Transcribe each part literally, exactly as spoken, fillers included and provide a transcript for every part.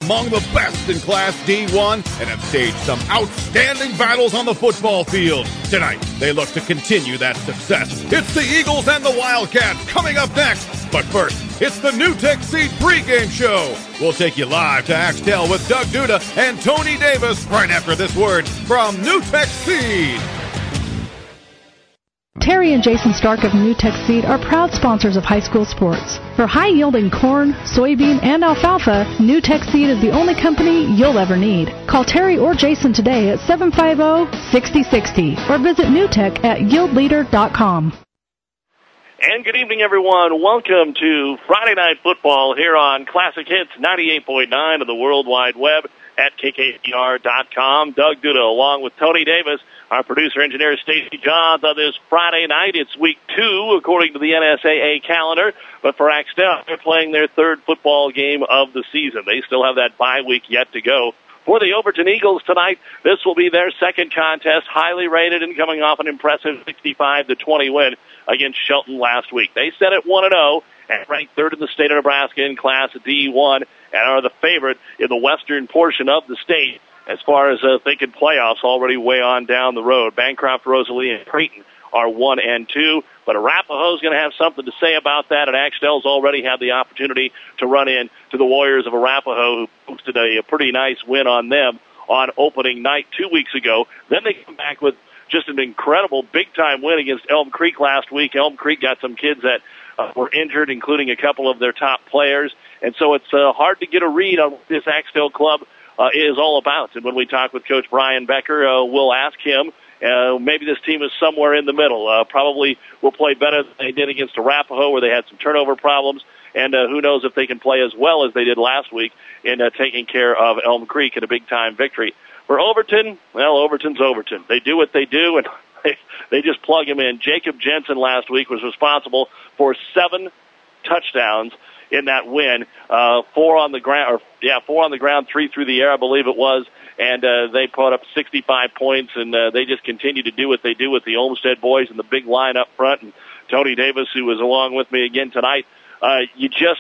Among the best in Class D one and have staged some outstanding battles on the football field. Tonight, they look to continue that success. It's the Eagles and the Wildcats coming up next. But first, it's the NewTek Seed pregame show. We'll take you live to Axtell with Doug Duda and Tony Davis right after this word from NewTek Seed. Terry and Jason Stark of NewTek Seed are proud sponsors of high school sports. For high-yielding corn, soybean, and alfalfa, NewTek Seed is the only company you'll ever need. Call Terry or Jason today at seven five zero, six zero six zero or visit newtek at yield leader dot com. And good evening, everyone. Welcome to Friday Night Football here on Classic Hits ninety-eight point nine of the World Wide Web at K K P R dot com. Doug Duda along with Tony Davis. Our producer-engineer, Stacey Johns, on this Friday night. It's week two, according to the N S A A calendar. But for Axtell, they're playing their third football game of the season. They still have that bye week yet to go. For the Overton Eagles tonight, this will be their second contest, highly rated and coming off an impressive sixty-five to twenty win against Shelton last week. They set at one and oh and ranked third in the state of Nebraska in Class D one and are the favorite in the western portion of the state. As far as uh, thinking playoffs, already way on down the road. Bancroft, Rosalie, and Creighton are one and two, but Arapahoe's going to have something to say about that, and Axtell's already had the opportunity to run in to the Warriors of Arapahoe, who posted a, a pretty nice win on them on opening night two weeks ago. Then they come back with just an incredible big-time win against Elm Creek last week. Elm Creek got some kids that uh, were injured, including a couple of their top players, and so it's uh, hard to get a read on what this Axtell club Uh, is all about. And when we talk with Coach Brian Becker, uh, we'll ask him, uh, maybe this team is somewhere in the middle. Uh, probably will play better than they did against Arapahoe, where they had some turnover problems. And uh, who knows if they can play as well as they did last week in uh, taking care of Elm Creek in a big-time victory. For Overton, well, Overton's Overton. They do what they do, and they, they just plug him in. Jacob Jensen last week was responsible for seven touchdowns in that win, uh, four on the ground, or yeah, four on the ground, three through the air, I believe it was, and uh, they put up sixty-five points, and uh, they just continue to do what they do with the Olmsted boys and the big line up front, and Tony Davis, who was along with me again tonight. Uh, you just,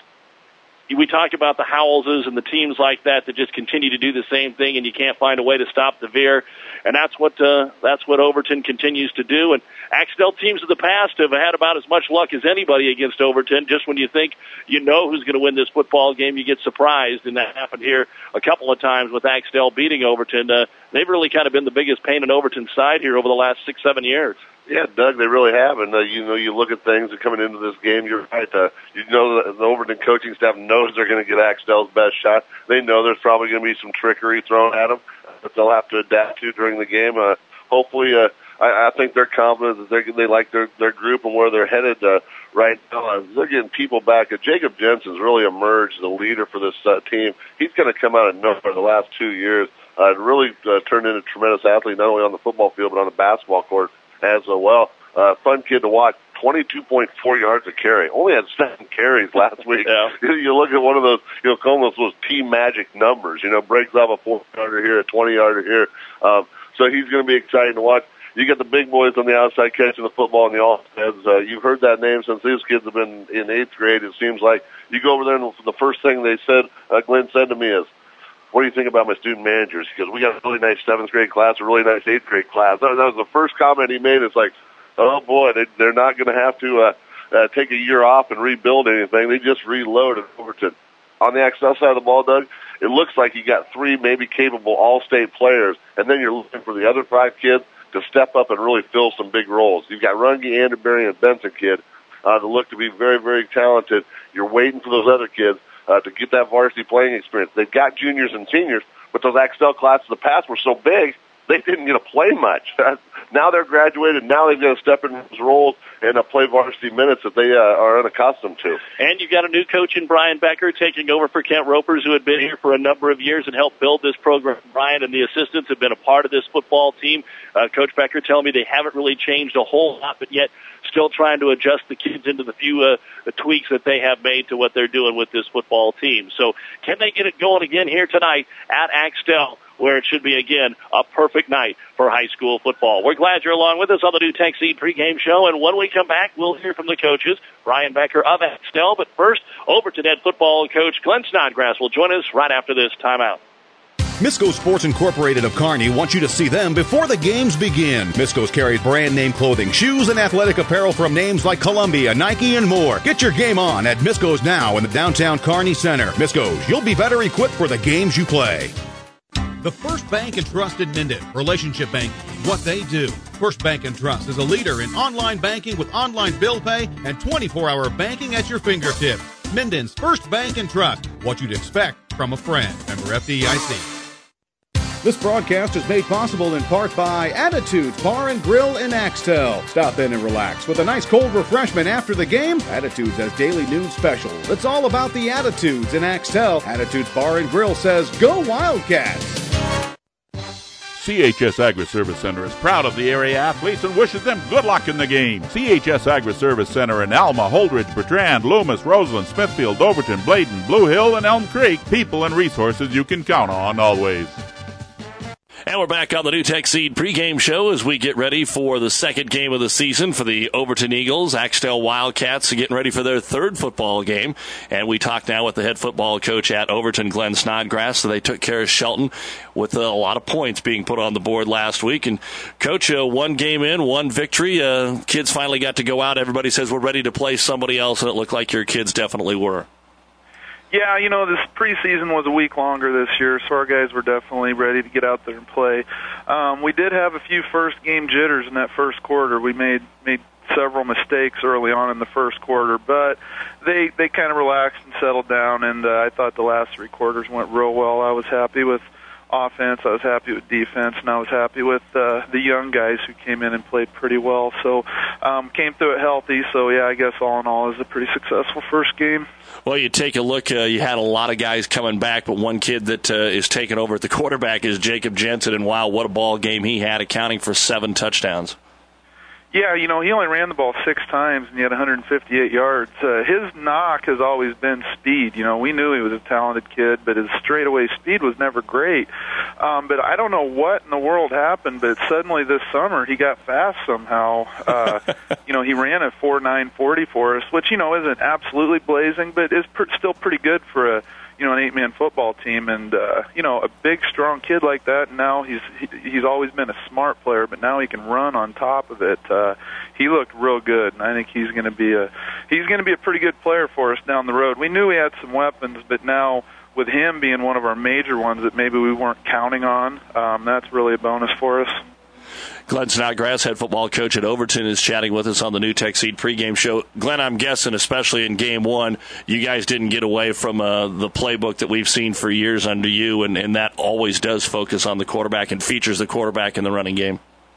we talk about the Howellses and the teams like that that just continue to do the same thing, and you can't find a way to stop the veer, and that's what uh, that's what Overton continues to do. And Axtell teams of the past have had about as much luck as anybody against Overton. Just when you think you know who's going to win this football game, you get surprised, and that happened here a couple of times with Axtell beating Overton. Uh, they've really kind of been the biggest pain in Overton's side here over the last six, seven years. Yeah, Doug, they really have, and uh, you know, you look at things that coming into this game. You're right. Uh, you know, the, the Overton coaching staff knows they're going to get Axtell's best shot. They know there's probably going to be some trickery thrown at them that they'll have to adapt to during the game. Uh, hopefully, uh, I, I think they're confident that they they like their their group and where they're headed uh, right now. Uh, they're getting people back. Uh, Jacob Jensen's really emerged the leader for this uh, team. He's going to come out of nowhere the last two years. Uh, really uh, turned into a tremendous athlete, not only on the football field but on the basketball court as well. Uh, fun kid to watch. twenty-two point four yards a carry. Only had seven carries last week. Yeah. You look at one of those, you know, almost those team magic numbers. You know, breaks off a forty-yarder here, a twenty-yarder here. Um, so he's going to be exciting to watch. You get the big boys on the outside catching the football in the offense. Uh, you've heard that name since these kids have been in eighth grade. It seems like you go over there and the first thing they said, uh, Glenn said to me is, "What do you think about my student managers?" Because we got a really nice seventh grade class, a really nice eighth grade class. That, that was the first comment he made. It's like, oh boy, they, they're not going to have to uh, uh, take a year off and rebuild anything. They just reloaded Overton. On the Axtell side of the ball, Doug, it looks like you got three maybe capable all-state players, and then you're looking for the other five kids to step up and really fill some big roles. You've got Runge, Anderberry, and Benson kid uh, that look to be very, very talented. You're waiting for those other kids uh, to get that varsity playing experience. They've got juniors and seniors, but those Axtell classes of the past were so big, they didn't get to play much. Now they're graduated. Now they've got to step in those roles and uh, play varsity minutes that they uh, are unaccustomed to. And you've got a new coach in Brian Becker taking over for Kent Ropers, who had been here for a number of years and helped build this program. Brian and the assistants have been a part of this football team. Uh, Coach Becker telling me they haven't really changed a whole lot, but yet still trying to adjust the kids into the few uh, the tweaks that they have made to what they're doing with this football team. So can they get it going again here tonight at Axtell? where it should be, again, a perfect night for high school football. We're glad you're along with us on the New Tech Seed pregame show, and when we come back, we'll hear from the coaches, Brian Becker of Axtell. But first, Overton head football coach Glenn Snodgrass will join us right after this timeout. Misco Sports Incorporated of Kearney wants you to see them before the games begin. Misco's carries brand name clothing, shoes, and athletic apparel from names like Columbia, Nike, and more. Get your game on at Misco's now in the downtown Kearney Center. Misco's, you'll be better equipped for the games you play. The First Bank and Trust in Minden. Relationship banking, what they do. First Bank and Trust is a leader in online banking with online bill pay and twenty-four hour banking at your fingertips. Minden's First Bank and Trust. What you'd expect from a friend. Member F D I C. This broadcast is made possible in part by Attitudes Bar and Grill in Axtell. Stop in and relax with a nice cold refreshment after the game. Attitudes has daily noon specials. It's all about the Attitudes in Axtell. Attitudes Bar and Grill says, go Wildcats! C H S Agri-Service Center is proud of the area athletes and wishes them good luck in the game. C H S Agri-Service Center in Alma, Holdridge, Bertrand, Loomis, Roseland, Smithfield, Overton, Bladen, Blue Hill, and Elm Creek. People and resources you can count on always. And we're back on the New Tech Seed pregame show as we get ready for the second game of the season for the Overton Eagles. Axtell Wildcats are getting ready for their third football game. And we talked now with the head football coach at Overton, Glenn Snodgrass. So they took care of Shelton with a lot of points being put on the board last week. And, Coach, uh, one game in, one victory. Uh, kids finally got to go out. Everybody says we're ready to play somebody else, and it looked like your kids definitely were. Yeah, you know, this preseason was a week longer this year, so our guys were definitely ready to get out there and play. Um, we did have a few first-game jitters in that first quarter. We made made several mistakes early on in the first quarter, but they they kind of relaxed and settled down, and uh, I thought the last three quarters went real well. I was happy with offense, I was happy with defense, and I was happy with uh, the young guys who came in and played pretty well. So um, came through it healthy, so yeah, I guess all in all it was a pretty successful first game. Well, you take a look, uh, you had a lot of guys coming back, but one kid that uh, is taking over at the quarterback is Jacob Jensen, and wow, what a ball game he had, accounting for seven touchdowns. Yeah, you know, he only ran the ball six times, and he had one hundred fifty-eight yards. Uh, his knock has always been speed. You know, we knew he was a talented kid, but his straightaway speed was never great. Um, but I don't know what in the world happened, but suddenly this summer he got fast somehow. Uh, you know, he ran a four nine forty for us, which, you know, isn't absolutely blazing, but is pr- still pretty good for a, you know, an eight-man football team. And, uh, you know, a big, strong kid like that, and now he's he, he's always been a smart player, but now he can run on top of it. Uh, he looked real good, and I think he's going to be a he's going to be a pretty good player for us down the road. We knew we had some weapons, but now with him being one of our major ones that maybe we weren't counting on, um, that's really a bonus for us. Glenn Snodgrass, head football coach at Overton, is chatting with us on the New Tech Seed pregame show. Glenn, I'm guessing, especially in game one, you guys didn't get away from uh, the playbook that we've seen for years under you, and, and that always does focus on the quarterback and features the quarterback in the running game.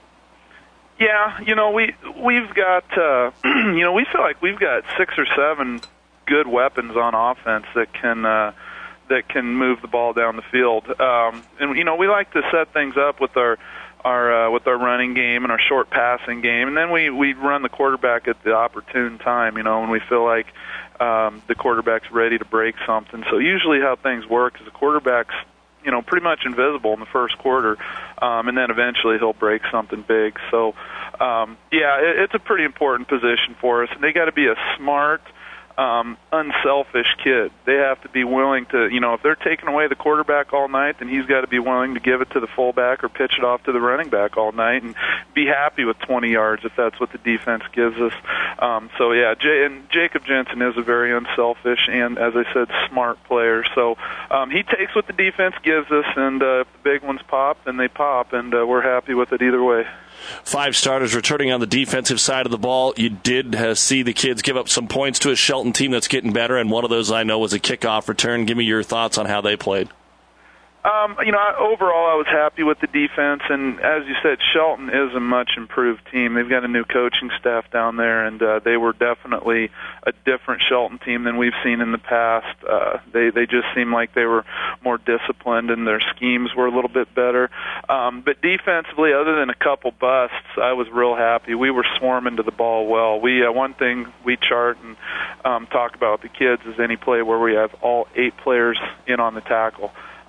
Yeah, you know, we, we've got, uh, you know, we feel like we've got six or seven good weapons on offense that can uh, that can move the ball down the field. Um, and, you know, we like to set things up with our our uh, with our running game and our short passing game, and then we we run the quarterback at the opportune time, you know, when we feel like um, the quarterback's ready to break something. So usually how things work is the quarterback's, you know, pretty much invisible in the first quarter, um, and then eventually he'll break something big. So um, yeah, it, it's a pretty important position for us, and they got to be a smart, Um, unselfish kid. They have to be willing to, you know, if they're taking away the quarterback all night, then he's got to be willing to give it to the fullback or pitch it off to the running back all night and be happy with twenty yards if that's what the defense gives us. Um, so, yeah, Jay, and Jacob Jensen is a very unselfish and, as I said, smart player. So um, he takes what the defense gives us, and uh, if the big ones pop, then they pop, and uh, we're happy with it either way. Five starters returning on the defensive side of the ball. You did uh, see the kids give up some points to a Shelton team that's getting better, and one of those I know was a kickoff return. Give me your thoughts on how they played. Um, you know, overall, I was happy with the defense, and as you said, Shelton is a much improved team. They've got a new coaching staff down there, and uh, they were definitely a different Shelton team than we've seen in the past. Uh, they they just seemed like they were more disciplined, and their schemes were a little bit better. Um, but defensively, other than a couple busts, I was real happy. We were swarming to the ball well. We uh, one thing we chart and um, talk about with the kids is any play where we have all eight players in on the tackle.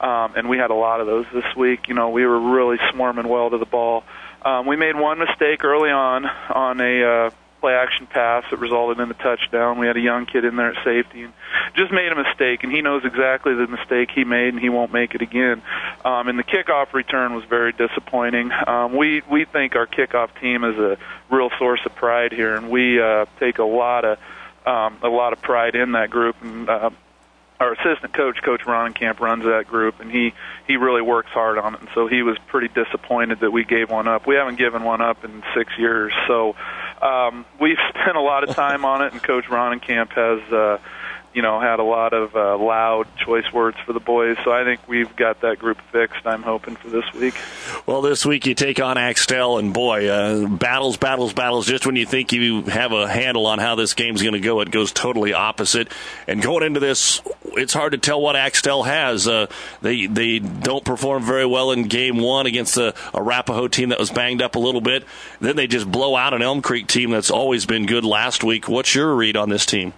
um, and we had a lot of those this week. You know, we were really swarming well to the ball. Um, we made one mistake early on on a uh, play-action pass that resulted in a touchdown. We had a young kid in there at safety and just made a mistake, and he knows exactly the mistake he made, and he won't make it again. Um, and the kickoff return was very disappointing. Um, we, we think our kickoff team is a real source of pride here, and we uh, take a lot of um, a lot of pride in that group. And uh, our assistant coach, Coach Ronenkamp, runs that group, and he, he really works hard on it. And so he was pretty disappointed that we gave one up. We haven't given one up in six years. So um, we've spent a lot of time on it, and Coach Ronenkamp has, uh, you know, had a lot of uh, loud choice words for the boys. So I think we've got that group fixed, I'm hoping, for this week. Well, this week you take on Axtell, and boy, uh, battles, battles, battles. Just when you think you have a handle on how this game's going to go, it goes totally opposite. And going into this, it's hard to tell what Axtell has. Uh, they they don't perform very well in game one against a Arapahoe team that was banged up a little bit. Then they just blow out an Elm Creek team that's always been good last week. What's your read on this team?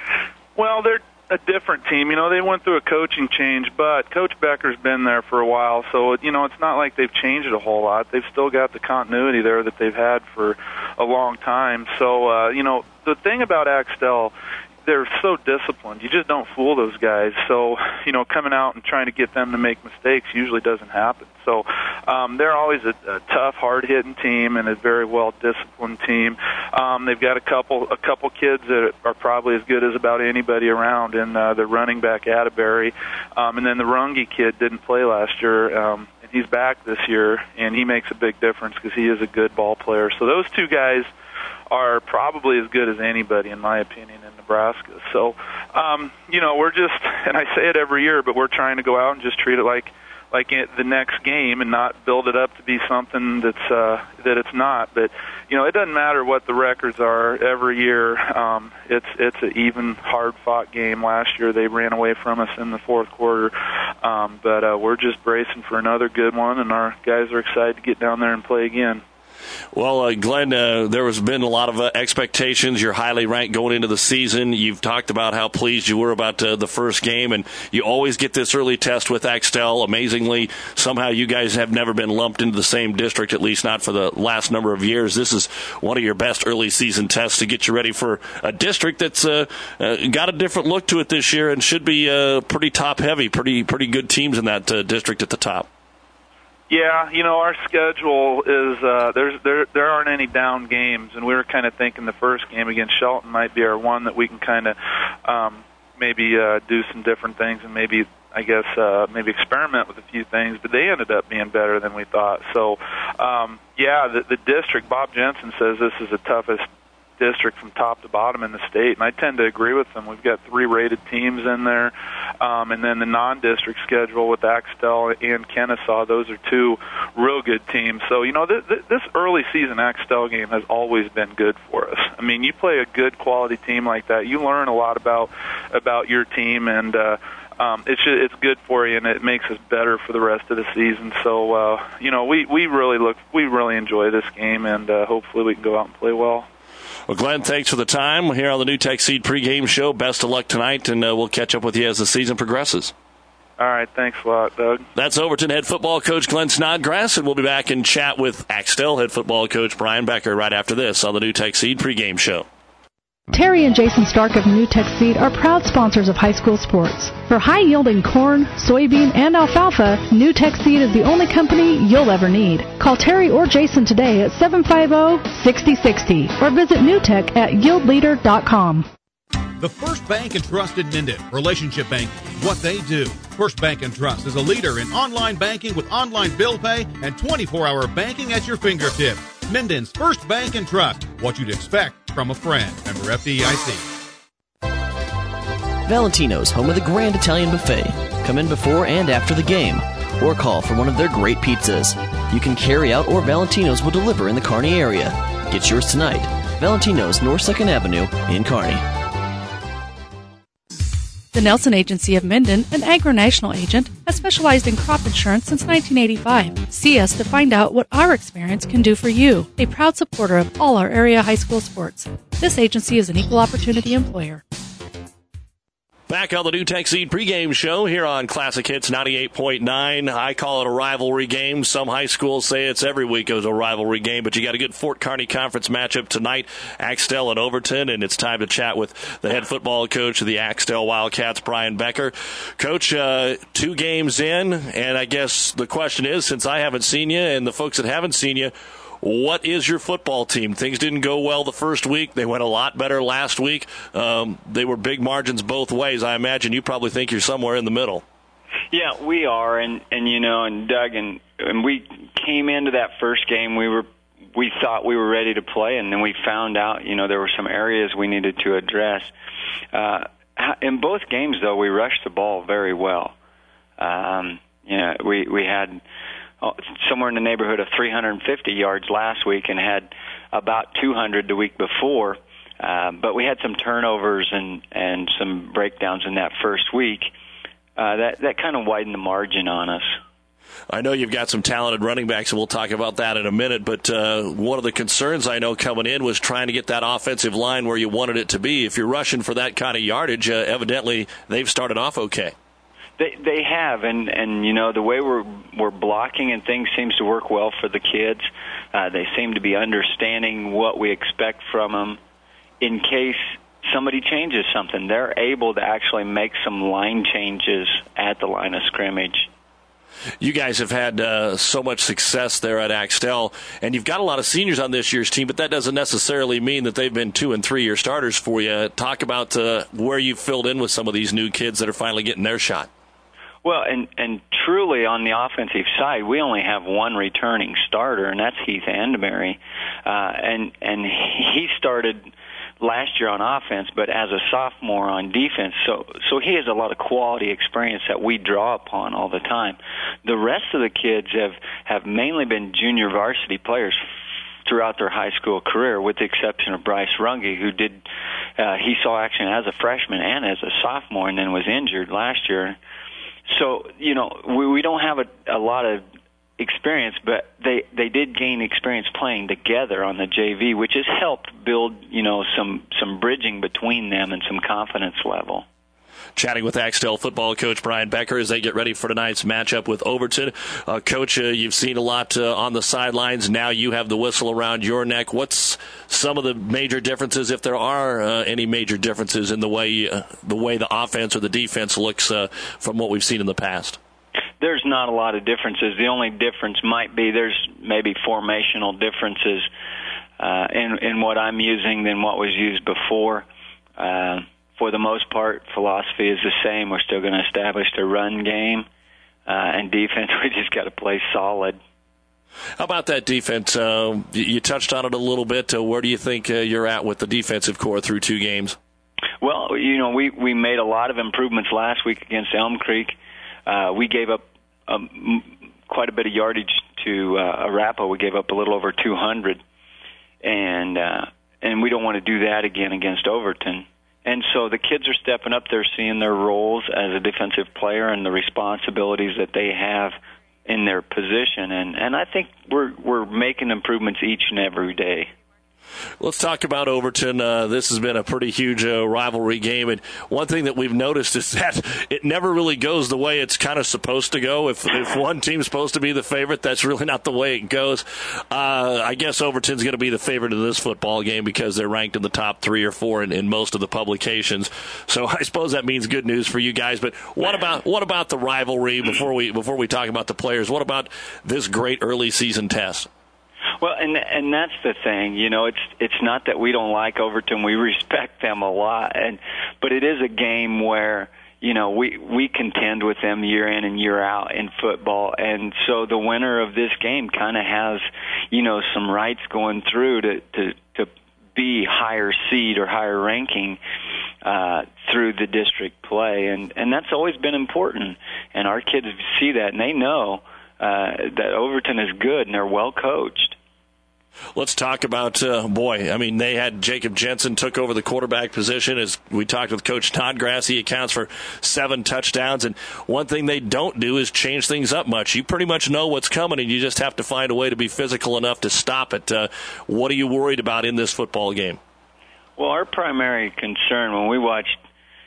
Well, they're a different team. You know, they went through a coaching change, but Coach Becker's been there for a while, so, you know, it's not like they've changed it a whole lot. They've still got the continuity there that they've had for a long time. So, uh, you know, the thing about Axtell, they're so disciplined. You just don't fool those guys. So, you know, coming out and trying to get them to make mistakes usually doesn't happen. So um, they're always a, a tough, hard-hitting team and a very well-disciplined team. Um, they've got a couple a couple kids that are probably as good as about anybody around, and uh, the running back, Atterbury. Um, and then the Runge kid didn't play last year, um, and he's back this year, and he makes a big difference because he is a good ball player. So those two guys are probably as good as anybody, in my opinion, in Nebraska. So, um, you know, we're just, and I say it every year, but we're trying to go out and just treat it like like it, the next game and not build it up to be something that's uh, that it's not. But, you know, it doesn't matter what the records are every year. Um, it's it's an even, hard-fought game. Last year they ran away from us in the fourth quarter. Um, but uh, we're just bracing for another good one, and our guys are excited to get down there and play again. Well, uh, Glenn, uh, there has been a lot of uh, expectations. You're highly ranked going into the season. You've talked about how pleased you were about uh, the first game, and you always get this early test with Axtell. Amazingly, somehow you guys have never been lumped into the same district, at least not for the last number of years. This is one of your best early season tests to get you ready for a district that's uh, uh, got a different look to it this year and should be uh, pretty top-heavy, pretty pretty good teams in that uh, district at the top. Yeah, you know, our schedule is uh, there's there there aren't any down games, and we were kind of thinking the first game against Shelton might be our one that we can kind of um, maybe uh, do some different things and maybe I guess uh, maybe experiment with a few things. But they ended up being better than we thought. So um, yeah, the, the district. Bob Jensen says this is the toughest district from top to bottom in the state, and I tend to agree with them. We've got three rated teams in there, um, and then the non-district schedule with Axtell and Kennesaw, those are two real good teams. So, you know, th- th- this early season Axtell game has always been good for us. I mean, you play a good quality team like that, you learn a lot about about your team, and uh, um, it's it's good for you, and it makes us better for the rest of the season. So, uh, you know, we, we really look we really enjoy this game, and uh, hopefully we can go out and play well. Well, Glenn, thanks for the time here on the New Tech Seed pregame show. Best of luck tonight, and uh, we'll catch up with you as the season progresses. All right, thanks a lot, Doug. That's Overton head football coach Glenn Snodgrass, and we'll be back and chat with Axtell head football coach Brian Becker right after this on the New Tech Seed pregame show. Terry and Jason Stark of New Tech Seed are proud sponsors of high school sports. For high-yielding corn, soybean, and alfalfa, New Tech Seed is the only company you'll ever need. Call Terry or Jason today at seven five zero, six zero six zero or visit newtech at yield leader dot com. The First Bank and Trust in Minden. Relationship banking, what they do. First Bank and Trust is a leader in online banking with online bill pay and twenty-four hour banking at your fingertips. Minden's First Bank and Trust. What you'd expect from a friend. Member F D I C. Valentino's, home of the Grand Italian Buffet. Come in before and after the game, or call for one of their great pizzas. You can carry out, or Valentino's will deliver in the Kearney area. Get yours tonight. Valentino's, North second Avenue in Kearney. The Nelson Agency of Minden, an agro-national agent, has specialized in crop insurance since nineteen eighty-five. See us to find out what our experience can do for you. A proud supporter of all our area high school sports. This agency is an equal opportunity employer. Back on the New Tech Seed pregame show here on Classic Hits ninety-eight point nine. I call it a rivalry game. Some high schools say it's every week is a rivalry game, but you got a good Fort Kearney Conference matchup tonight, Axtell and Overton, and it's time to chat with the head football coach of the Axtell Wildcats, Brian Becker. Coach, uh, two games in, and I guess the question is, since I haven't seen you and the folks that haven't seen you, what is your football team? Things didn't go well the first week. They went a lot better last week. Um, they were big margins both ways. I imagine you probably think you're somewhere in the middle. Yeah, we are, and, and you know, and Doug, and, and we came into that first game, we were we thought we were ready to play, and then we found out, you know, there were some areas we needed to address. Uh, in both games, though, we rushed the ball very well. Um, you know, we, we had somewhere in the neighborhood of three hundred fifty yards last week and had about two hundred the week before. Uh, but we had some turnovers and, and some breakdowns in that first week. Uh, that, that kind of widened the margin on us. I know you've got some talented running backs, and we'll talk about that in a minute, but uh, one of the concerns I know coming in was trying to get that offensive line where you wanted it to be. If you're rushing for that kind of yardage, uh, evidently they've started off okay. They they have, and, and you know, the way we're we're blocking and things seems to work well for the kids. Uh, they seem to be understanding what we expect from them. In case somebody changes something, they're able to actually make some line changes at the line of scrimmage. You guys have had uh, so much success there at Axtell, and you've got a lot of seniors on this year's team, but that doesn't necessarily mean that they've been two- and three-year starters for you. Talk about uh, where you've filled in with some of these new kids that are finally getting their shot. Well, and, and truly on the offensive side, we only have one returning starter, and that's Heath Andemary. Uh, and, and he started last year on offense, but as a sophomore on defense. So, so he has a lot of quality experience that we draw upon all the time. The rest of the kids have, have mainly been junior varsity players throughout their high school career, with the exception of Bryce Runge, who did, uh, he saw action as a freshman and as a sophomore and then was injured last year. So, you know, we, we don't have a, a lot of experience, but they, they did gain experience playing together on the J V, which has helped build, you know, some, some bridging between them and some confidence level. Chatting with Axtell football coach Brian Becker as they get ready for tonight's matchup with Overton. Uh, coach, uh, you've seen a lot uh, on the sidelines. Now you have the whistle around your neck. What's some of the major differences, if there are uh, any major differences in the way uh, the way the offense or the defense looks uh, from what we've seen in the past? There's not a lot of differences. The only difference might be there's maybe formational differences uh, in, in what I'm using than what was used before. Uh, For the most part, philosophy is the same. We're still going to establish the run game, uh, and defense, we just got to play solid. How about that defense? Uh, you touched on it a little bit. Uh, where do you think uh, you're at with the defensive core through two games? Well, you know, we, we made a lot of improvements last week against Elm Creek. Uh, we gave up um, quite a bit of yardage to uh, Arapahoe. We gave up a little over two hundred, and uh, and we don't want to do that again against Overton. And so the kids are stepping up. They're seeing their roles as a defensive player and the responsibilities that they have in their position. And, and I think we're we're making improvements each and every day. Let's talk about Overton. Uh, this has been a pretty huge uh, rivalry game, and one thing that we've noticed is that it never really goes the way it's kind of supposed to go. If if one team's supposed to be the favorite, that's really not the way it goes. Uh, I guess Overton's going to be the favorite of this football game because they're ranked in the top three or four in, in most of the publications. So I suppose that means good news for you guys. But what about what about the rivalry before we before we talk about the players? What about this great early season test? Well, and and that's the thing, you know, it's it's not that we don't like Overton, we respect them a lot, and but it is a game where, you know, we we contend with them year in and year out in football, and so the winner of this game kind of has, you know, some rights going through to to to be higher seed or higher ranking uh, through the district play, and and that's always been important, and our kids see that and they know uh, that Overton is good and they're well coached. Let's talk about, uh, boy, I mean, they had Jacob Jensen took over the quarterback position. As we talked with Coach Snodgrass, he accounts for seven touchdowns. And one thing they don't do is change things up much. You pretty much know what's coming, and you just have to find a way to be physical enough to stop it. Uh, what are you worried about in this football game? Well, our primary concern when we watched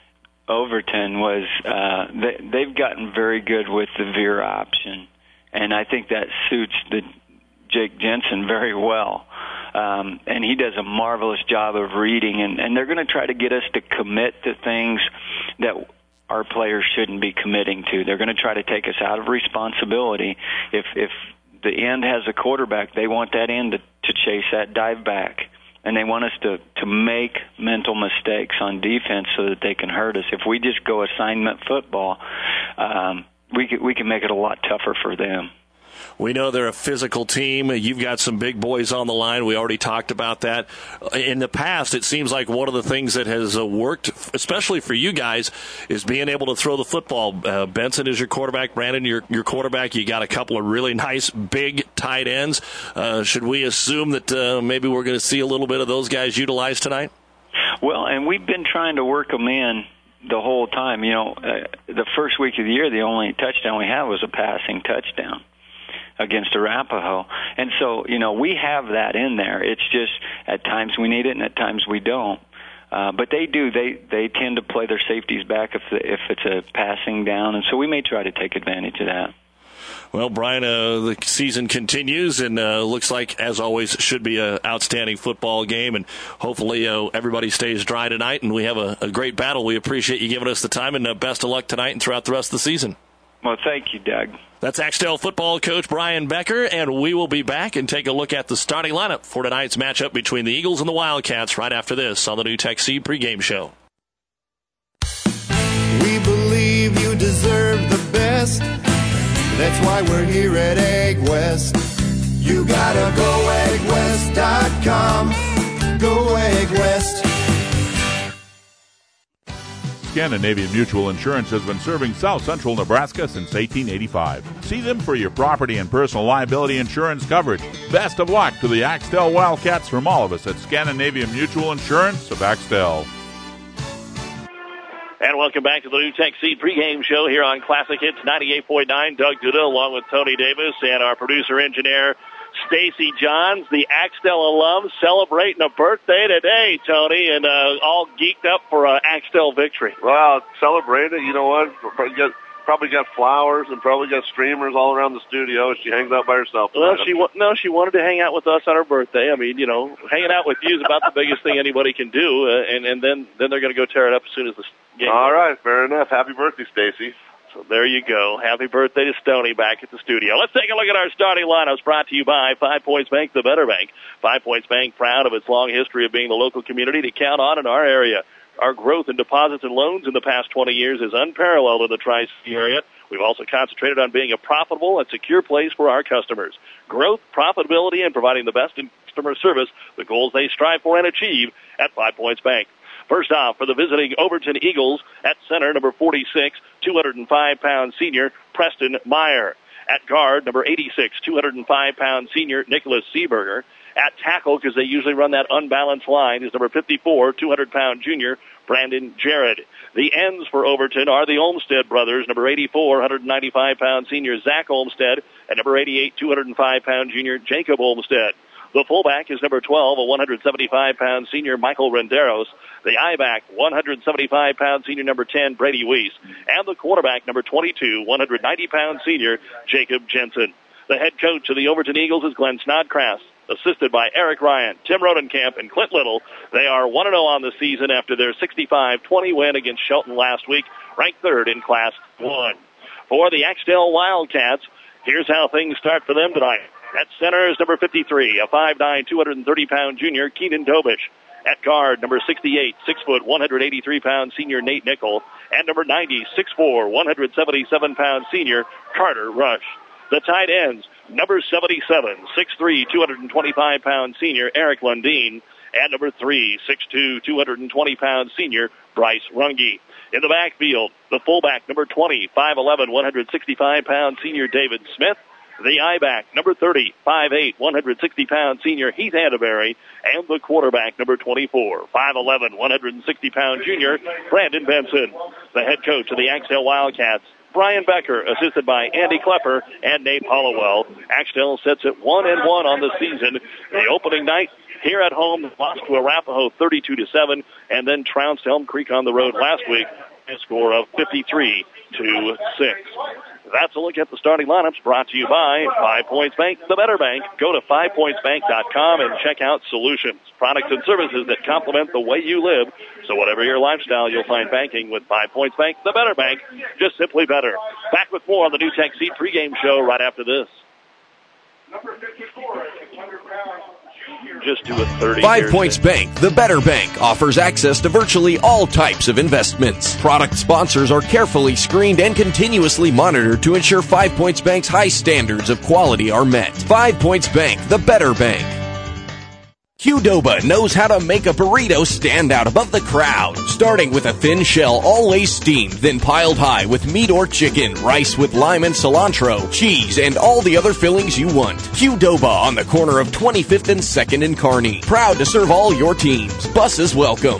Overton was uh, they, they've gotten very good with the veer option, and I think that suits the Jake Jensen very well. Um, and he does a marvelous job of reading, and, and they're going to try to get us to commit to things that our players shouldn't be committing to. They're going to try to take us out of responsibility. If if the end has a quarterback, they want that end to, to chase that dive back. And they want us to, to make mental mistakes on defense so that they can hurt us. If we just go assignment football, um, we can, we can make it a lot tougher for them. We know they're a physical team. You've got some big boys on the line. We already talked about that. In the past, it seems like one of the things that has uh, worked, especially for you guys, is being able to throw the football. Uh, Benson is your quarterback. Brandon, your, your quarterback. You got a couple of really nice, big tight ends. Uh, should we assume that uh, maybe we're going to see a little bit of those guys utilized tonight? Well, and we've been trying to work them in the whole time. You know, uh, the first week of the year, the only touchdown we had was a passing touchdown against Arapahoe. And so, you know, we have that in there. It's just at times we need it and at times we don't. Uh, but they do. They they tend to play their safeties back if the, if it's a passing down, and so we may try to take advantage of that. Well, Brian, uh, the season continues, and uh, looks like, as always, should be an outstanding football game, and hopefully uh, everybody stays dry tonight, and we have a, a great battle. We appreciate you giving us the time, and uh, best of luck tonight and throughout the rest of the season. Well, thank you, Doug. That's Axtell football coach Brian Becker, and we will be back and take a look at the starting lineup for tonight's matchup between the Eagles and the Wildcats right after this on the New Tech Seed pregame show. We believe you deserve the best. That's why we're here at Egg West. You gotta go egg west dot com. Go Egg West. Scandinavian Mutual Insurance has been serving South Central Nebraska since eighteen eighty-five. See them for your property and personal liability insurance coverage. Best of luck to the Axtell Wildcats from all of us at Scandinavian Mutual Insurance of Axtell. And welcome back to the New Tech Seed pregame show here on Classic Hits ninety-eight point nine. Doug Duda along with Tony Davis and our producer-engineer Stacy Johns, the Axtell alum, celebrating a birthday today, Tony, and uh, all geeked up for an Axtell victory. Well, celebrate it. You know what? Probably got, probably got flowers and probably got streamers all around the studio. She hangs out by herself. Well, she no, she wanted to hang out with us on her birthday. I mean, you know, hanging out with you is about the biggest thing anybody can do, uh, and and then then they're going to go tear it up as soon as the game. All right, fair enough. Happy birthday, Stacy. So there you go. Happy birthday to Stoney back at the studio. Let's take a look at our starting lineups brought to you by Five Points Bank, the better bank. Five Points Bank, proud of its long history of being the local community to count on in our area. Our growth in deposits and loans in the past twenty years is unparalleled in the Tri-City area. We've also concentrated on being a profitable and secure place for our customers. Growth, profitability, and providing the best in customer service, the goals they strive for and achieve at Five Points Bank. First off, for the visiting Overton Eagles, at center, number forty-six, two hundred five pound senior, Preston Meyer. At guard, number eighty-six, two hundred five pound senior, Nicholas Seeberger. At tackle, because they usually run that unbalanced line, is number fifty-four, two hundred pound junior, Brandon Jarrett. The ends for Overton are the Olmstead brothers, number eighty-four, one hundred ninety-five pound senior, Zach Olmstead, and number eighty-eight, two hundred five pound junior, Jacob Olmstead. The fullback is number twelve, a one hundred seventy-five pound senior, Michael Renderos. The I-back, one hundred seventy-five pound senior, number ten, Brady Weiss. And the quarterback, number twenty-two, one hundred ninety pound senior, Jacob Jensen. The head coach of the Overton Eagles is Glenn Snodgrass, assisted by Eric Ryan, Tim Rodenkamp, and Clint Little. They are one and oh on the season after their sixty-five twenty win against Shelton last week, ranked third in Class one. For the Axtell Wildcats, here's how things start for them tonight. At center is number fifty-three, a five nine, two hundred thirty pound junior, Keenan Dobich. At guard, number sixty-eight, six foot, one hundred eighty-three pound senior, Nate Nickel. And number ninety, six four, one hundred seventy-seven pound senior, Carter Rush. The tight ends, number seventy-seven, six three, two hundred twenty-five pound senior, Eric Lundeen. And number three, six two, two hundred twenty pound senior, Bryce Runge. In the backfield, the fullback, number twenty, five eleven, one hundred sixty-five pound senior, David Smith. The I-back, number thirty, five eight, one hundred sixty pound senior, Heath Hannaberry. And the quarterback, number twenty-four, five eleven, one hundred sixty pound junior, Brandon Benson. The head coach of the Axtell Wildcats, Brian Becker, assisted by Andy Klepper and Nate Hollowell. Axtell sets it one and one on the season. The opening night here at home lost to Arapahoe thirty-two to seven, and then trounced Elm Creek on the road last week a score of fifty-three to six. That's a look at the starting lineups brought to you by Five Points Bank, the better bank. Go to five points bank dot com and check out solutions, products and services that complement the way you live. So whatever your lifestyle, you'll find banking with Five Points Bank, the better bank, just simply better. Back with more on the New Tech Seed pregame show right after this. Number fifty-four, just to a thirty. Five Points Bank, the better bank, offers access to virtually all types of investments. Product sponsors are carefully screened and continuously monitored to ensure Five Points Bank's high standards of quality are met. Five Points Bank, the better bank. Qdoba knows how to make a burrito stand out above the crowd. Starting with a thin shell, always steamed, then piled high with meat or chicken, rice with lime and cilantro, cheese, and all the other fillings you want. Qdoba on the corner of twenty-fifth and second in Kearney. Proud to serve all your teams. Buses welcome.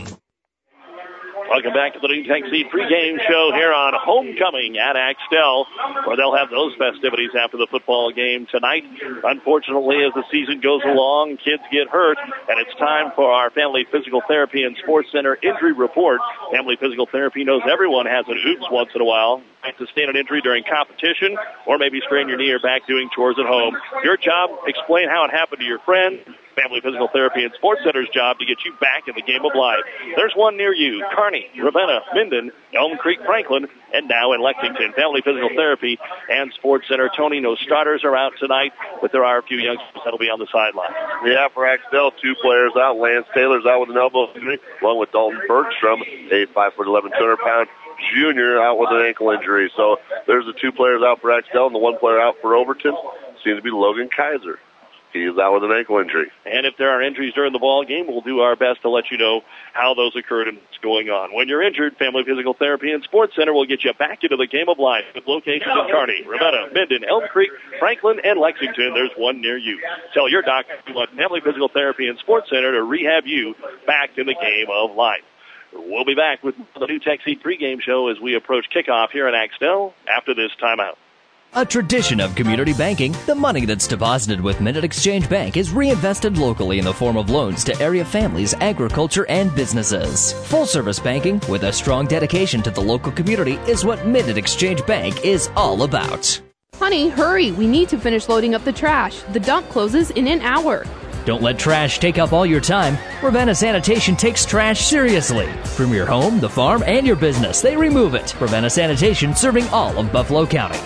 Welcome back to the New Tech Seed pregame show here on Homecoming at Axtell, where they'll have those festivities after the football game tonight. Unfortunately, as the season goes along, kids get hurt, and it's time for our Family Physical Therapy and Sports Center injury report. Family Physical Therapy knows everyone has an oops once in a while. To sustain an injury during competition, or maybe strain your knee or back doing chores at home. Your job, explain how it happened to your friend. Family Physical Therapy and Sports Center's job to get you back in the game of life. There's one near you. Kearney, Ravenna, Minden, Elm Creek, Franklin, and now in Lexington. Family Physical Therapy and Sports Center. Tony, no starters are out tonight, but there are a few youngsters that'll be on the sideline. Yeah, for Axtell, two players out. Lance Taylor's out with an elbow injury, along with Dalton Bergstrom, a five foot eleven, two hundred pound junior, out with an ankle injury. So there's the two players out for Axtell, and the one player out for Overton seems to be Logan Kaiser. He is out with an ankle injury. And if there are injuries during the ball game, we'll do our best to let you know how those occurred and what's going on. When you're injured, Family Physical Therapy and Sports Center will get you back into the game of life with locations in Kearney, Ravenna, Minden, Elm Creek, Franklin, and Lexington. There's one near you. Tell your doctor you want Family Physical Therapy and Sports Center to rehab you back in the game of life. We'll be back with the New Tech Seed pregame show as we approach kickoff here in Axtell after this timeout. A tradition of community banking, the money that's deposited with Minute Exchange Bank is reinvested locally in the form of loans to area families, agriculture, and businesses. Full-service banking with a strong dedication to the local community is what Minute Exchange Bank is all about. Honey, hurry! We need to finish loading up the trash. The dump closes in an hour. Don't let trash take up all your time. Ravenna Sanitation takes trash seriously. From your home, the farm, and your business, they remove it. Ravenna Sanitation, serving all of Buffalo County.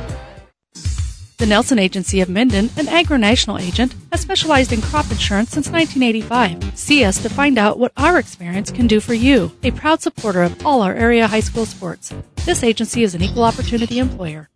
The Nelson Agency of Minden, an agro-national agent, has specialized in crop insurance since nineteen eighty-five. See us to find out what our experience can do for you. A proud supporter of all our area high school sports. This agency is an equal opportunity employer.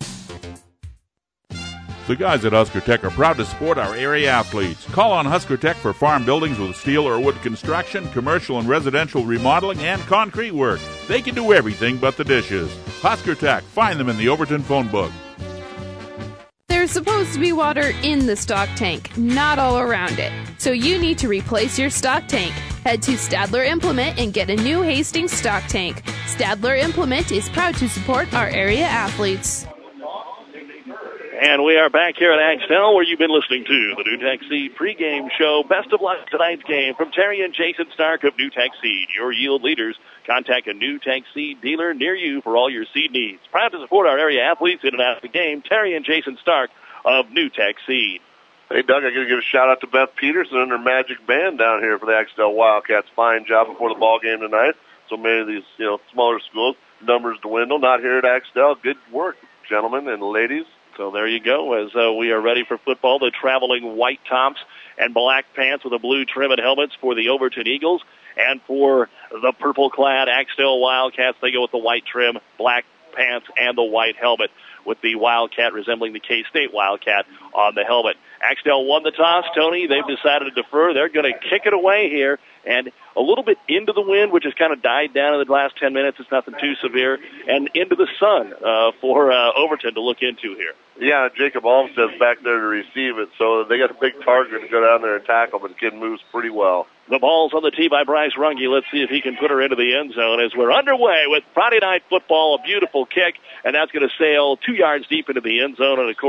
The guys at Husker Tech are proud to support our area athletes. Call on Husker Tech for farm buildings with steel or wood construction, commercial and residential remodeling, and concrete work. They can do everything but the dishes. Husker Tech. Find them in the Overton phone book. There's supposed to be water in the stock tank, not all around it. So you need to replace your stock tank. Head to Stadler Implement and get a new Hastings stock tank. Stadler Implement is proud to support our area athletes. And we are back here at Axtell, where you've been listening to the New Tech Seed pregame show. Best of luck tonight's game from Terry and Jason Stark of New Tech Seed, your yield leaders. Contact a New Tech Seed dealer near you for all your seed needs. Proud to support our area athletes in and out of the game. Terry and Jason Stark of New Tech Seed. Hey, Doug, I got to give a shout-out to Beth Peterson and her Magic Band down here for the Axtell Wildcats. Fine job before the ball game tonight. So many of these, you know, smaller schools, numbers dwindle. Not here at Axtell. Good work, gentlemen and ladies. So there you go, as uh, we are ready for football. The traveling white tops and black pants with a blue trim and helmets for the Overton Eagles. And for the purple-clad Axtell Wildcats, they go with the white trim, black pants, and the white helmet, with the Wildcat resembling the K-State Wildcat on the helmet. Axtell won the toss, Tony. They've decided to defer. They're going to kick it away here, and a little bit into the wind, which has kind of died down in the last ten minutes. It's nothing too severe, and into the sun uh, for uh, Overton to look into here. Yeah, Jacob Olmsted's back there to receive it, so they got a big target to go down there and tackle, but the kid moves pretty well. The ball's on the tee by Bryce Runge. Let's see if he can put her into the end zone as we're underway with Friday Night Football, a beautiful kick, and that's going to sail two yards deep into the end zone, and, of course,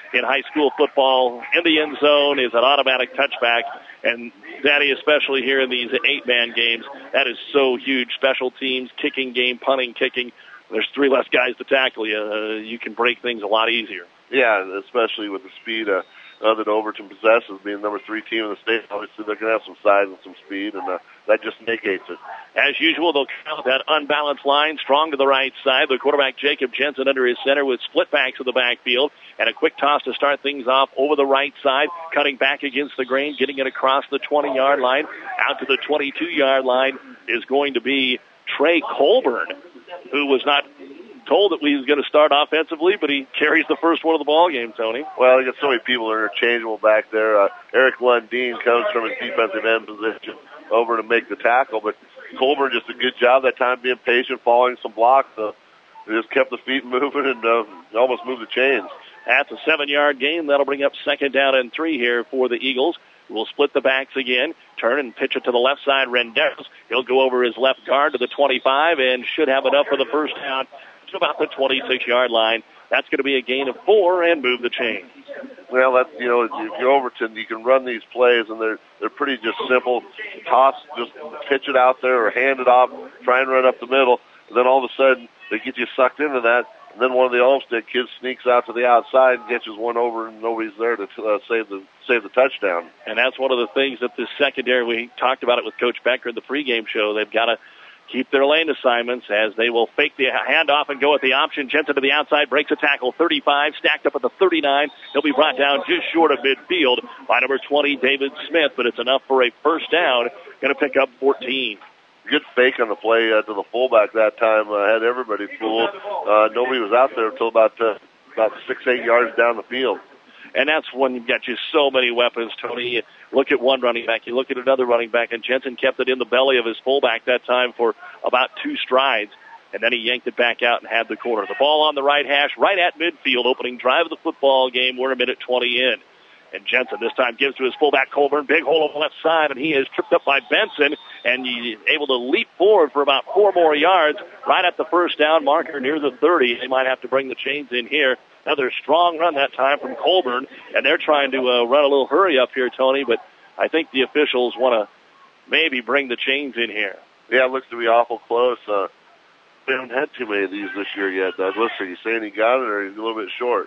in high school football in the end zone is an automatic touchback. And, Daddy, especially here in these eight-man games, that is so huge. Special teams, kicking game, punting, kicking. There's three less guys to tackle you. Uh, you can break things a lot easier. Yeah, especially with the speed uh, uh, that Overton possesses, being number three team in the state. Obviously, they're going to have some size and some speed, and uh, that just negates it. As usual, they'll count that unbalanced line, strong to the right side. The quarterback, Jacob Jensen, under his center with split backs in the backfield, and a quick toss to start things off over the right side, cutting back against the grain, getting it across the twenty-yard line. Out to the twenty-two-yard line is going to be Trey Colburn, who was not told that he was going to start offensively, but he carries the first one of the ball game, Tony. Well, you got so many people that are interchangeable back there. Uh, Eric Lundeen comes from his defensive end position over to make the tackle, but Colburn just a good job that time being patient, following some blocks. Uh, he just kept the feet moving and uh, almost moved the chains. That's a seven-yard gain. That'll bring up second down and three here for the Eagles. We'll split the backs again, turn and pitch it to the left side. Renderos, he'll go over his left guard to the twenty-five and should have it up for the first down to about the twenty-six-yard line. That's going to be a gain of four and move the chain. Well, that's, you know, if you're Overton, you can run these plays, and they're they're pretty just simple. Toss, just pitch it out there or hand it off, try and run up the middle, and then all of a sudden they get you sucked into that. And then one of the Olmsted kids sneaks out to the outside and catches one over, and nobody's there to uh, save the save the touchdown. And that's one of the things that this secondary, we talked about it with Coach Becker in the pregame show, they've got to keep their lane assignments as they will fake the handoff and go at the option. Jensen to the outside, breaks a tackle, thirty-five, stacked up at the thirty-nine. He'll be brought down just short of midfield by number twenty, David Smith, but it's enough for a first down. Going to pick up fourteen. Good fake on the play uh, to the fullback that time. Uh, had everybody fooled. Uh, nobody was out there until about uh, about six, eight yards down the field. And that's when you've got just so many weapons, Tony. You look at one running back, you look at another running back, and Jensen kept it in the belly of his fullback that time for about two strides, and then he yanked it back out and had the corner. The ball on the right hash, right at midfield, opening drive of the football game. We're a minute twenty in. And Jensen this time gives to his fullback, Colburn, big hole on the left side, and he is tripped up by Benson, and he's able to leap forward for about four more yards right at the first down marker near the thirty. They might have to bring the chains in here. Another strong run that time from Colburn, and they're trying to uh, run a little hurry up here, Tony, but I think the officials want to maybe bring the chains in here. Yeah, it looks to be awful close. Uh, we haven't had too many of these this year yet, Douglas. Are you saying he got it, or he's a little bit short?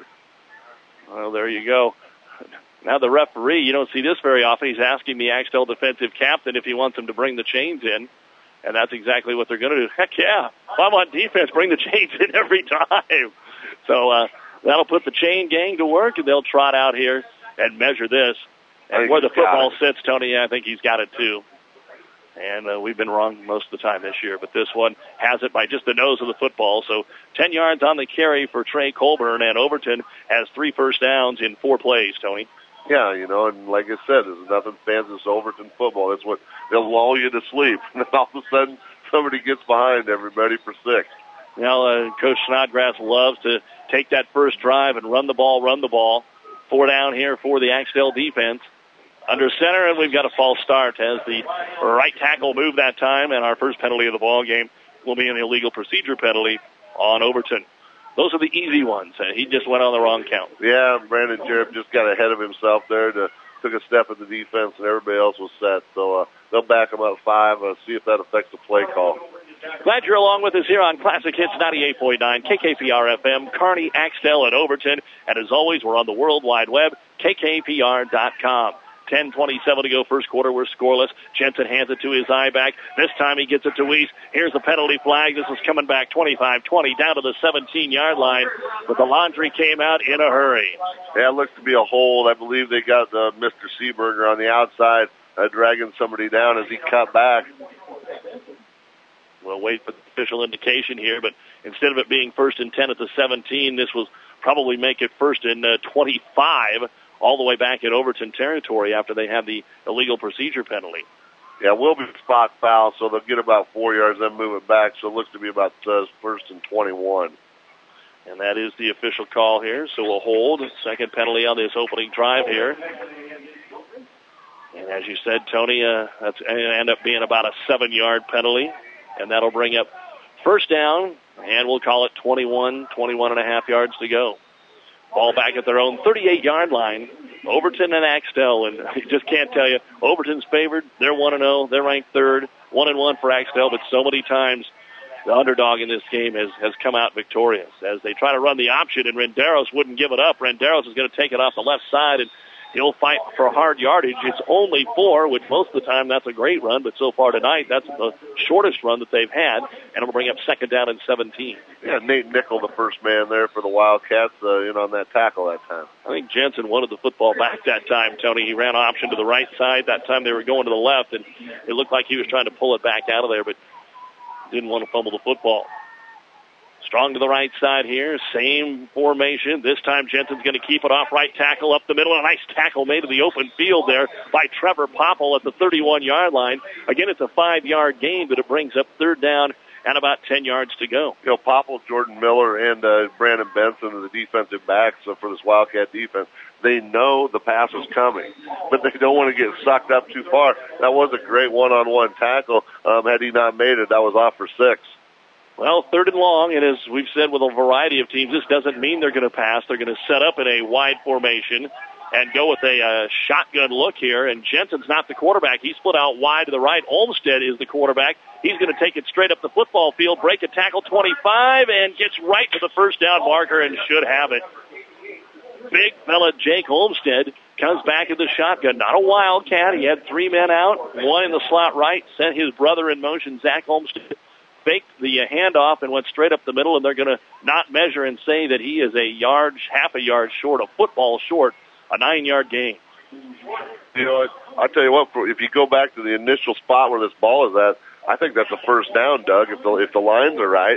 Well, there you go. Now the referee, you don't see this very often, he's asking the Axtell defensive captain if he wants him to bring the chains in, and that's exactly what they're going to do. Heck yeah, if I'm on defense, bring the chains in every time. So uh, that'll put the chain gang to work, and they'll trot out here and measure this. And where the football sits, Tony, I think he's got it too. And uh, we've been wrong most of the time this year, but this one has it by just the nose of the football. So ten yards on the carry for Trey Colburn, and Overton has three first downs in four plays, Tony. Yeah, you know, and like I said, there's nothing fancy as Overton football. That's what they'll lull you to sleep, and then all of a sudden somebody gets behind everybody for six. Well, uh, Coach Snodgrass loves to take that first drive and run the ball, run the ball. Four down here for the Axtell defense. Under center, and we've got a false start as the right tackle moved that time, and our first penalty of the ball game will be an illegal procedure penalty on Overton. Those are the easy ones. Uh, he just went on the wrong count. Yeah, Brandon Jarrett just got ahead of himself there, to, took a step at the defense, and everybody else was set. So uh, they'll back him up five, uh, see if that affects the play call. Glad you're along with us here on Classic Hits ninety-eight point nine, K K P R F M, Kearney, Axtell, and Overton. And as always, we're on the World Wide Web, K K P R dot com. ten twenty-seven to go, first quarter. We're scoreless. Jensen hands it to his eye back. This time he gets it to Weiss. Here's the penalty flag. This is coming back twenty-five twenty down to the seventeen-yard line, but the laundry came out in a hurry. Yeah, it looks to be a hold. I believe they got uh, Mister Seaberger on the outside uh, dragging somebody down as he cut back. We'll wait for the official indication here, but instead of it being first and ten at the seventeen, this will probably make it first and uh, twenty-five all the way back at Overton territory after they have the illegal procedure penalty. Yeah, we'll be spot foul, so they'll get about four yards, then move it back, so it looks to be about uh, first and twenty-one. And that is the official call here, so we'll hold. Second penalty on this opening drive here. And as you said, Tony, uh, that's going to end up being about a seven-yard penalty, and that'll bring up first down, and we'll call it twenty-one, twenty-one and a half yards to go. Ball back at their own thirty-eight-yard line. Overton and Axtell, and I just can't tell you, Overton's favored. They're one and oh. They're ranked third. one and one for Axtell, but so many times the underdog in this game has, has come out victorious as they try to run the option, and Renderos wouldn't give it up. Renderos is going to take it off the left side, and he'll fight for hard yardage. It's only four, which most of the time that's a great run, but so far tonight that's the shortest run that they've had, and it'll bring up second down and seventeen. Yeah, Nate Nickel, the first man there for the Wildcats, uh, in on that tackle that time. I think Jensen wanted the football back that time, Tony. He ran option to the right side. That time they were going to the left, and it looked like he was trying to pull it back out of there, but didn't want to fumble the football. Strong to the right side here. Same formation. This time Jensen's going to keep it off right tackle up the middle. A nice tackle made to the open field there by Trevor Popple at the thirty-one-yard line. Again, it's a five-yard gain, but it brings up third down and about ten yards to go. You know, Popple, Jordan Miller, and uh, Brandon Benson are the defensive backs uh, for this Wildcat defense. They know the pass is coming, but they don't want to get sucked up too far. That was a great one-on-one tackle. Um, had he not made it, that was off for six. Well, third and long, and as we've said with a variety of teams, this doesn't mean they're going to pass. They're going to set up in a wide formation and go with a uh, shotgun look here, and Jensen's not the quarterback. He's split out wide to the right. Olmstead is the quarterback. He's going to take it straight up the football field, break a tackle twenty-five, and gets right to the first down marker and should have it. Big fella Jake Olmstead comes back in the shotgun. Not a Wildcat. He had three men out, one in the slot right, sent his brother in motion, Zach Olmstead. Faked the uh, handoff and went straight up the middle, and they're going to not measure and say that he is a yard, half a yard short, a football short, a nine-yard gain. You know, I'll tell you what, if you go back to the initial spot where this ball is at, I think that's a first down, Doug, if the, if the lines are right.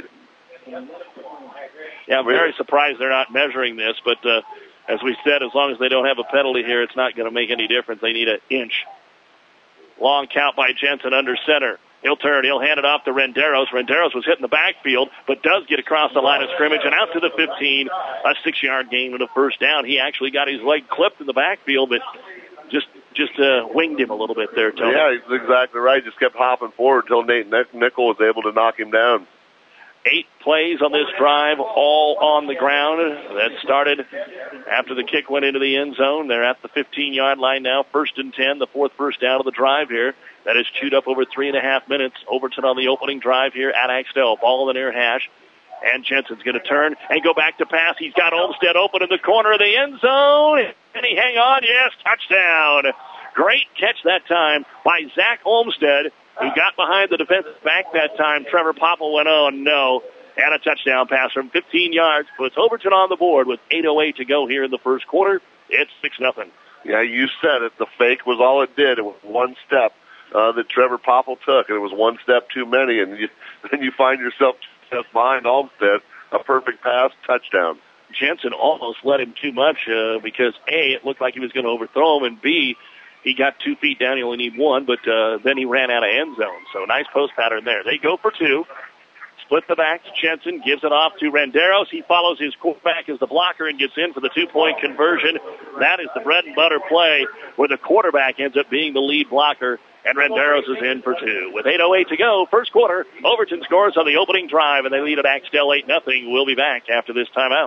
Yeah, I'm very surprised they're not measuring this, but uh, as we said, as long as they don't have a penalty here, it's not going to make any difference. They need an inch. Long count by Jensen under center. He'll turn. He'll hand it off to Renderos. Renderos was hitting the backfield, but does get across the line of scrimmage and out to the fifteen. A six-yard gain with a first down. He actually got his leg clipped in the backfield, but just just uh, winged him a little bit there, Tony. Yeah, he's exactly right. Just kept hopping forward until Nate Nickel was able to knock him down. Eight plays on this drive, all on the ground. That started after the kick went into the end zone. They're at the fifteen-yard line now, first and ten, the fourth first down of the drive here. That is chewed up over three and a half minutes. Overton on the opening drive here at Axtell. Ball in the near hash. And Jensen's going to turn and go back to pass. He's got Olmstead open in the corner of the end zone. Can he hang on? Yes, touchdown. Great catch that time by Zach Olmstead, who got behind the defensive back that time. Trevor Popple went, oh, no. And a touchdown pass from fifteen yards. Puts Overton on the board with eight oh eight to go here in the first quarter. It's six nothing. Yeah, you said it. The fake was all it did. It was one step uh, that Trevor Popple took, and it was one step too many. And you, then you find yourself just behind Olmstead. A perfect pass, touchdown. Jensen almost let him too much uh, because, A, it looked like he was going to overthrow him, and B, he got two feet down. He only need one, but uh, then he ran out of end zone. So nice post pattern there. They go for two. Split the backs. Jensen gives it off to Renderos. He follows his quarterback as the blocker and gets in for the two-point conversion. That is the bread and butter play where the quarterback ends up being the lead blocker, and Renderos is in for two. With eight oh eight to go, first quarter, Overton scores on the opening drive, and they lead at Axtell eight nothing. We'll be back after this timeout.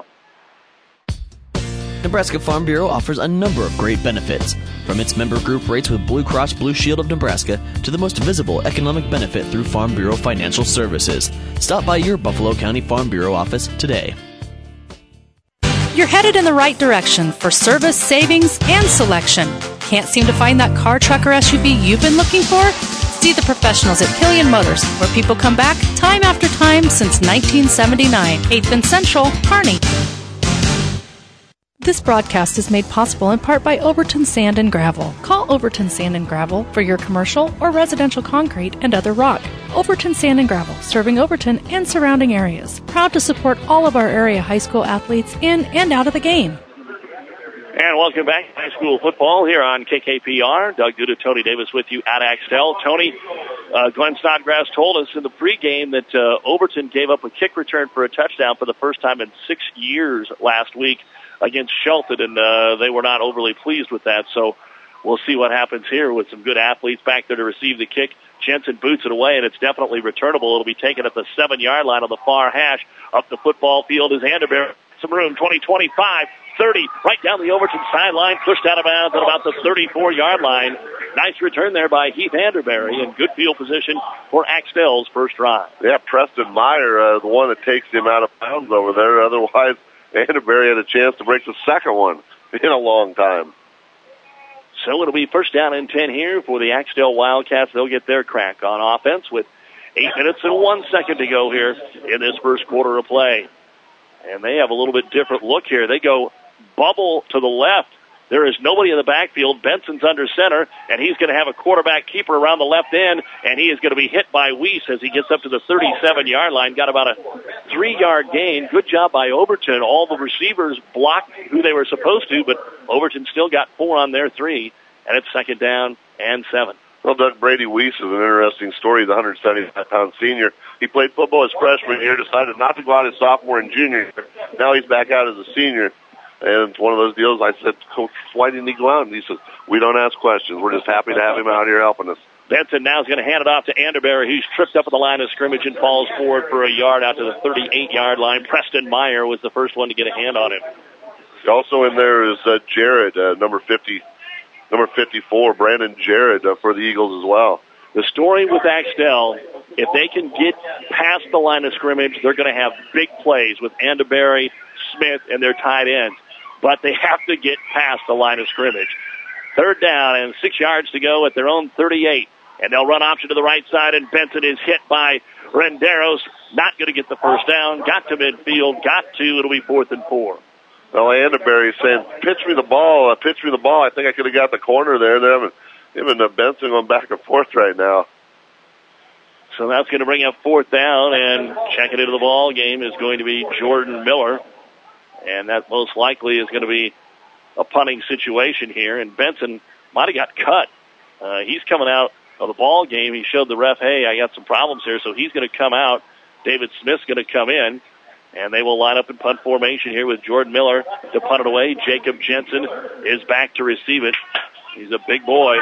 Nebraska Farm Bureau offers a number of great benefits, from its member group rates with Blue Cross Blue Shield of Nebraska to the most visible economic benefit through Farm Bureau Financial Services. Stop by your Buffalo County Farm Bureau office today. You're headed in the right direction for service, savings, and selection. Can't seem to find that car, truck, or S U V you've been looking for? See the professionals at Killian Motors, where people come back time after time since nineteen seventy-nine. eighth and Central, Kearney. This broadcast is made possible in part by Overton Sand and Gravel. Call Overton Sand and Gravel for your commercial or residential concrete and other rock. Overton Sand and Gravel, serving Overton and surrounding areas. Proud to support all of our area high school athletes in and out of the game. And welcome back to high school football here on K K P R. Doug Duda, Tony Davis with you at Axtell. Tony, uh, Glenn Snodgrass told us in the pregame that uh, Overton gave up a kick return for a touchdown for the first time in six years last week against Shelton, and uh, they were not overly pleased with that. So we'll see what happens here with some good athletes back there to receive the kick. Jensen boots it away, and it's definitely returnable. It'll be taken at the seven-yard line on the far hash. Up the football field is Anderberry. some room. twenty, twenty-five, thirty, right down the Overton sideline, pushed out of bounds at about the thirty-four-yard line. Nice return there by Heath Anderberry, and good field position for Axtell's first drive. Yeah, Preston Meyer, uh, the one that takes him out of bounds over there. Otherwise, Anderberry had a chance to break the second one in a long time. So it'll be first down and ten here for the Axtell Wildcats. They'll get their crack on offense with eight minutes and one second to go here in this first quarter of play. And they have a little bit different look here. They go bubble to the left. There is nobody in the backfield. Benson's under center, and he's going to have a quarterback keeper around the left end, and he is going to be hit by Weiss as he gets up to the thirty-seven-yard line. Got about a three-yard gain. Good job by Overton. All the receivers blocked who they were supposed to, but Overton still got four on their three, and it's second down and seven. Well, Doug Brady Weiss is an interesting story. He's a one hundred seventy-five pound senior. He played football his freshman year, decided not to go out his sophomore and junior year. Now he's back out as a senior. And it's one of those deals. I said, Coach, why didn't he go out? And he says, we don't ask questions. We're just happy to have him out here helping us. Benson now is going to hand it off to Anderberry, who's tripped up at the line of scrimmage and falls forward for a yard out to the thirty-eight-yard line. Preston Meyer was the first one to get a hand on him. Also in there is uh, Jared, uh, number fifty, number fifty-four, Brandon Jared uh, for the Eagles as well. The story with Axtell, if they can get past the line of scrimmage, they're going to have big plays with Anderberry, Smith, and their tight ends. But they have to get past the line of scrimmage. Third down and six yards to go at their own thirty-eight. And they'll run option to the right side, and Benson is hit by Renderos. Not going to get the first down. Got to midfield. Got to. It'll be fourth and four. Well, Anderberry is saying, pitch me the ball. Uh, pitch me the ball. I think I could have got the corner there. They're having, him and uh, Benson going back and forth right now. So that's going to bring up fourth down, and checking into the ball game is going to be Jordan Miller. And that most likely is going to be a punting situation here. And Benson might have got cut. Uh, he's coming out of the ball game. He showed the ref, hey, I got some problems here. So he's going to come out. David Smith's going to come in. And they will line up in punt formation here with Jordan Miller to punt it away. Jacob Jensen is back to receive it. He's a big boy.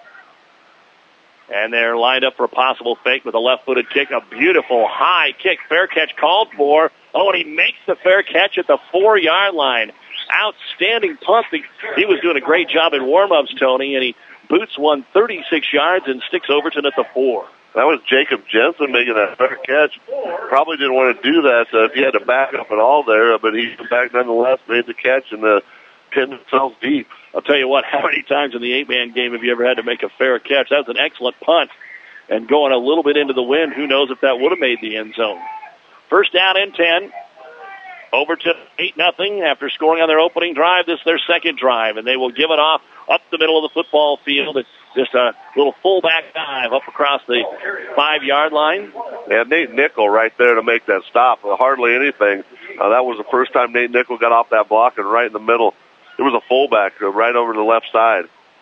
And they're lined up for a possible fake with a left-footed kick. A beautiful high kick. Fair catch called for. Oh, and he makes the fair catch at the four-yard line. Outstanding punt. He was doing a great job in warm-ups, Tony, and he boots one thirty-six yards and sticks Overton at the four. That was Jacob Jensen making that fair catch. Probably didn't want to do that uh, if he had to back up at all there, but he back nonetheless, made the catch and uh, pinned himself deep. I'll tell you what, how many times in the eight-man game have you ever had to make a fair catch? That was an excellent punt. And going a little bit into the wind, who knows if that would have made the end zone. First down and ten. Overton eight nothing after scoring on their opening drive. This is their second drive, and they will give it off up the middle of the football field. It's just a little fullback dive up across the five-yard line. Yeah, Nate Nickel right there to make that stop. Hardly anything. Uh, that was the first time Nate Nickel got off that block, and right in the middle. It was a fullback right over to the left side.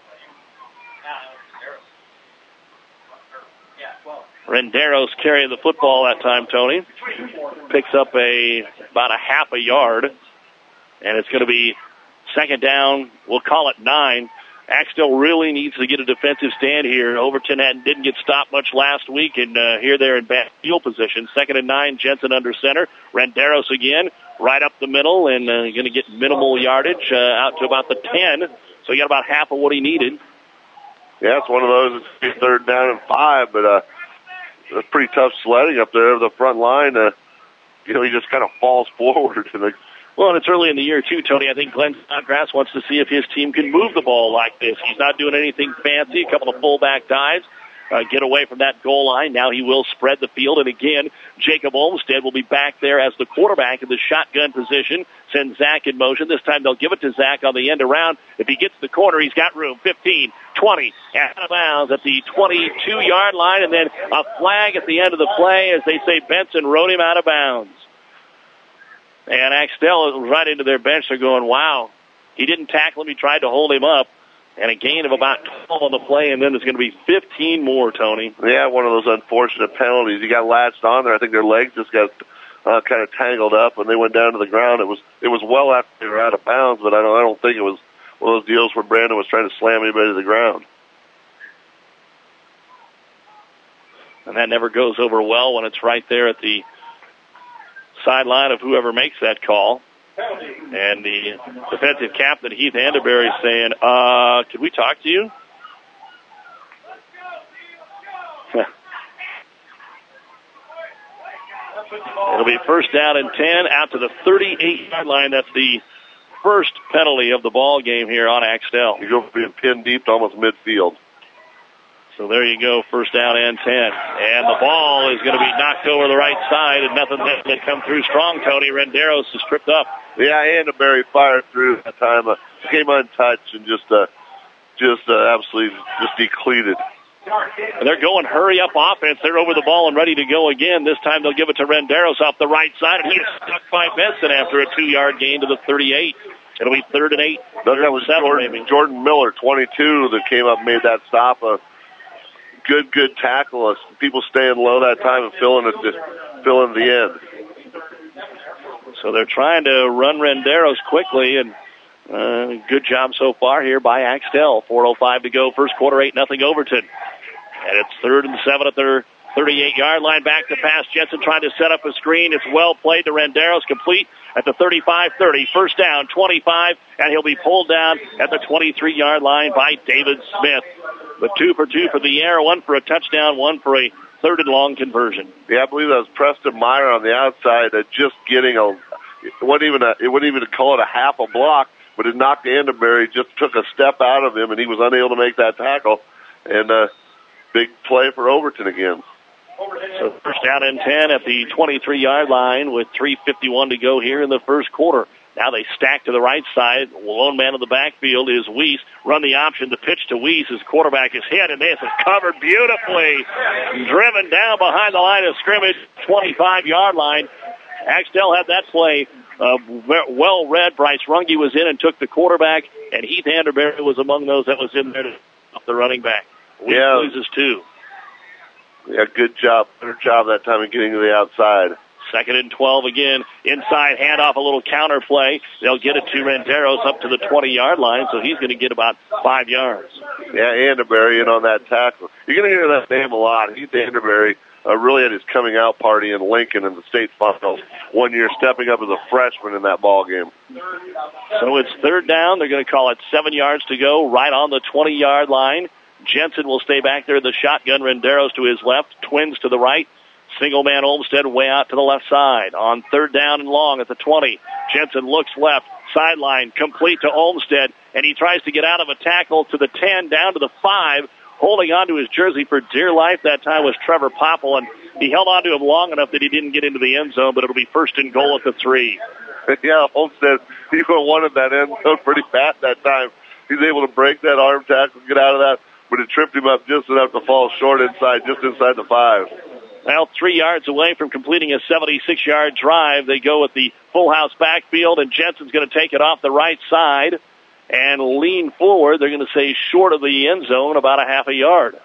Renderos carrying the football that time, Tony. Picks up a about a half a yard. And it's going to be second down. We'll call it nine. Axtell really needs to get a defensive stand here. Overton had, didn't get stopped much last week, and uh, here they're in bad field position. Second and nine, Jensen under center. Renderos again, right up the middle, and uh, going to get minimal yardage uh, out to about the ten. So he got about half of what he needed. Yeah, it's one of those. It's third down and five, but uh, it's pretty tough sledding up there. The front line, uh, you know, he just kind of falls forward. And the, Well, and it's early in the year, too, Tony. I think Glenn Snodgrass wants to see if his team can move the ball like this. He's not doing anything fancy, a couple of fullback dives, uh, get away from that goal line. Now he will spread the field. And, again, Jacob Olmstead will be back there as the quarterback in the shotgun position. Send Zach in motion. This time they'll give it to Zach on the end around. If he gets the corner, he's got room. fifteen, twenty, out of bounds at the twenty-two-yard line. And then a flag at the end of the play as they say Benson rode him out of bounds. And Axtell is right into their bench. They're going, wow, he didn't tackle him. He tried to hold him up. And a gain of about twelve on the play, and then there's going to be fifteen more, Tony. Yeah, one of those unfortunate penalties. He got latched on there. I think their legs just got uh, kind of tangled up, and they went down to the ground. It was it was well after they were out of bounds, but I don't I don't think it was one of those deals where Brandon was trying to slam anybody to the ground. And that never goes over well when it's right there at the sideline of whoever makes that call. And the defensive captain, Heath Anderberry, is saying, uh, could we talk to you? It'll be first down and ten out to the thirty-eight-yard line. That's the first penalty of the ball game here on Axtell. You go for being pinned deep to almost midfield. So there you go, first down and ten. And the ball is going to be knocked over the right side, and nothing that come through strong, Tony. Renderos is tripped up. Yeah, Anderberry fired through that time. Uh, came untouched and just, uh, just uh, absolutely just depleted. And they're going hurry-up offense. They're over the ball and ready to go again. This time they'll give it to Renderos off the right side, and he's stuck by Benson after a two-yard gain to the thirty-eight. It'll be third and eight. That was Jordan, Jordan Miller, twenty-two, that came up and made that stop. A good, good tackle. Uh, people staying low that time and filling it, filling the end. So they're trying to run Renderos quickly, and uh, good job so far here by Axtell. four oh five to go, first quarter, eight nothing Overton. And it's third and seven at their thirty-eight-yard line. Back to pass. Jensen trying to set up a screen. It's well played to Renderos. Complete at the thirty-five thirty. First down, twenty-five, and he'll be pulled down at the twenty-three-yard line by David Smith. The two for two for the air, one for a touchdown, one for a third and long conversion. Yeah, I believe that was Preston Meyer on the outside, uh, just getting a, it wasn't even a, it wouldn't even call it a half a block, but it knocked Anderberry, just took a step out of him, and he was unable to make that tackle. And uh, big play for Overton again. So first down and ten at the twenty-three-yard line with three fifty-one to go here in the first quarter. Now they stack to the right side. Lone man in the backfield is Weiss. Run the option. The pitch to Weiss. His quarterback is hit, and this is covered beautifully. Driven down behind the line of scrimmage, twenty-five-yard line. Axtell had that play uh, well read. Bryce Runge was in and took the quarterback, and Heath Anderberry was among those that was in there to stop the running back. Weiss yeah. loses two. Yeah, good job. Better job that time of getting to the outside. Second and twelve again. Inside handoff, a little counter play. They'll get it to Renderos up to the twenty-yard line, so he's going to get about five yards. Yeah, Anderberry in on that tackle. You're going to hear that name a lot. Heath Anderberry uh, really had his coming out party in Lincoln in the state finals one year, stepping up as a freshman in that ball game. So it's third down. They're going to call it seven yards to go, right on the twenty-yard line. Jensen will stay back there in the shotgun. Renderos to his left, Twins to the right. Single man Olmsted way out to the left side. On third down and long at the twenty. Jensen looks left, sideline, complete to Olmsted, and he tries to get out of a tackle to the ten, down to the five. Holding on to his jersey for dear life that time was Trevor Popple, and he held on to him long enough that he didn't get into the end zone, but it'll be first and goal at the three. Yeah, Olmsted, he wanted that end zone pretty fast that time. He's able to break that arm tackle, get out of that, but it tripped him up just enough to fall short inside, just inside the five. Well, three yards away from completing a seventy-six-yard drive. They go with the full house backfield, and Jensen's going to take it off the right side and lean forward. They're going to say short of the end zone, about a half a yard.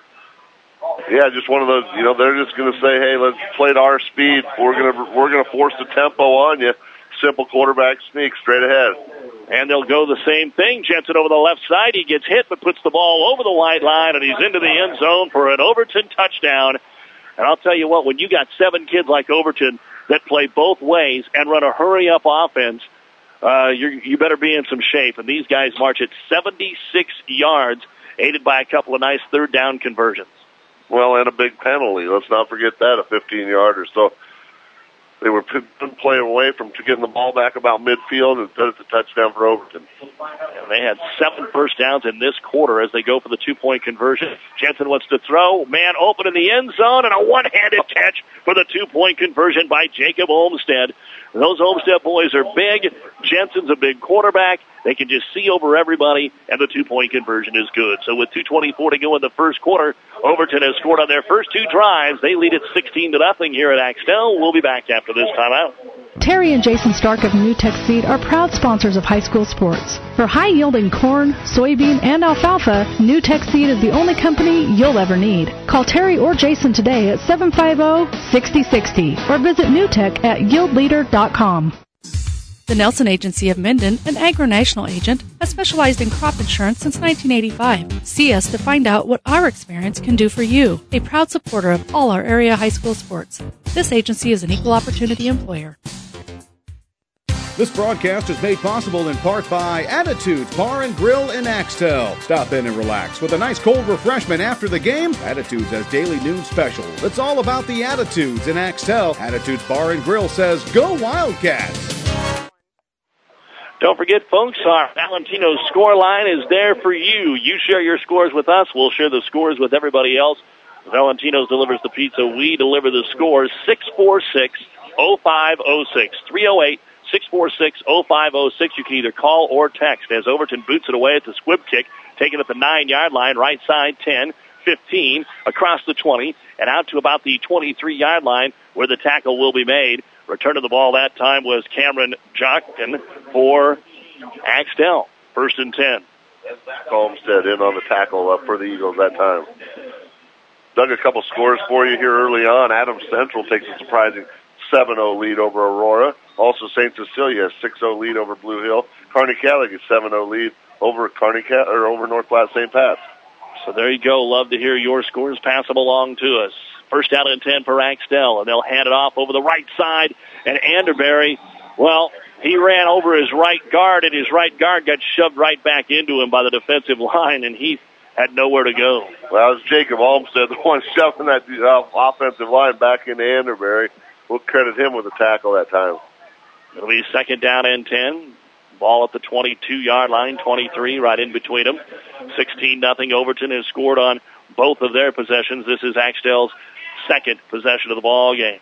Yeah, just one of those, you know, they're just going to say, hey, let's play at our speed. We're going to we're going to force the tempo on you. Simple quarterback sneak straight ahead. And they'll go the same thing. Jensen over the left side. He gets hit but puts the ball over the wide line, and he's into the end zone for an Overton touchdown. And I'll tell you what, when you got seven kids like Overton that play both ways and run a hurry-up offense, uh, you're, you better be in some shape. And these guys march at seventy-six yards, aided by a couple of nice third down conversions. Well, and a big penalty. Let's not forget that, a fifteen-yarder. So they were playing away from getting the ball back about midfield, and it's a touchdown for Overton. And they had seven first downs in this quarter as they go for the two-point conversion. Jensen wants to throw. Man open in the end zone, and a one-handed catch for the two-point conversion by Jacob Olmsted. Those Olmsted boys are big. Jensen's a big quarterback. They can just see over everybody, and the two-point conversion is good. So with two twenty-four to go in the first quarter, Overton has scored on their first two drives. They lead it sixteen to nothing here at Axtell. We'll be back after this timeout. Terry and Jason Stark of New Tech Seed are proud sponsors of high school sports. For high-yielding corn, soybean, and alfalfa, New Tech Seed is the only company you'll ever need. Call Terry or Jason today at seven five zero, six zero six zero or visit newtech at yield leader dot com. The Nelson Agency of Minden, an agro-national agent, has specialized in crop insurance since nineteen eighty-five. See us to find out what our experience can do for you. A proud supporter of all our area high school sports. This agency is an equal opportunity employer. This broadcast is made possible in part by Attitudes Bar and Grill in Axtell. Stop in and relax with a nice cold refreshment after the game. Attitudes has daily noon specials. It's all about the Attitudes in Axtell. Attitudes Bar and Grill says, go Wildcats! Don't forget, folks, our Valentino's score line is there for you. You share your scores with us. We'll share the scores with everybody else. Valentino's delivers the pizza. We deliver the scores. six four six, oh five oh six. three oh eight, six four six, oh five oh six. You can either call or text as Overton boots it away at the squib kick, taken at the nine-yard line, right side, ten, fifteen, across the twenty, and out to about the twenty-three-yard line where the tackle will be made. Return of the ball that time was Cameron Jockton for Axtell. First and ten. Olmsted in on the tackle up for the Eagles that time. Doug, a couple scores for you here early on. Adams Central takes a surprising seven oh lead over Aurora. Also, Saint Cecilia has six oh lead over Blue Hill. Kearney Catholic has seven oh lead over Kearney Cat or over North Platte Saint Pat's. So there you go. Love to hear your scores. Pass them along to us. First down and ten for Axtell, and they'll hand it off over the right side. And Anderberry, well, he ran over his right guard, and his right guard got shoved right back into him by the defensive line, and he had nowhere to go. Well, it was Jacob Olmsted, the one shoving that uh, offensive line back into Anderberry. We'll credit him with the tackle that time. It'll be second down and ten. Ball at the twenty-two-yard line, twenty-three, right in between them. sixteen nothing. Overton has scored on both of their possessions. This is Axtell's second possession of the ball game.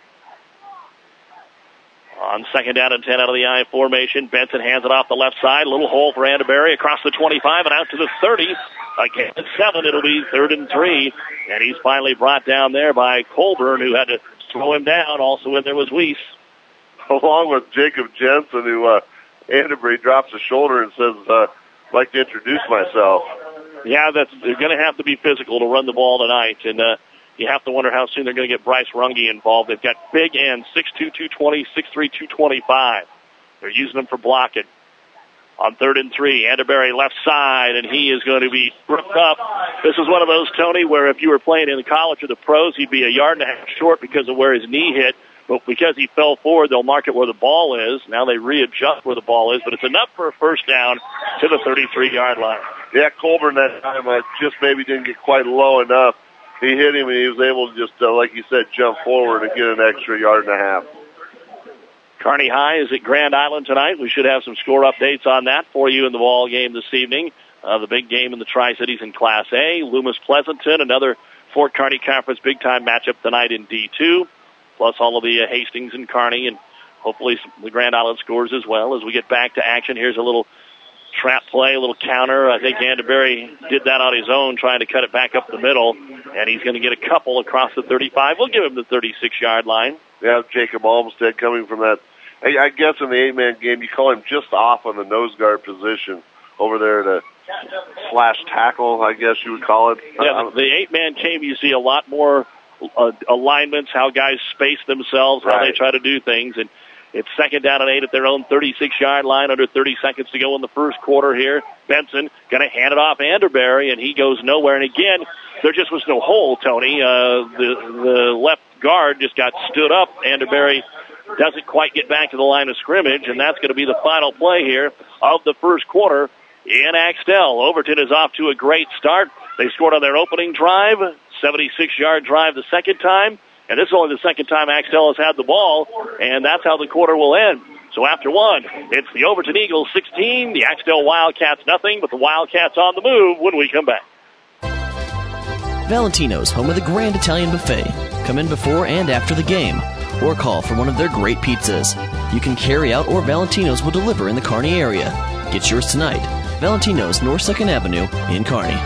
On second down and ten out of the I formation, Benson hands it off the left side. Little hole for Anderberry across the twenty-five and out to the thirty. Again at seven, it'll be third and three. And he's finally brought down there by Colburn, who had to slow him down. Also in there was Weiss. Along with Jacob Jensen, who uh, Anderberry drops his shoulder and says, uh, I'd like to introduce myself. Yeah, that's they're going to have to be physical to run the ball tonight. And uh, you have to wonder how soon they're going to get Bryce Runge involved. They've got big ends, six two, two twenty, six three, two twenty-five. They're using them for blocking. On third and three, Anderberry left side, and he is going to be ripped up. This is one of those, Tony, where if you were playing in the college or the pros, he'd be a yard and a half short because of where his knee hit. But because he fell forward, they'll mark it where the ball is. Now they readjust where the ball is, but it's enough for a first down to the thirty-three-yard line. Yeah, Colburn that time uh, just maybe didn't get quite low enough. He hit him, and he was able to just, uh, like you said, jump forward and get an extra yard and a half. Kearney High is at Grand Island tonight. We should have some score updates on that for you in the ball game this evening. Uh, the big game in the Tri-Cities in Class A. Loomis Pleasanton, another Fort Kearney Conference big-time matchup tonight in D two. Plus all of the uh, Hastings and Kearney, and hopefully some, the Grand Island scores as well. As we get back to action, here's a little trap play, a little counter. I think Anderberry did that on his own, trying to cut it back up the middle, and he's going to get a couple across the thirty-five. We'll give him the thirty-six-yard line. Yeah, Jacob Olmsted coming from that. I, I guess in the eight-man game, you call him just off on the nose guard position over there to slash tackle, I guess you would call it. Yeah, the, the eight-man game, you see a lot more Uh, alignments, how guys space themselves, how right. they try to do things. And it's second down and eight at their own thirty-six-yard line, under thirty seconds to go in the first quarter here. Benson going to hand it off Anderberry, and he goes nowhere. And again, there just was no hole, Tony. Uh, the, the left guard just got stood up. Anderberry doesn't quite get back to the line of scrimmage, and that's going to be the final play here of the first quarter in Axtell. Overton is off to a great start. They scored on their opening drive, seventy-six-yard drive the second time, and this is only the second time Axtell has had the ball, and that's how the quarter will end. So after one, it's the Overton Eagles sixteen, the Axtell Wildcats nothing, but the Wildcats on the move when we come back. Valentino's, home of the Grand Italian Buffet. Come in before and after the game, or call for one of their great pizzas. You can carry out, or Valentino's will deliver in the Kearney area. Get yours tonight. Valentino's, North second Avenue in Kearney.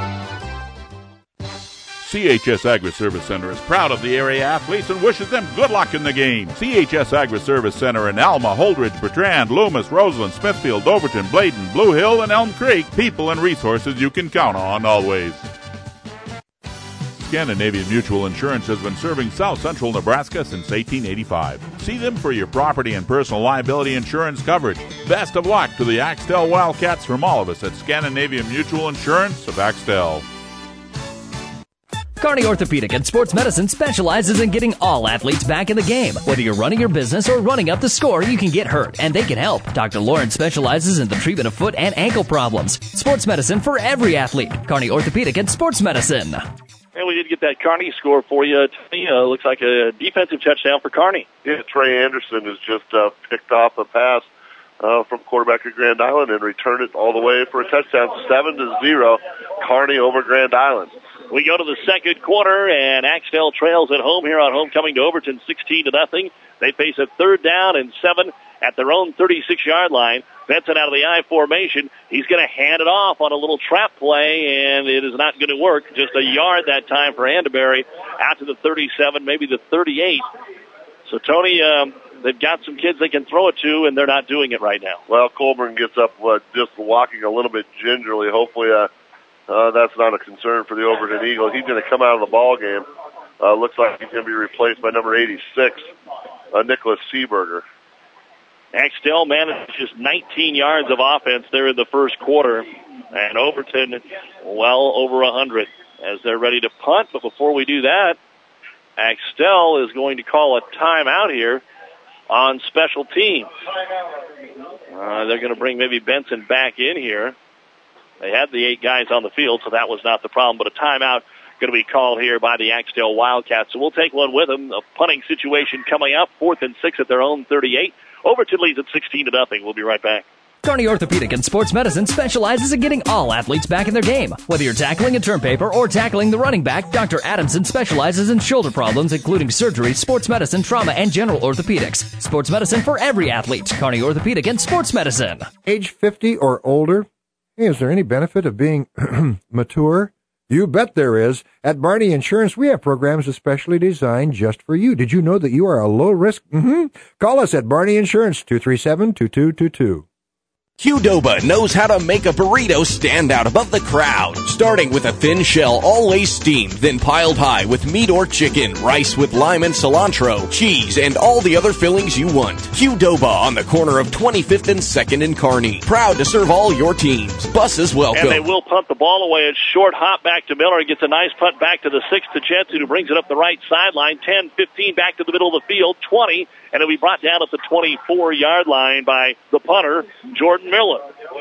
C H S Agri-Service Center is proud of the area athletes and wishes them good luck in the game. C H S Agri-Service Center in Alma, Holdridge, Bertrand, Loomis, Roseland, Smithfield, Overton, Bladen, Blue Hill, and Elm Creek. People and resources you can count on always. Scandinavian Mutual Insurance has been serving South Central Nebraska since eighteen eighty-five. See them for your property and personal liability insurance coverage. Best of luck to the Axtell Wildcats from all of us at Scandinavian Mutual Insurance of Axtell. Kearney Orthopedic and Sports Medicine specializes in getting all athletes back in the game. Whether you're running your business or running up the score, you can get hurt, and they can help. Doctor Lawrence specializes in the treatment of foot and ankle problems. Sports medicine for every athlete. Kearney Orthopedic and Sports Medicine. And we did get that Kearney score for you. Tony, uh, looks like a defensive touchdown for Kearney. Yeah, Trey Anderson has just uh, picked off a pass uh, from quarterback at Grand Island and returned it all the way for a touchdown, seven to zero. Kearney over Grand Island. We go to the second quarter, and Axtell trails at home here on homecoming to Overton, sixteen to nothing. They face a third down and seven at their own thirty-six-yard line. Benson out of the I formation. He's going to hand it off on a little trap play, and it is not going to work. Just a yard that time for Andabury out to the thirty-seven, maybe the thirty-eight. So, Tony, um, they've got some kids they can throw it to, and they're not doing it right now. Well, Colburn gets up uh, just walking a little bit gingerly. Hopefully uh, uh, that's not a concern for the Overton Eagles. He's going to come out of the ball game. Uh, looks like he's going to be replaced by number eighty-six, uh, Nicholas Seaberger. Axtell manages nineteen yards of offense there in the first quarter, and Overton well over one hundred as they're ready to punt. But before we do that, Axtell is going to call a timeout here on special teams. Uh, they're going to bring maybe Benson back in here. They had the eight guys on the field, so that was not the problem, but a timeout going to be called here by the Axtell Wildcats. So we'll take one with them. A punting situation coming up, fourth and six at their own thirty-eight. Overton leads at sixteen to nothing. We'll be right back. Kearney Orthopedic and Sports Medicine specializes in getting all athletes back in their game. Whether you're tackling a term paper or tackling the running back, Doctor Adamson specializes in shoulder problems, including surgery, sports medicine, trauma, and general orthopedics. Sports medicine for every athlete. Kearney Orthopedic and Sports Medicine. Age fifty or older? Hey, is there any benefit of being mature? You bet there is. At Barney Insurance, we have programs especially designed just for you. Did you know that you are a low risk? Mm-hmm. Call us at Barney Insurance, two three seven, two two two two. Qdoba knows how to make a burrito stand out above the crowd. Starting with a thin shell, always steamed, then piled high with meat or chicken, rice with lime and cilantro, cheese, and all the other fillings you want. Qdoba on the corner of twenty-fifth and second in Kearney. Proud to serve all your teams. Buses welcome. And they will punt the ball away. It's short hop back to Miller. He gets a nice punt back to the six to Jensen, who brings it up the right sideline. ten fifteen back to the middle of the field. twenty, and it'll be brought down at the twenty-four-yard line by the punter, Jordan Miller.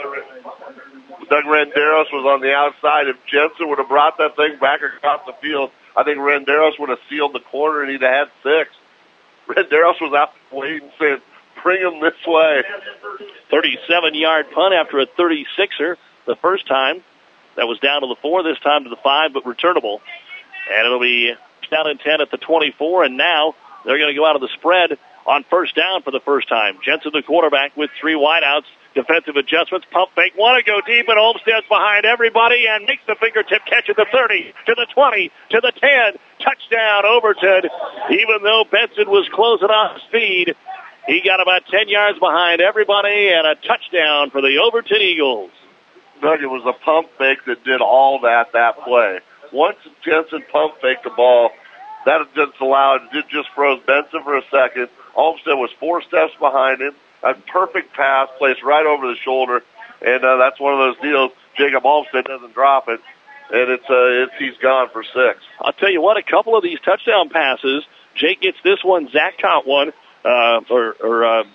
Doug Renderos was on the outside. If Jensen would have brought that thing back across the field, I think Renderos would have sealed the corner and he'd have had six. Renderos was out waiting, saying, bring him this way. thirty-seven-yard punt after a thirty-sixer the first time. That was down to the four, this time to the five, but returnable. And it'll be down in ten at the twenty-four, and now they're going to go out of the spread on first down for the first time. Jensen, the quarterback, with three wideouts. Defensive adjustments, pump fake, want to go deep, and Olmsted's behind everybody and makes the fingertip catch at the thirty, to the twenty, to the ten. Touchdown, Overton. Even though Benson was closing off speed, he got about ten yards behind everybody, and a touchdown for the Overton Eagles. Doug, it was a pump fake that did all that, that play. Once Jensen pump faked the ball, that just allowed, it just froze Benson for a second. Olmsted was four steps behind him. A perfect pass placed right over the shoulder, and uh, that's one of those deals. Jacob Olmsted doesn't drop it, and it's, uh, it's he's gone for six. I'll tell you what, a couple of these touchdown passes, Jake gets this one, Zach caught one, uh, or, or uh,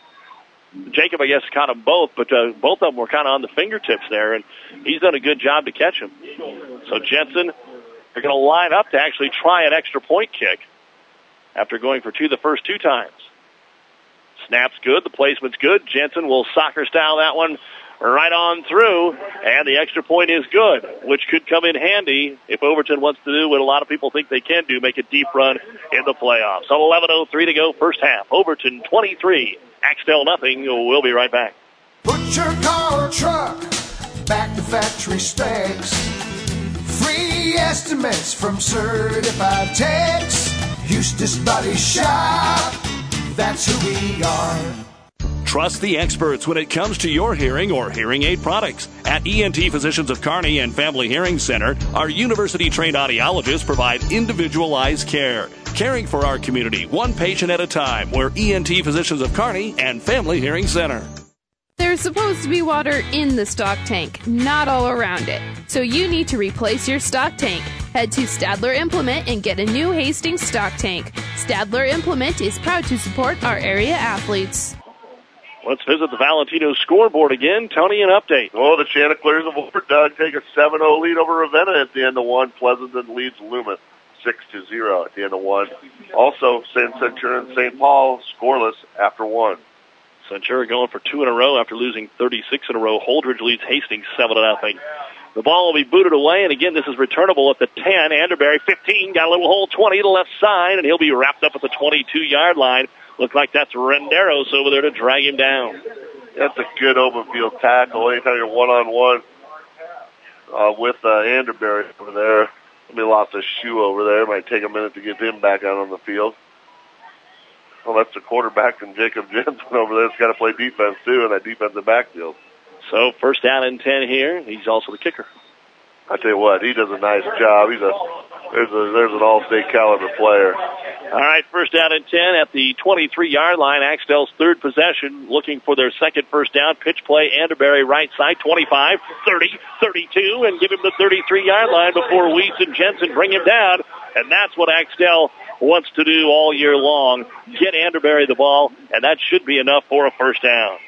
Jacob, I guess, caught them both, but uh, both of them were kind of on the fingertips there, and he's done a good job to catch them. So Jensen, they're going to line up to actually try an extra point kick after going for two the first two times. Snap's good. The placement's good. Jensen will soccer style that one right on through, and the extra point is good, which could come in handy if Overton wants to do what a lot of people think they can do, make a deep run in the playoffs. So eleven oh three to go, first half. Overton twenty-three, Axtell nothing. We'll be right back. Put your car or truck back to factory specs. Free estimates from certified techs. Eustace Body Shop. That's who we are. Trust the experts when it comes to your hearing or hearing aid products. At E N T Physicians of Kearney and Family Hearing Center, our university-trained audiologists provide individualized care, caring for our community one patient at a time. We're E N T Physicians of Kearney and Family Hearing Center. There's supposed to be water in the stock tank, not all around it. So you need to replace your stock tank. Head to Stadler Implement and get a new Hastings stock tank. Stadler Implement is proud to support our area athletes. Let's visit the Valentino scoreboard again. Tony, an update. Oh, the Chanticleers of Over Doug take a seven oh lead over Ravenna at the end of one. Pleasanton leads Loomis six to zero at the end of one. Also, Saint Centurion Saint Paul scoreless after one. Centura going for two in a row after losing thirty-six in a row. Holdridge leads Hastings seven to nothing. The ball will be booted away, and again, this is returnable at the ten. Anderberry, fifteen, got a little hole, twenty to the left side, and he'll be wrapped up at the twenty-two-yard line. Looks like that's Renderos over there to drag him down. That's a good open field tackle. Anytime you're one-on-one uh, with uh, Anderberry over there. He lost a shoe over there. Might take a minute to get him back out on the field. Well, that's the quarterback and Jacob Jensen over there. That's got to play defense, too, in that defensive backfield. So first down and ten here. He's also the kicker. I tell you what, he does a nice job. He's a there's a there's an all-state caliber player. All right, first down and ten at the twenty-three-yard line. Axtell's third possession, looking for their second first down. Pitch play, Anderberry right side, twenty-five, thirty, thirty-two, and give him the thirty-three-yard line before Weiss and Jensen bring him down. And that's what Axtell wants to do all year long, get Anderberry the ball, and that should be enough for a first down.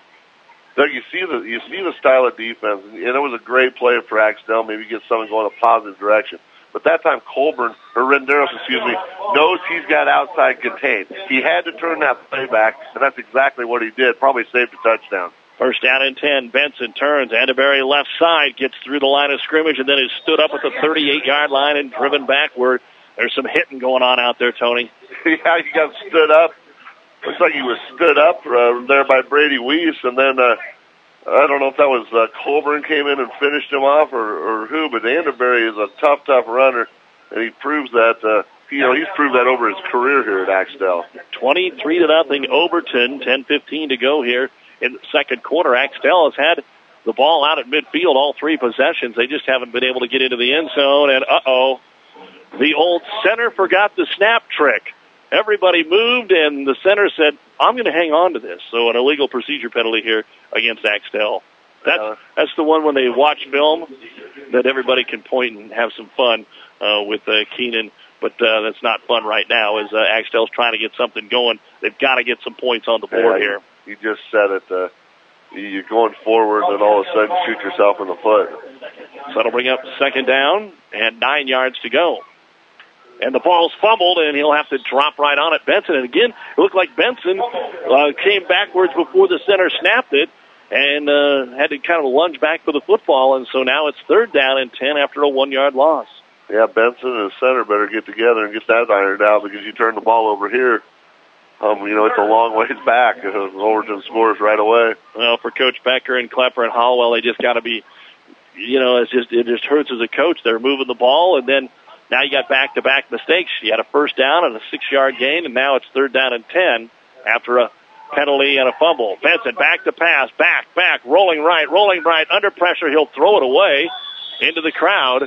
Doug, you see the you see the style of defense, and it was a great play for Axtell. Maybe get someone going a positive direction. But that time, Colburn, or Renderos, excuse me, knows he's got outside contained. He had to turn that play back, and that's exactly what he did. Probably saved a touchdown. First down and ten. Benson turns. Anderberry left side gets through the line of scrimmage, and then is stood up at the thirty-eight-yard line and driven backward. There's some hitting going on out there, Tony. Yeah, he got stood up. Looks like he was stood up uh, there by Brady Weiss, and then uh, I don't know if that was uh, Colburn came in and finished him off or, or who, but Anderberry is a tough, tough runner, and he proves that. Uh, you know, he's proved that over his career here at Axtell. twenty-three to nothing, Overton. ten fifteen to go here in the second quarter. Axtell has had the ball out at midfield all three possessions. They just haven't been able to get into the end zone, and uh-oh, the old center forgot the snap trick. Everybody moved, and the center said, I'm going to hang on to this. So an illegal procedure penalty here against Axtell. That's, uh, that's the one when they watch film that everybody can point and have some fun uh, with uh, Keenan. But uh, that's not fun right now as uh, Axtell's trying to get something going. They've got to get some points on the board yeah, here. You just said it. Uh, you're going forward, and all of a sudden shoot yourself in the foot. So that'll bring up second down and nine yards to go. And the ball's fumbled, and he'll have to drop right on it. Benson, and again, it looked like Benson uh, came backwards before the center snapped it and uh, had to kind of lunge back for the football, and so now it's third down and ten after a one-yard loss. Yeah, Benson and the center better get together and get that ironed out because you turn the ball over here, um, you know, it's a long ways back. Overton scores right away. Well, for Coach Becker and Klepper and Hallwell, they just got to be, you know, it's just it just hurts as a coach. They're moving the ball, and then now you got back-to-back mistakes. You had a first down and a six-yard gain, and now it's third down and ten after a penalty and a fumble. Benson back to pass, back, back, rolling right, rolling right, under pressure. He'll throw it away into the crowd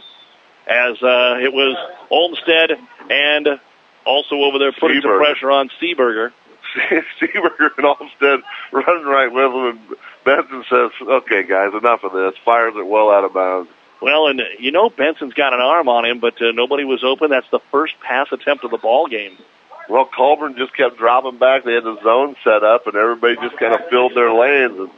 as uh, it was Olmstead and also over there putting some pressure on Seaberger. Seaberger and Olmstead running right with him, and Benson says, okay, guys, enough of this. Fires it well out of bounds. Well, and you know Benson's got an arm on him, but uh, nobody was open. That's the first pass attempt of the ball game. Well, Colburn just kept dropping back. They had the zone set up, and everybody just kind of filled their lanes. And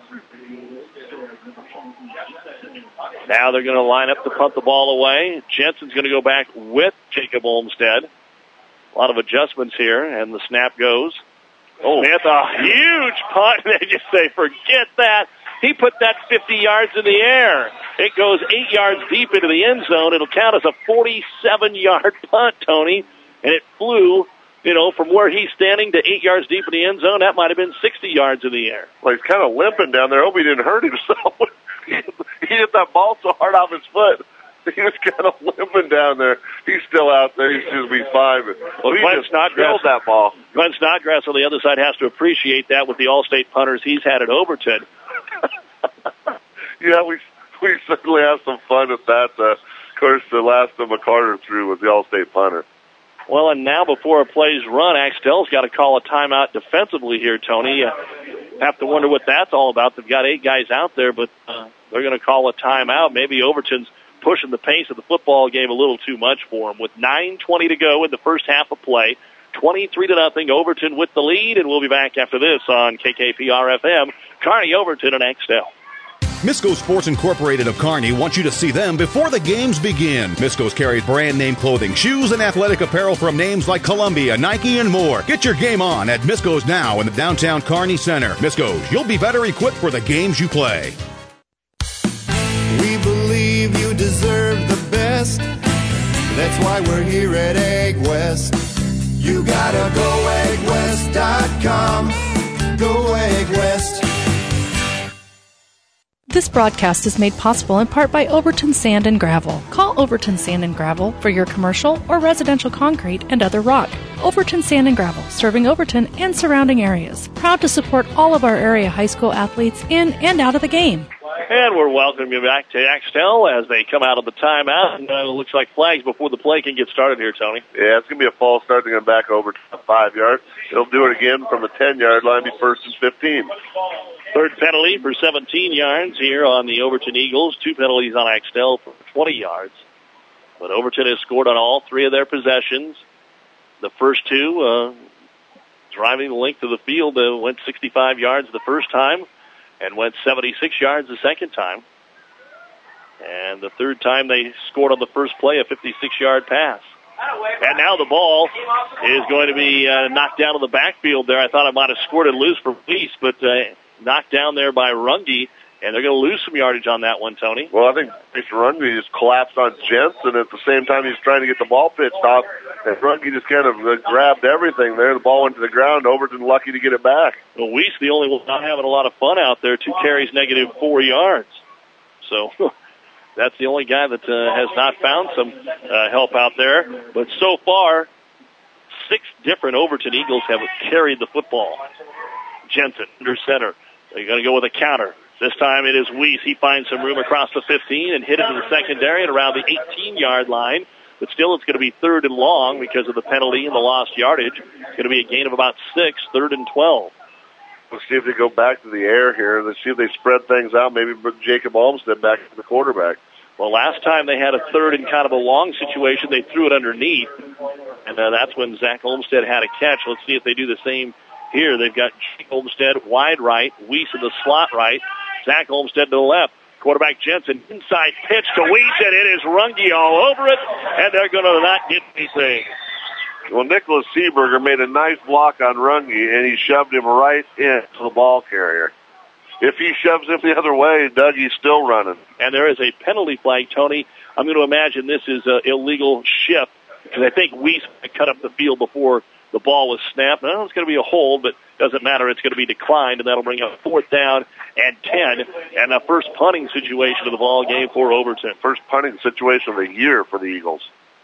now they're going to line up to punt the ball away. Jensen's going to go back with Jacob Olmstead. A lot of adjustments here, and the snap goes. Oh, that's a huge punt. They just say, forget that. He put that fifty yards in the air. It goes eight yards deep into the end zone. It'll count as a forty-seven-yard punt, Tony. And it flew, you know, from where he's standing to eight yards deep in the end zone. That might have been sixty yards in the air. Well, he's kind of limping down there. I hope he didn't hurt himself. He hit that ball so hard off his foot. He was kind of limping down there. He's still out there. He should be fine. But well, we Glenn just Snodgrass, that ball. Glenn Snodgrass on the other side has to appreciate that with the All-State punters he's had at Overton. Yeah, we we certainly have some fun with that. Uh, of course, the last of McCarter threw was the All-State punter. Well, and now before a play's run, Axtell's got to call a timeout defensively here, Tony. Uh, have to wonder what that's all about. They've got eight guys out there, but uh, they're going to call a timeout. Maybe Overton's pushing the pace of the football game a little too much for them. With nine twenty to go in the first half of play, twenty-three to nothing, Overton with the lead, and we'll be back after this on K K P R F M, Kearney, Overton, and Axtell. Misco Sports Incorporated of Kearney wants you to see them before the games begin. Misco's carries brand name clothing, shoes, and athletic apparel from names like Columbia, Nike, and more. Get your game on at Misco's now in the downtown Kearney Center. Misco's, you'll be better equipped for the games you play. We believe you deserve the best. That's why we're here at Egg West. You gotta go egg west dot com. Go Egg West. This broadcast is made possible in part by Overton Sand and Gravel. Call Overton Sand and Gravel for your commercial or residential concrete and other rock. Overton Sand and Gravel, serving Overton and surrounding areas. Proud to support all of our area high school athletes in and out of the game. And we're welcoming you back to Axtell as they come out of the timeout. And uh, it looks like flags before the play can get started here, Tony. Yeah, it's going to be a false start to come back over to the five yard. They'll do it again from the ten-yard line, be first and fifteen. Third penalty for seventeen yards here on the Overton Eagles. Two penalties on Axtell for twenty yards. But Overton has scored on all three of their possessions. The first two, uh, driving the length of the field, uh, went sixty-five yards the first time and went seventy-six yards the second time. And the third time they scored on the first play, a fifty-six-yard pass. And now the ball is going to be uh, knocked down to the backfield there. I thought it might have squirted loose for Weiss, but uh, knocked down there by Runge, and they're going to lose some yardage on that one, Tony. Well, I think Mister Runge just collapsed on Jensen at the same time he's trying to get the ball pitched off, and Runge just kind of uh, grabbed everything there. The ball went to the ground. Overton lucky to get it back. Well, Weiss, the only one not having a lot of fun out there, two carries, negative four yards. So that's the only guy that uh, has not found some uh, help out there. But so far, six different Overton Eagles have carried the football. Jensen, under center. They're going to go with a counter. This time it is Weiss. He finds some room across the fifteen and hit it in the secondary at around the eighteen-yard line. But still, it's going to be third and long because of the penalty and the lost yardage. It's going to be a gain of about six, third and twelve. We'll see if they go back to the air here. Let's see if they spread things out. Maybe put Jacob Olmstead back to the quarterback. Well, last time they had a third and kind of a long situation, they threw it underneath. And uh, that's when Zach Olmstead had a catch. Let's see if they do the same here. They've got Jake Olmstead wide right, Weiss in the slot right, Zach Olmstead to the left. Quarterback Jensen, inside pitch to Weiss, and it is Runge all over it, and they're going to not get anything. Well, Nicholas Seeberger made a nice block on Runge, and he shoved him right into the ball carrier. If he shoves him the other way, Dougie's still running. And there is a penalty flag, Tony. I'm going to imagine this is an illegal shift, because I think Weiss cut up the field before the ball was snapped. Well, it's going to be a hold, but doesn't matter. It's going to be declined, and that'll bring up fourth down and ten, and a first punting situation of the ball game for Overton. First punting situation of the year for the Eagles.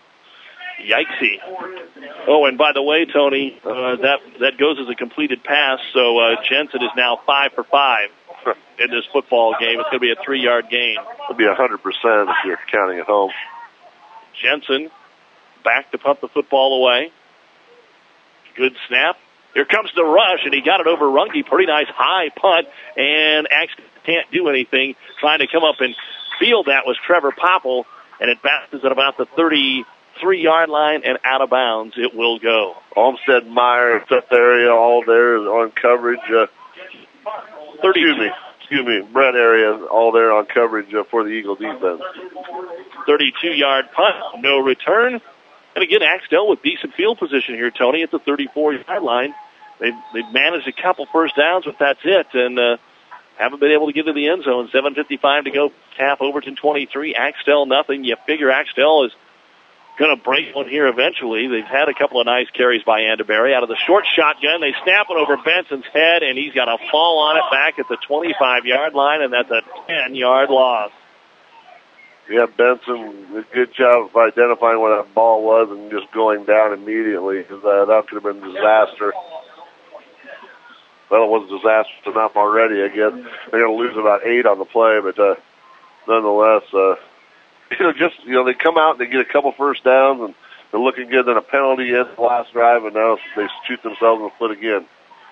Yikesy. Oh, and by the way, Tony, uh, that that goes as a completed pass, so uh, Jensen is now five for five in this football game. It's going to be a three-yard gain. It'll be one hundred percent if you're counting at home. Jensen back to punt the football away. Good snap. Here comes the rush, and he got it over Runge. Pretty nice high punt, and actually can't do anything. Trying to come up and field that was Trevor Popple, and it bounces at about the thirty-three-yard line, and out of bounds it will go. Olmstead, Meyer, up area, all there on coverage. Uh, excuse me, excuse me, Brett area, all there on coverage uh, for the Eagle defense. thirty-two-yard punt, no return. And again, Axtell with decent field position here, Tony, at the thirty-four-yard line. They've, they've managed a couple first downs, but that's it, and uh, haven't been able to get to the end zone. seven fifty-five to go, half Overton twenty-three, Axtell nothing. You figure Axtell is going to break one here eventually. They've had a couple of nice carries by Anderberry. Out of the short shotgun, they snap it over Benson's head, and he's got a fall on it back at the twenty-five-yard line, and that's a ten-yard loss. Yeah, Benson did a good job of identifying where that ball was and just going down immediately, because uh, that could have been a disaster. Well, it was a disaster enough already, I guess. They're going to lose about eight on the play, but uh, nonetheless, uh, you know, just, you know, they come out and they get a couple first downs, and they're looking good. Then a penalty in the last drive, and now they shoot themselves in the foot again.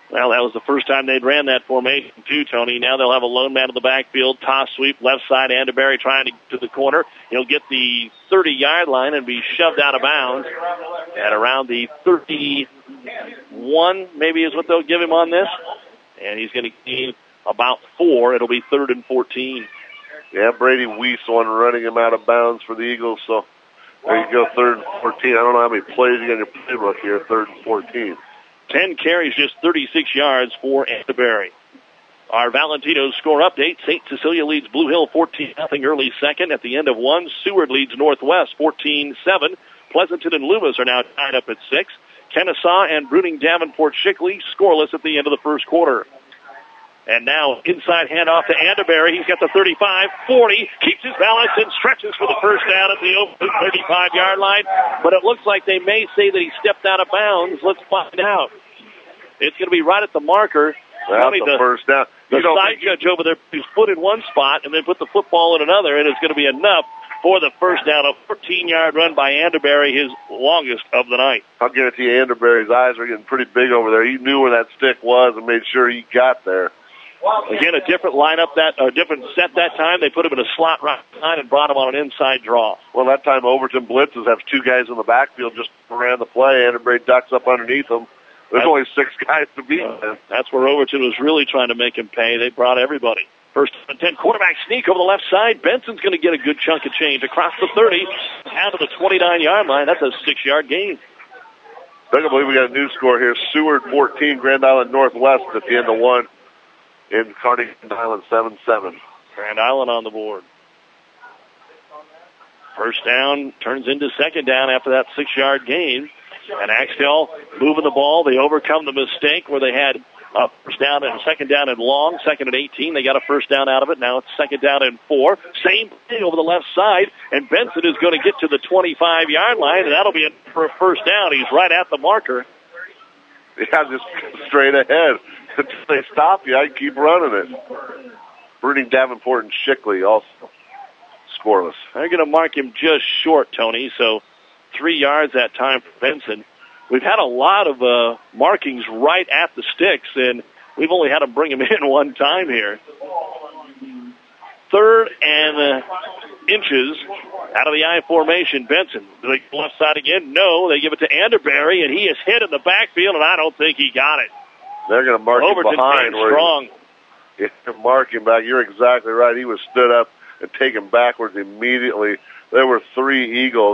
Well, that was the first time they'd ran that formation too, Tony. Now they'll have a lone man in the backfield, toss sweep, left side, Anderberry trying to get to the corner. He'll get the thirty-yard line and be shoved out of bounds at around the thirty-one, maybe is what they'll give him on this. And he's going to gain about four. It'll be third and fourteen. Yeah, Brady Weiss one running him out of bounds for the Eagles, so there you go, third and fourteen. I don't know how many plays you got in your playbook here, third and fourteen. ten carries, just thirty-six yards for Anderberry. Our Valentino score update. Saint Cecilia leads Blue Hill fourteen nothing early second. At the end of one, Seward leads Northwest fourteen seven. Pleasanton and Loomis are now tied up at six. Kennesaw and Bruning Davenport Shickley scoreless at the end of the first quarter. And now inside handoff to Anderberry. He's got the thirty-five, forty, keeps his balance and stretches for the first down at the open thirty-five-yard line. But it looks like they may say that he stepped out of bounds. Let's find out. It's going to be right at the marker. That's the, the first down. The side judge over there who's put in one spot and then put the football in another, and it's going to be enough for the first down. A fourteen-yard run by Anderberry, his longest of the night. I'll give it to you. Anderberry's eyes are getting pretty big over there. He knew where that stick was and made sure he got there. Again, a different lineup, that a different set that time. They put him in a slot right behind and brought him on an inside draw. Well, that time Overton blitzes, have two guys in the backfield just around the play. Anderberry ducks up underneath them. There's that's, only six guys to beat. Uh, that's where Overton was really trying to make him pay. They brought everybody. First and ten, quarterback sneak over the left side. Benson's going to get a good chunk of change across the thirty, out of the twenty-nine-yard line. That's a six-yard gain. I believe we got a new score here. Seward fourteen, Grand Island Northwest at the end of one. In Carnegie Island, seven seven. Grand Island on the board. First down turns into second down after that six-yard gain. And Axtell moving the ball. They overcome the mistake where they had a first down and second down and long, second and eighteen. They got a first down out of it. Now it's second down and four. Same thing over the left side. And Benson is going to get to the twenty-five-yard line, and that'll be it for a first down. He's right at the marker. Yeah, just straight ahead. Until they stop you, I keep running it. Bruning Davenport and Shickley also scoreless. They're going to mark him just short, Tony, so three yards that time for Benson. We've had a lot of uh, markings right at the sticks, and we've only had to bring him in one time here. Third and uh, inches out of the I formation. Benson, do they go left side again? No, they give it to Anderberry, and he is hit in the backfield, and I don't think he got it. They're going to mark Overton him behind. Where strong. He, yeah, mark him back. You're exactly right. He was stood up and taken backwards immediately. There were three Eagles.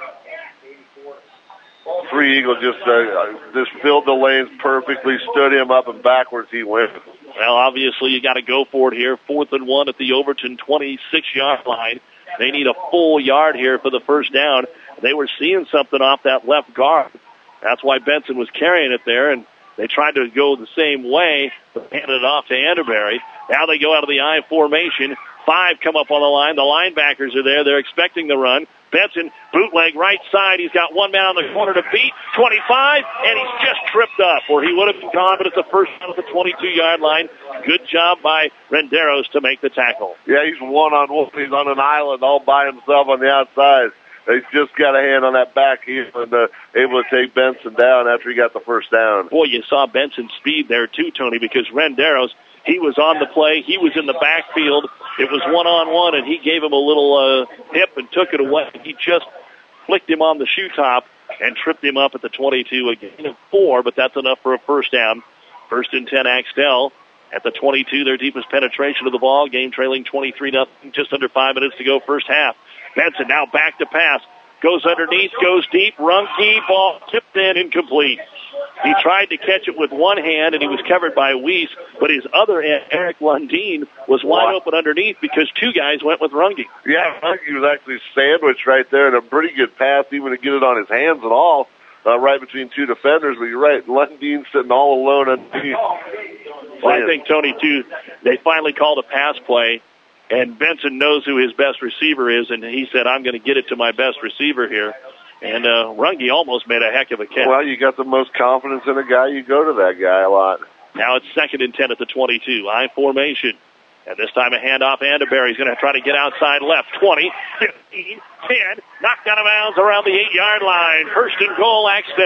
Three Eagles just uh, just filled the lanes perfectly, stood him up, and backwards he went. Well, obviously you got to go for it here. Fourth and one at the Overton twenty-six-yard line. They need a full yard here for the first down. They were seeing something off that left guard. That's why Benson was carrying it there, and they tried to go the same way, but handed it off to Anderberry. Now they go out of the I formation. Five come up on the line. The linebackers are there. They're expecting the run. Benson, bootleg right side. He's got one man on the corner to beat. twenty-five, and he's just tripped up, or he would have been gone, but it's a first down at the twenty-two-yard line. Good job by Renderos to make the tackle. Yeah, he's one-on-one. He's on an island all by himself on the outside. He's just got a hand on that back heel and uh, able to take Benson down after he got the first down. Boy, you saw Benson's speed there too, Tony, because Renderos, he was on the play. He was in the backfield. It was one-on-one, and he gave him a little uh, hip and took it away. He just flicked him on the shoe top and tripped him up at the twenty-two. A gain of four, but that's enough for a first down. First and ten, Axtell. At the twenty-two, their deepest penetration of the ball. Game trailing twenty-three nothing. Just under five minutes to go first half. Benson now back to pass. Goes underneath, goes deep. Runke, ball tipped in, incomplete. He tried to catch it with one hand, and he was covered by Weiss, but his other hand, Eric Lundeen, was wide open underneath because two guys went with Runke. Yeah, Runke was actually sandwiched right there, and a pretty good pass, even to get it on his hands and all, uh, right between two defenders. But you're right, Lundeen sitting all alone underneath. Well, I think, Tony, too, they finally called a pass play, and Benson knows who his best receiver is, and he said, I'm going to get it to my best receiver here. And uh, Runge almost made a heck of a catch. Well, you got the most confidence in a guy, you go to that guy a lot. Now it's second and ten at the twenty-two. I formation. And this time a handoff. Anderberry's going to try to get outside left. twenty, fifteen, ten. Knocked out of bounds around the eight-yard line. First and goal, Axtell.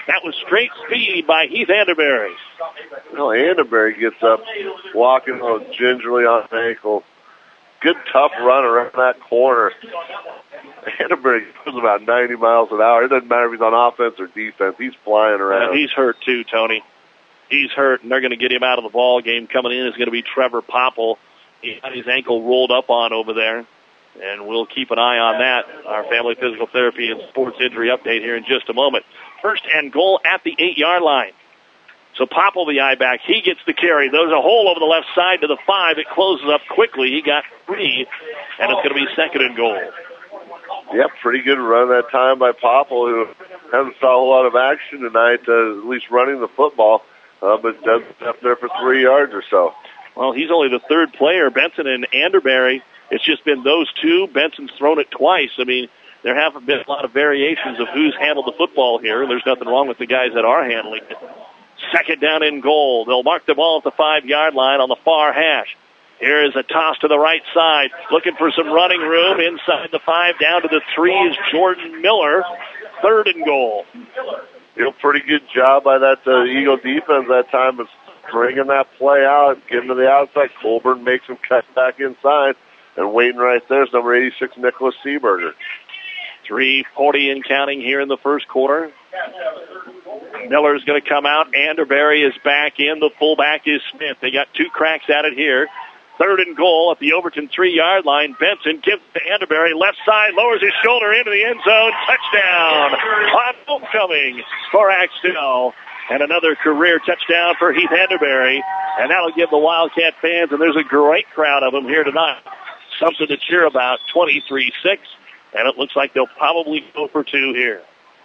That was straight speed by Heath Anderberry. Well, Anderberry gets up, walking a little gingerly on the ankle. Good tough run around that corner. Anderberry goes about ninety miles an hour. It doesn't matter if he's on offense or defense. He's flying around. Yeah, he's hurt too, Tony. He's hurt, and they're going to get him out of the ball game. Coming in is going to be Trevor Popple. He had his ankle rolled up on over there, and we'll keep an eye on that. Our family physical therapy and sports injury update here in just a moment. First and goal at the eight-yard line. So Popple, the I-back, he gets the carry. There's a hole over the left side to the five. It closes up quickly. He got three, and it's going to be second and goal. Yep, pretty good run that time by Popple, who hasn't saw a lot of action tonight, uh, at least running the football, uh, but does up there for three yards or so. Well, he's only the third player, Benson and Anderberry. It's just been those two. Benson's thrown it twice. I mean, there haven't been a lot of variations of who's handled the football here, and there's nothing wrong with the guys that are handling it. Second down in goal. They'll mark the ball at the five-yard line on the far hash. Here is a toss to the right side. Looking for some running room inside the five. Down to the three is Jordan Miller. Third and goal. You know, pretty good job by that uh, Eagle defense that time of stringing that play out, getting to the outside. Colburn makes him cut back inside. And waiting right there is number eighty-six, Nicholas Seaberger. three forty and counting here in the first quarter. Miller's going to come out. Anderberry is back in. The fullback is Smith. They got two cracks at it here. Third and goal at the Overton three-yard line. Benson gives to Anderberry. Left side, lowers his shoulder into the end zone. Touchdown on homecoming for Axtell. And another career touchdown for Heath Anderberry. And that'll give the Wildcat fans, and there's a great crowd of them here tonight, something to cheer about. Twenty-three six. And it looks like they'll probably go for two here.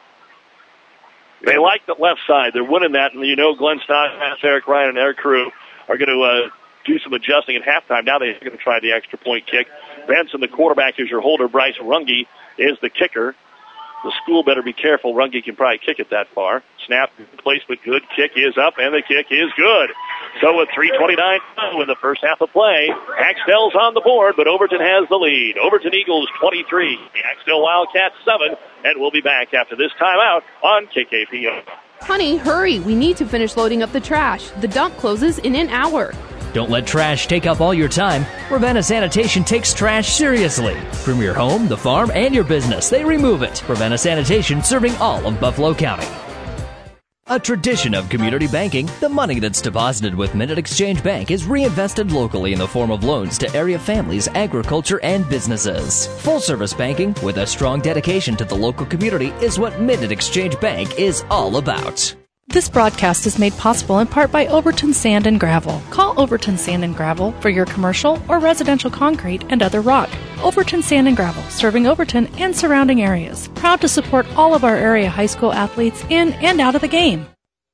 They like the left side. They're winning that, and you know Glenn Stockhouse, Eric Ryan, and their crew are going to uh, do some adjusting at halftime. Now they're going to try the extra point kick. Benson, the quarterback, is your holder. Bryce Runge is the kicker. The school better be careful. Runge can probably kick it that far. Snap, placement, good. Kick is up, and the kick is good. So with three twenty-nine in the first half of play, Axtell's on the board, but Overton has the lead. Overton Eagles twenty-three, the Axtell Wildcats seven, and we'll be back after this timeout on K K P O. Honey, hurry. We need to finish loading up the trash. The dump closes in an hour. Don't let trash take up all your time. Ravenna Sanitation takes trash seriously. From your home, the farm, and your business, they remove it. Ravenna Sanitation, serving all of Buffalo County. A tradition of community banking, the money that's deposited with Minute Exchange Bank is reinvested locally in the form of loans to area families, agriculture, and businesses. Full-service banking with a strong dedication to the local community is what Minute Exchange Bank is all about. This broadcast is made possible in part by Overton Sand and Gravel. Call Overton Sand and Gravel for your commercial or residential concrete and other rock. Overton Sand and Gravel, serving Overton and surrounding areas. Proud to support all of our area high school athletes in and out of the game.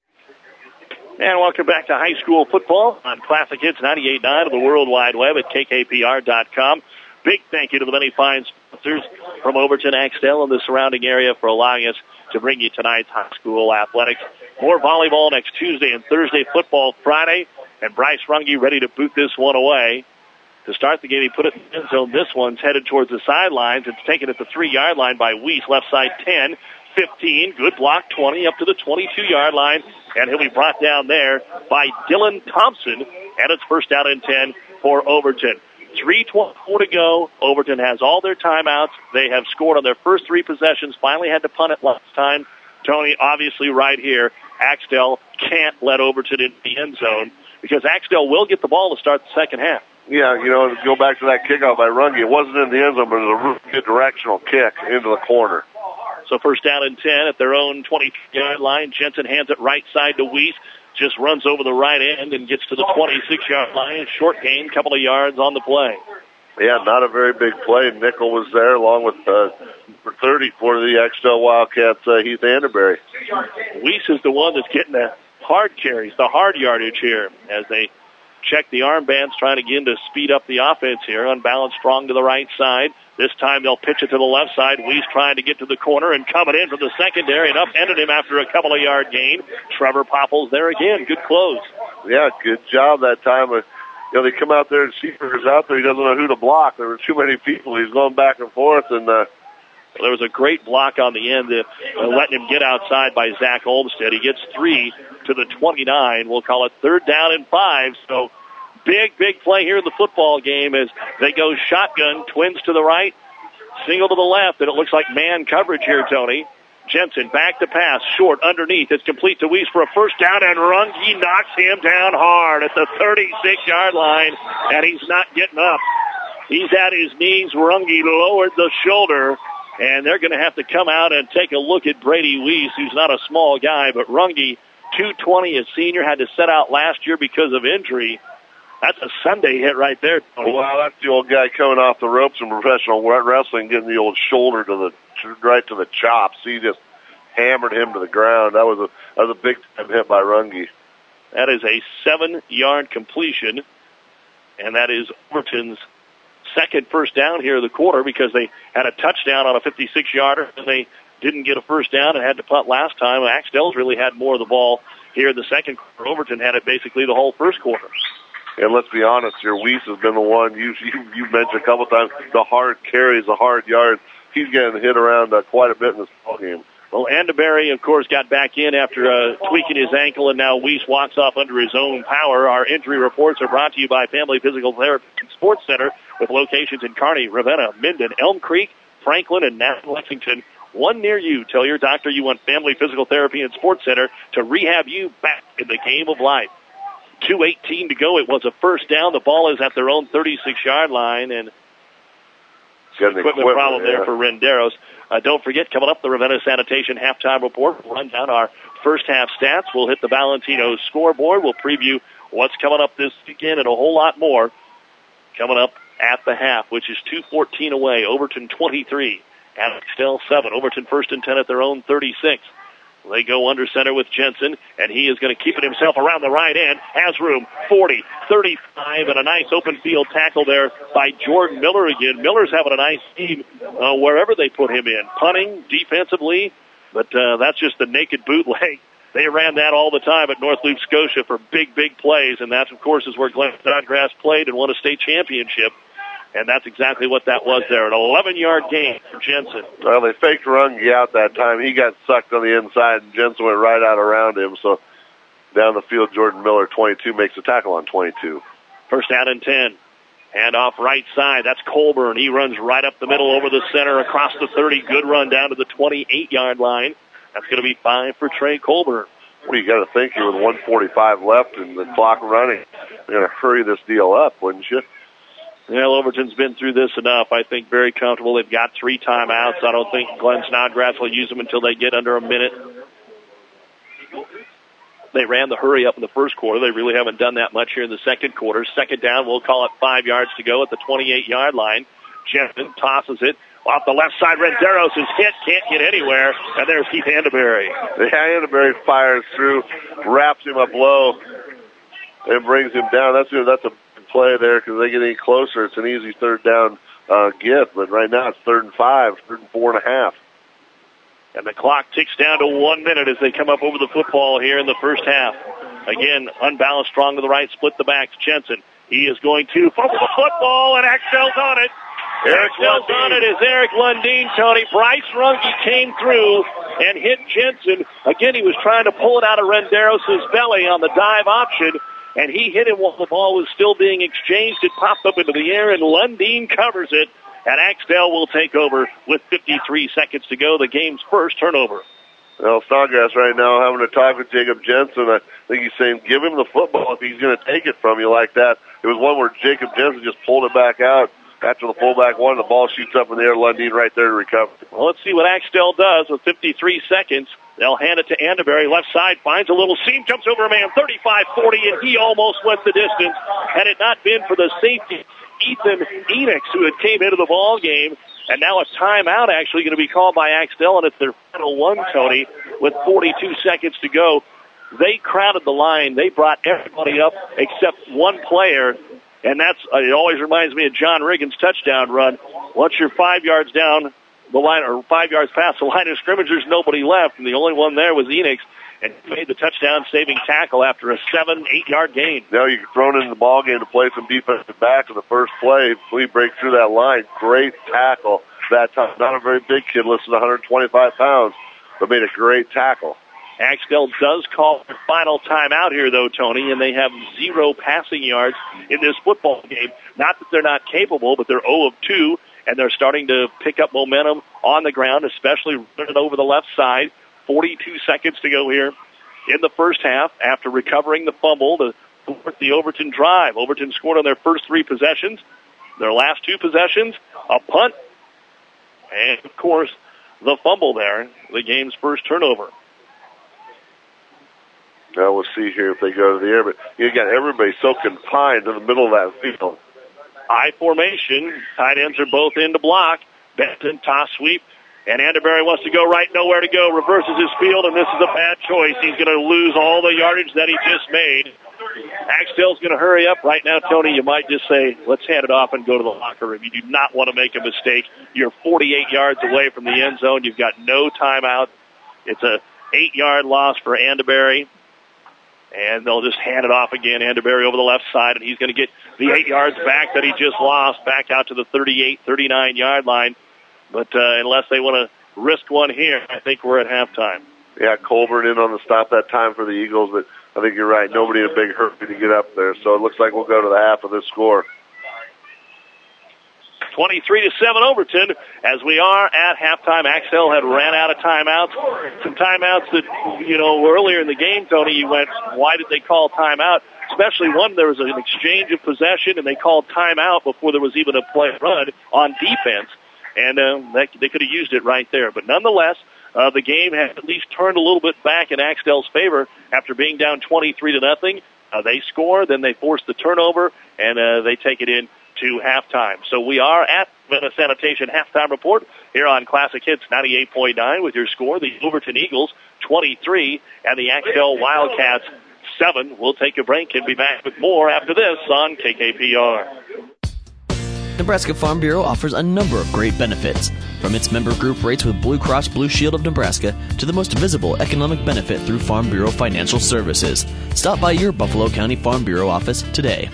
And welcome back to high school football on Classic Hits ninety-eight point nine of the World Wide Web at K K P R dot com. Big thank you to the many fine sponsors from Overton, Axtell, and the surrounding area for allowing us to bring you tonight's high school athletics. More volleyball next Tuesday and Thursday, football Friday, and Bryce Runge ready to boot this one away. To start the game, he put it in the end zone. This one's headed towards the sidelines. It's taken at the three-yard line by Weiss. Left side ten, fifteen, good block, twenty, up to the twenty-two-yard line, and he'll be brought down there by Dylan Thompson, and it's first down and ten for Overton. three twenty-four to go. Overton has all their timeouts. They have scored on their first three possessions, finally had to punt it last time. Tony, obviously right here, Axtell can't let Overton into the end zone because Axtell will get the ball to start the second half. Yeah, you know, go back to that kickoff by Runge. It wasn't in the end zone, but it was a really good directional kick into the corner. So first down and ten at their own twenty-yard line. Jensen hands it right side to Weiss. Just runs over the right end and gets to the twenty-six-yard line. Short gain, couple of yards on the play. Yeah, not a very big play. Nickel was there along with uh, for thirty for the Axtell Wildcats, uh, Heath Anderberry. Weiss is the one that's getting the hard carries, the hard yardage here as they check the armbands, trying again to speed up the offense here. Unbalanced, strong to the right side. This time they'll pitch it to the left side. Weiss trying to get to the corner and coming in from the secondary and upended him after a couple of yard gain. Trevor Popple's there again. Good close. Yeah, good job that time. You know, they come out there and Seaberger's out there. He doesn't know who to block. There were too many people. He's going back and forth, and uh, There was a great block on the end, uh, letting him get outside by Zach Olmstead. He gets three to the twenty-nine. We'll call it third down and five. So big, big play here in the football game as they go shotgun, twins to the right, single to the left, and it looks like man coverage here, Tony. Jensen back to pass, short underneath. It's complete to Weiss for a first down, and Runge knocks him down hard at the thirty-six-yard line, and he's not getting up. He's at his knees. Runge lowered the shoulder, and they're going to have to come out and take a look at Brady Weiss, who's not a small guy, but Runge, two twenty, a senior, had to set out last year because of injury. That's a Sunday hit right there, Tony. Well, that's the old guy coming off the ropes in professional wrestling, getting the old shoulder to the right to the chops. He just hammered him to the ground. That was a that was a big time hit by Runge. That is a seven-yard completion, and that is Overton's second first down here of the quarter because they had a touchdown on a fifty-six-yarder, and they didn't get a first down and had to punt last time. Axtell's really had more of the ball here in the second quarter. Overton had it basically the whole first quarter. And let's be honest here, Weiss has been the one, you you, you mentioned a couple times, the hard carries, the hard yards. He's getting hit around uh, quite a bit in this ball game. Well, Andeberry, of course, got back in after uh, tweaking his ankle, and now Weiss walks off under his own power. Our injury reports are brought to you by Family Physical Therapy and Sports Center with locations in Kearney, Ravenna, Minden, Elm Creek, Franklin, and now Lexington. One near you. Tell your doctor you want Family Physical Therapy and Sports Center to rehab you back in the game of life. two eighteen to go. It was a first down. The ball is at their own thirty-six-yard line, and equipment, equipment problem yeah. there for Renderos. Uh, don't forget, coming up, the Ravenna Sanitation halftime report. We'll run down our first half stats. We'll hit the Valentino scoreboard. We'll preview what's coming up this weekend and a whole lot more coming up at the half, which is two fourteen away. Overton twenty-three, Axtell seven. Overton first and ten at their own thirty-six. They go under center with Jensen, and he is going to keep it himself around the right end. Has room, forty, thirty-five, and a nice open field tackle there by Jordan Miller again. Miller's having a nice team uh, wherever they put him in. Punting, defensively, but uh, that's just the naked bootleg. They ran that all the time at North Loop, Scotia for big, big plays, and that, of course, is where Glenn Snodgrass played and won a state championship. And that's exactly what that was there. An eleven-yard gain for Jensen. Well, they faked Runge out that time. He got sucked on the inside, and Jensen went right out around him. So down the field, Jordan Miller, twenty-two, makes a tackle on twenty-two. First down and ten. Hand off right side. That's Colburn. He runs right up the middle over the center across the thirty. Good run down to the twenty-eight-yard line. That's going to be five for Trey Colburn. Well, you got to think here with one forty-five left and the clock running, you're going to hurry this deal up, wouldn't you? Well, Overton's been through this enough. I think very comfortable. They've got three timeouts. I don't think Glenn Snodgrass will use them until they get under a minute. They ran the hurry up in the first quarter. They really haven't done that much here in the second quarter. Second down, we'll call it five yards to go at the twenty-eight-yard line. Jensen tosses it. Off the left side, Renderos is hit, can't get anywhere, and there's Keith Andeberry. The Andeberry fires through, wraps him up low, and brings him down. That's that's a play there because they get any closer. It's an easy third down uh, get, but right now it's third and five, third and four and a half. And the clock ticks down to one minute as they come up over the football here in the first half. Again, unbalanced, strong to the right, split the backs. Jensen, he is going to fumble the football, and Axtell's on it. Eric Axtell's on it is Eric Lundeen, Tony. Bryce Runge came through and hit Jensen. Again, he was trying to pull it out of Renderos' belly on the dive option, and he hit him while the ball was still being exchanged. It popped up into the air, and Lundeen covers it, and Axtell will take over with fifty-three seconds to go, the game's first turnover. Well, Snodgrass right now having a talk with Jacob Jensen. I think he's saying, give him the football if he's going to take it from you like that. It was one where Jacob Jensen just pulled it back out. After the fullback won, the ball shoots up in the air. Lundeen right there to recover. Well, let's see what Axtell does with fifty-three seconds. They'll hand it to Andeberry. Left side, finds a little seam, jumps over a man, thirty-five forty, and he almost went the distance. Had it not been for the safety, Ethan Enix, who had came into the ball game, and now a timeout actually going to be called by Axtell, and it's their final one, Tony, with forty-two seconds to go. They crowded the line. They brought everybody up except one player. And that's, uh, it always reminds me of John Riggins' touchdown run. Once you're five yards down the line, or five yards past the line of scrimmage, there's nobody left. And the only one there was Enix. And he made the touchdown-saving tackle after a seven, eight-yard gain. Now you get thrown into the ball game to play some defensive back in the first play. We break through that line. Great tackle that time. Not a very big kid, listed one hundred twenty-five pounds, but made a great tackle. Axtell does call their final timeout here, though, Tony, and they have zero passing yards in this football game. Not that they're not capable, but they're zero of two, and they're starting to pick up momentum on the ground, especially running over the left side. forty-two seconds to go here in the first half after recovering the fumble to support the Overton drive. Overton scored on their first three possessions. Their last two possessions, a punt, and, of course, the fumble there, the game's first turnover. Now we'll see here if they go to the air, but you got everybody so confined in the middle of that field. I formation. Tight ends are both in to block. Benton, toss sweep. And Anderberry wants to go right, nowhere to go. Reverses his field, and this is a bad choice. He's going to lose all the yardage that he just made. Axtell's going to hurry up. Right now, Tony, you might just say, let's hand it off and go to the locker room. You do not want to make a mistake. You're forty-eight yards away from the end zone. You've got no timeout. It's a eight-yard loss for Anderberry. And they'll just hand it off again. Anderberry over the left side, and he's going to get the eight yards back that he just lost, back out to the thirty-eight, thirty-nine-yard line. But uh, unless they want to risk one here, I think we're at halftime. Yeah, Colburn in on the stop that time for the Eagles, but I think you're right. Nobody in a big hurry to get up there. So it looks like we'll go to the half of this score. twenty-three to seven Overton. As we are at halftime, Axtell had ran out of timeouts. Some timeouts that, you know, earlier in the game, Tony, you went, why did they call timeout? Especially one, there was an exchange of possession, and they called timeout before there was even a play run on defense. And uh, they, they could have used it right there. But nonetheless, uh, the game has at least turned a little bit back in Axtell's favor after being down twenty-three to nothing. Uh, they score, then they force the turnover, and uh, they take it in to halftime. So we are at Ravenna Sanitation halftime report here on Classic Hits ninety-eight point nine with your score, the Overton Eagles twenty-three and the Axtell Wildcats seven. We'll take a break and be back with more after this on K K P R. Nebraska Farm Bureau offers a number of great benefits, from its member group rates with Blue Cross Blue Shield of Nebraska to the most visible economic benefit through Farm Bureau Financial Services. Stop by your Buffalo County Farm Bureau office today.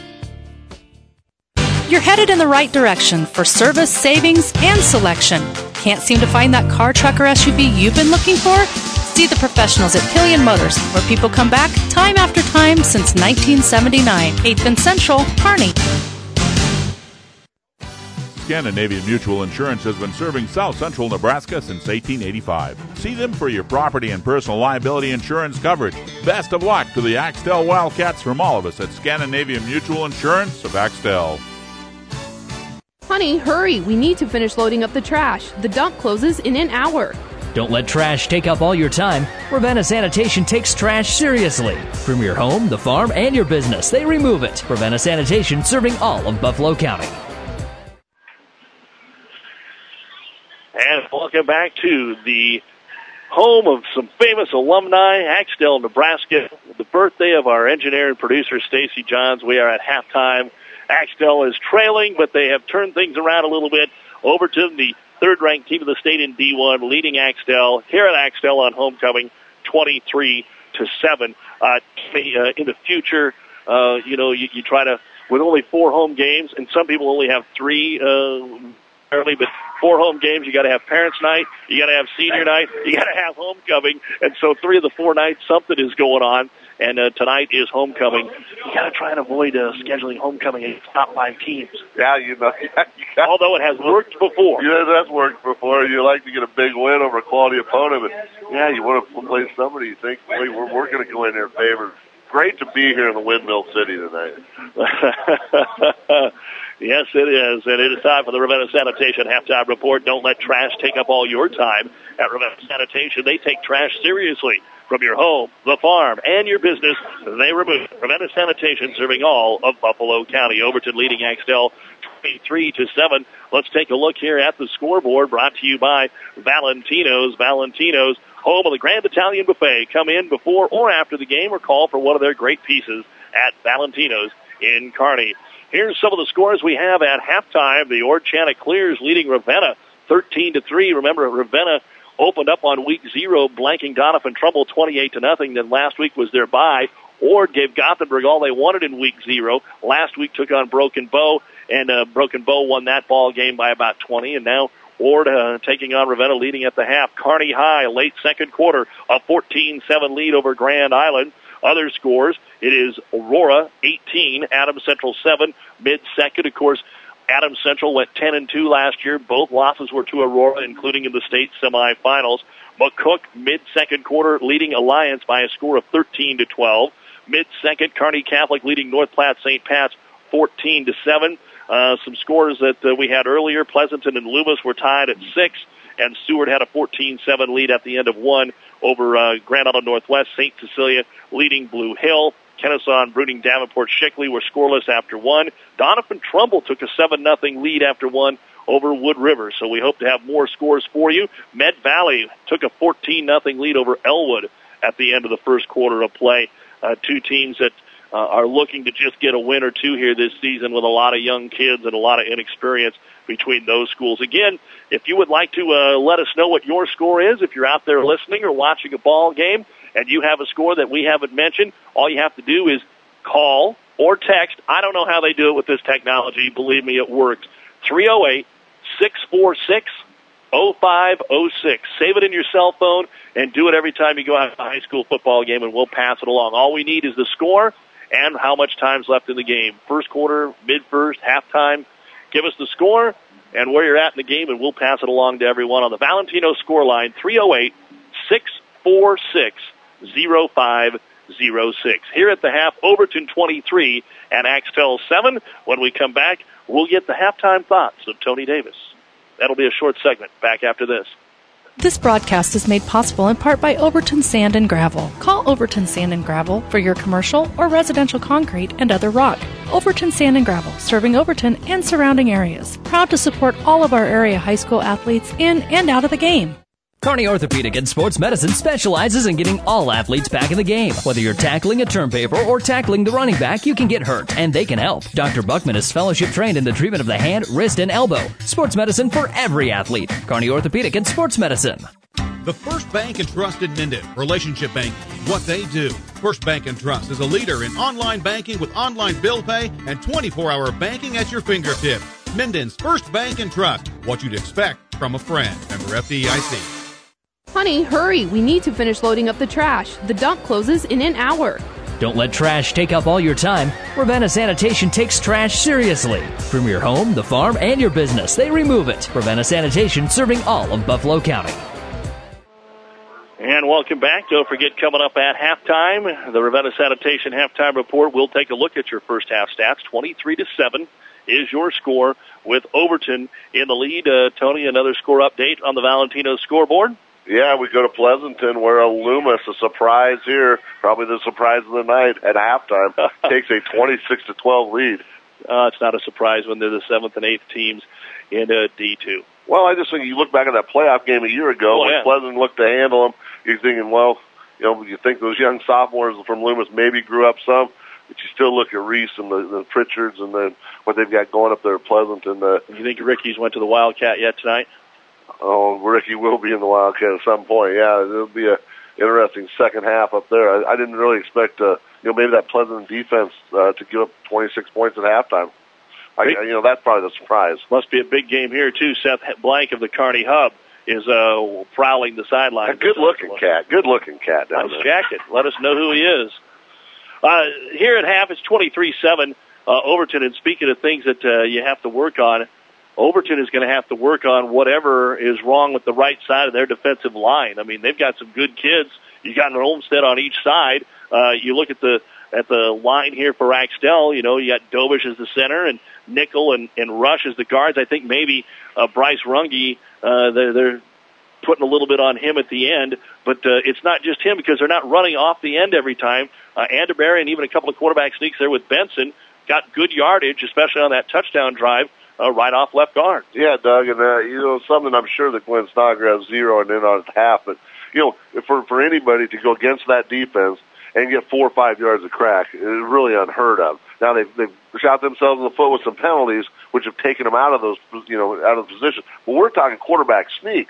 You're headed in the right direction for service, savings, and selection. Can't seem to find that car, truck, or S U V you've been looking for? See the professionals at Killian Motors, where people come back time after time since nineteen seventy-nine. eighth and Central, Kearney. Scandinavian Mutual Insurance has been serving South Central Nebraska since eighteen eighty-five. See them for your property and personal liability insurance coverage. Best of luck to the Axtell Wildcats from all of us at Scandinavian Mutual Insurance of Axtell. Honey, hurry. We need to finish loading up the trash. The dump closes in an hour. Don't let trash take up all your time. Ravenna Sanitation takes trash seriously. From your home, the farm, and your business, they remove it. Ravenna Sanitation, serving all of Buffalo County. And welcome back to the home of some famous alumni, Axtell, Nebraska. The birthday of our engineer and producer, Stacy Johns. We are at halftime. Axtell is trailing, but they have turned things around a little bit. Overton, the third-ranked team of the state in D one, leading Axtell here at Axtell on homecoming, twenty-three to seven. Uh, in the future, uh, you know, you, you try to, with only four home games, and some people only have three, uh, early, but four home games, you got to have parents' night, you got to have senior night, you got to have homecoming, and so three of the four nights, something is going on. And uh, tonight is homecoming. You got to try and avoid uh, scheduling homecoming against top five teams. Yeah, you know. Yeah, you got, although it has worked before. Yeah, that's worked before. You like to get a big win over a quality opponent, but yeah, you want to play somebody you think, hey, we're, we're going to go in their favor. Great to be here in the Windmill City tonight. Yes, it is. And it is time for the Ravenna Sanitation halftime report. Don't let trash take up all your time at Ravenna Sanitation. They take trash seriously. From your home, the farm, and your business, they remove Ravenna Sanitation, serving all of Buffalo County. Overton leading Axtell twenty-three to seven. Let's take a look here at the scoreboard, brought to you by Valentino's. Valentino's, home of the Grand Italian Buffet. Come in before or after the game or call for one of their great pieces at Valentino's in Kearney. Here's some of the scores we have at halftime. The Ord Chanticleers leading Ravenna thirteen to three. Remember, Ravenna opened up on week zero, blanking Doniphan Trumbull twenty-eight to nothing. Then last week was their bye. Ord gave Gothenburg all they wanted in week zero. Last week took on Broken Bow, and uh, Broken Bow won that ball game by about twenty, and now Ord uh, taking on Ravenna, leading at the half. Kearney High, late second quarter, a fourteen seven lead over Grand Island. Other scores, it is Aurora eighteen, Adams Central seven, mid-second. Of course, Adams Central went ten and two last year. Both losses were to Aurora, including in the state semifinals. McCook, mid-second quarter, leading Alliance by a score of thirteen to twelve. Mid-second, Kearney Catholic leading North Platte Saint Pat's fourteen to seven. Uh, some scores that uh, we had earlier, Pleasanton and Loomis were tied at six, and Seward had a fourteen seven lead at the end of one over uh, Grand Island Northwest. Saint Cecilia leading Blue Hill. Kennesaw and Bruning Davenport Shickley were scoreless after one. Donovan Trumbull took a seven nothing lead after one over Wood River, so we hope to have more scores for you. Med Valley took a fourteen nothing lead over Elwood at the end of the first quarter of play. Uh, two teams that uh, are looking to just get a win or two here this season with a lot of young kids and a lot of inexperience between those schools. Again, if you would like to uh, let us know what your score is, if you're out there listening or watching a ball game and you have a score that we haven't mentioned, all you have to do is call or text. I don't know how they do it with this technology. Believe me, it works. three oh eight, six four six, oh five oh six. Save it in your cell phone and do it every time you go out to a high school football game, and we'll pass it along. All we need is the score and how much time's left in the game. First quarter, mid-first, halftime. Give us the score and where you're at in the game, and we'll pass it along to everyone on the Valentino score line, three oh eight, six four six, oh five oh six. Here at the half, Overton twenty-three and Axtell seven. When we come back, we'll get the halftime thoughts of Tony Davis. That'll be a short segment. Back after this. This broadcast is made possible in part by Overton Sand and Gravel. Call Overton Sand and Gravel for your commercial or residential concrete and other rock. Overton Sand and Gravel, serving Overton and surrounding areas. Proud to support all of our area high school athletes in and out of the game. Kearney Orthopedic and Sports Medicine specializes in getting all athletes back in the game. Whether you're tackling a term paper or tackling the running back, you can get hurt, and they can help. Doctor Buckman is fellowship trained in the treatment of the hand, wrist, and elbow. Sports medicine for every athlete. Kearney Orthopedic and Sports Medicine. The First Bank and Trust in Minden. Relationship banking. What they do. First Bank and Trust is a leader in online banking with online bill pay and twenty-four hour banking at your fingertips. Minden's First Bank and Trust. What you'd expect from a friend. Member F D I C. Honey, hurry. We need to finish loading up the trash. The dump closes in an hour. Don't let trash take up all your time. Ravenna Sanitation takes trash seriously. From your home, the farm, and your business, they remove it. Ravenna Sanitation, serving all of Buffalo County. And welcome back. Don't forget, coming up at halftime, the Ravenna Sanitation halftime report. We'll take a look at your first half stats. twenty-three to seven is your score with Overton in the lead. Uh, Tony, another score update on the Valentino scoreboard. Yeah, we go to Pleasanton, where a Loomis, a surprise here, probably the surprise of the night at halftime, takes a twenty-six to twelve lead. Uh, it's not a surprise when they're the seventh and eighth teams in uh, D two. Well, I just think you look back at that playoff game a year ago, oh, when yeah. Pleasanton looked to handle them, you're thinking, well, you know, you think those young sophomores from Loomis maybe grew up some, but you still look at Reese and the, the Pritchards and then what they've got going up there at Pleasanton. Uh, you think Ricky's went to the Wildcat yet tonight? Oh, Ricky will be in the Wildcat at some point. Yeah, it'll be a interesting second half up there. I, I didn't really expect, uh, you know, maybe that Pleasant defense uh, to give up twenty-six points at halftime. I, you know, that's probably the surprise. Must be a big game here too. Seth Blank of the Kearney Hub is uh, prowling the sidelines. Good looking cat. Good looking cat down nice there. Jacket. Let us know who he is. Uh, here at half, it's twenty-three seven. Uh, Overton. And speaking of things that uh, you have to work on, Overton is going to have to work on whatever is wrong with the right side of their defensive line. I mean, they've got some good kids. You got an Olmstead on each side. Uh, you look at the at the line here for Axtell. You know, you got Dobish as the center and Nickel and, and Rush as the guards. I think maybe uh, Bryce Runge, uh, they're, they're putting a little bit on him at the end, but uh, it's not just him because they're not running off the end every time. Uh, Anderberry and even a couple of quarterback sneaks there with Benson got good yardage, especially on that touchdown drive. Uh, right off left guard. Yeah, Doug, and uh, you know something. I'm sure that Glenn Snodgrass has zero and in on his half, but you know, for for anybody to go against that defense and get four or five yards of crack is really unheard of. Now they've they've shot themselves in the foot with some penalties, which have taken them out of those, you know, out of the position. But we're talking quarterback sneaks.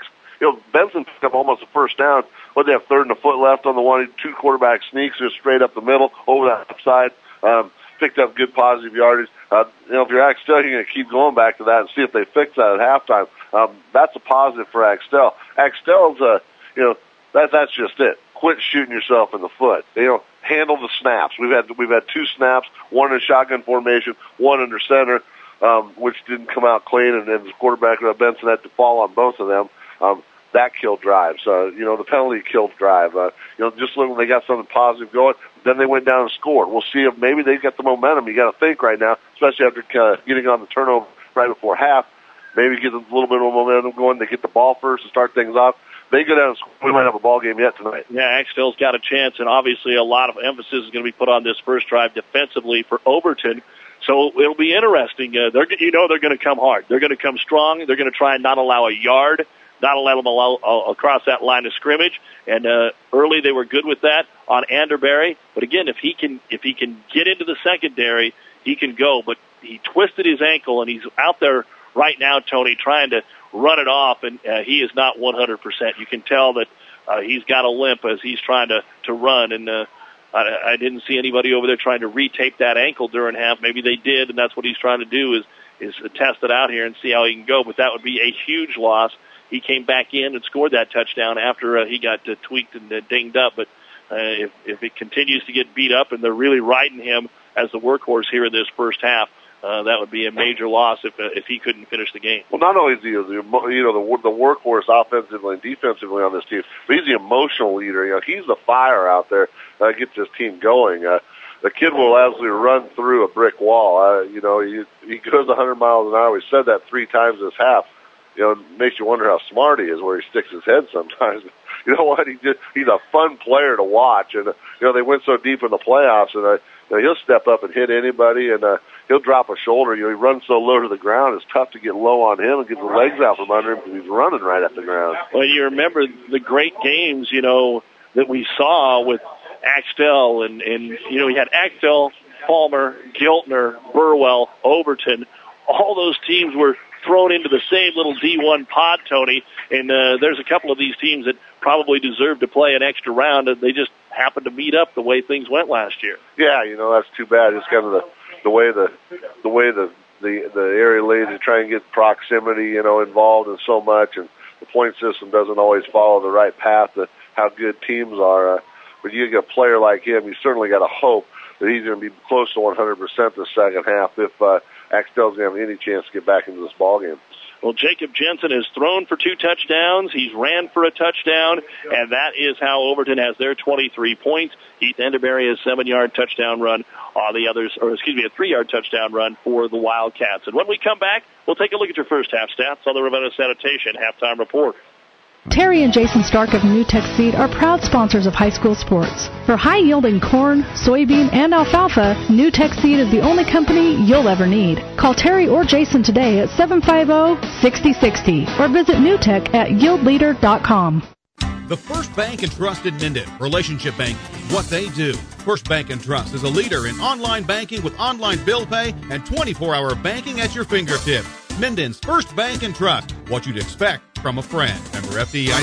you know, Benson picked up almost a first down. What, they have third and a foot left on the one, two quarterback sneaks just straight up the middle, over that upside. Um, picked up good positive yardage. Uh, you know, if you're Axtell, you're going to keep going back to that and see if they fix that at halftime. Um, that's a positive for Axtell. Axtell's, uh, you know, that that's just it. Quit shooting yourself in the foot. You know, handle the snaps. We've had we've had two snaps, one in shotgun formation, one under center, um, which didn't come out clean, and then the quarterback uh, Benson had to fall on both of them. Um, that killed drives. Uh, you know, the penalty killed drive. Uh, you know, just when they got something positive going, then they went down and scored. We'll see if maybe they get the momentum. You got to think right now, especially after uh, getting on the turnover right before half. Maybe get a little bit of momentum going. They get the ball first and start things off. They go down and score. We might have a ball game yet tonight. Yeah, Axtell's got a chance, and obviously a lot of emphasis is going to be put on this first drive defensively for Overton. So it'll be interesting. Uh, they're, you know, they're going to come hard. They're going to come strong. They're going to try and not allow a yard, not allow them allow, uh, across that line of scrimmage. And uh, early they were good with that on Anderberry. But again, if he can, if he can get into the secondary, he can go. But he twisted his ankle, and he's out there right now, Tony, trying to run it off, and uh, he is not one hundred percent. You can tell that uh, he's got a limp as he's trying to, to run, and uh, I, I didn't see anybody over there trying to retape that ankle during half. Maybe they did, and that's what he's trying to do is, is test it out here and see how he can go, but that would be a huge loss. He came back in and scored that touchdown after uh, he got uh, tweaked and uh, dinged up, but uh, if, if it continues to get beat up and they're really riding him as the workhorse here in this first half, Uh, that would be a major loss if uh, if he couldn't finish the game. Well, not only is he the you know the the workhorse offensively and defensively on this team, but he's the emotional leader. You know, he's the fire out there that gets this team going. Uh, the kid will absolutely run through a brick wall. Uh, you know, he he goes one hundred miles an hour. We said that three times this half. You know, it makes you wonder how smart he is, where he sticks his head sometimes. You know what? He just he's a fun player to watch, and uh, you know they went so deep in the playoffs, and uh, you know, he'll step up and hit anybody, and uh, he'll drop a shoulder. You know, he runs so low to the ground, it's tough to get low on him and get the legs out from under him because he's running right at the ground. Well, you remember the great games, you know, that we saw with Axtell, and, and you know, we had Axtell, Palmer, Giltner, Burwell, Overton. All those teams were thrown into the same little D one pod, Tony, and uh, there's a couple of these teams that probably deserve to play an extra round, and they just happened to meet up the way things went last year. Yeah, you know, that's too bad. It's kind of the the way the the way the the, the area leads to try and get proximity, you know, involved in so much, and the point system doesn't always follow the right path to how good teams are. Uh, but you get a player like him, you certainly got to hope that he's going to be close to one hundred percent the second half if uh, Axtell's going to have any chance to get back into this ballgame. Well, Jacob Jensen has thrown for two touchdowns. He's ran for a touchdown, and that is how Overton has their twenty-three points. Heath Enderberry has a seven-yard touchdown run on the others, or excuse me, a three-yard touchdown run for the Wildcats. And when we come back, we'll take a look at your first half stats on the Ravenna Sanitation Halftime Report. Terry and Jason Stark of NewTek Seed are proud sponsors of high school sports. For high-yielding corn, soybean, and alfalfa, NewTek Seed is the only company you'll ever need. Call Terry or Jason today at seven five zero, six zero six zero or visit newtek at yield leader dot com. The First Bank and Trust in Minden. Relationship banking, what they do. First Bank and Trust is a leader in online banking with online bill pay and twenty-four hour banking at your fingertips. Minden's First Bank and Trust. What you'd expect from a friend. Member F D I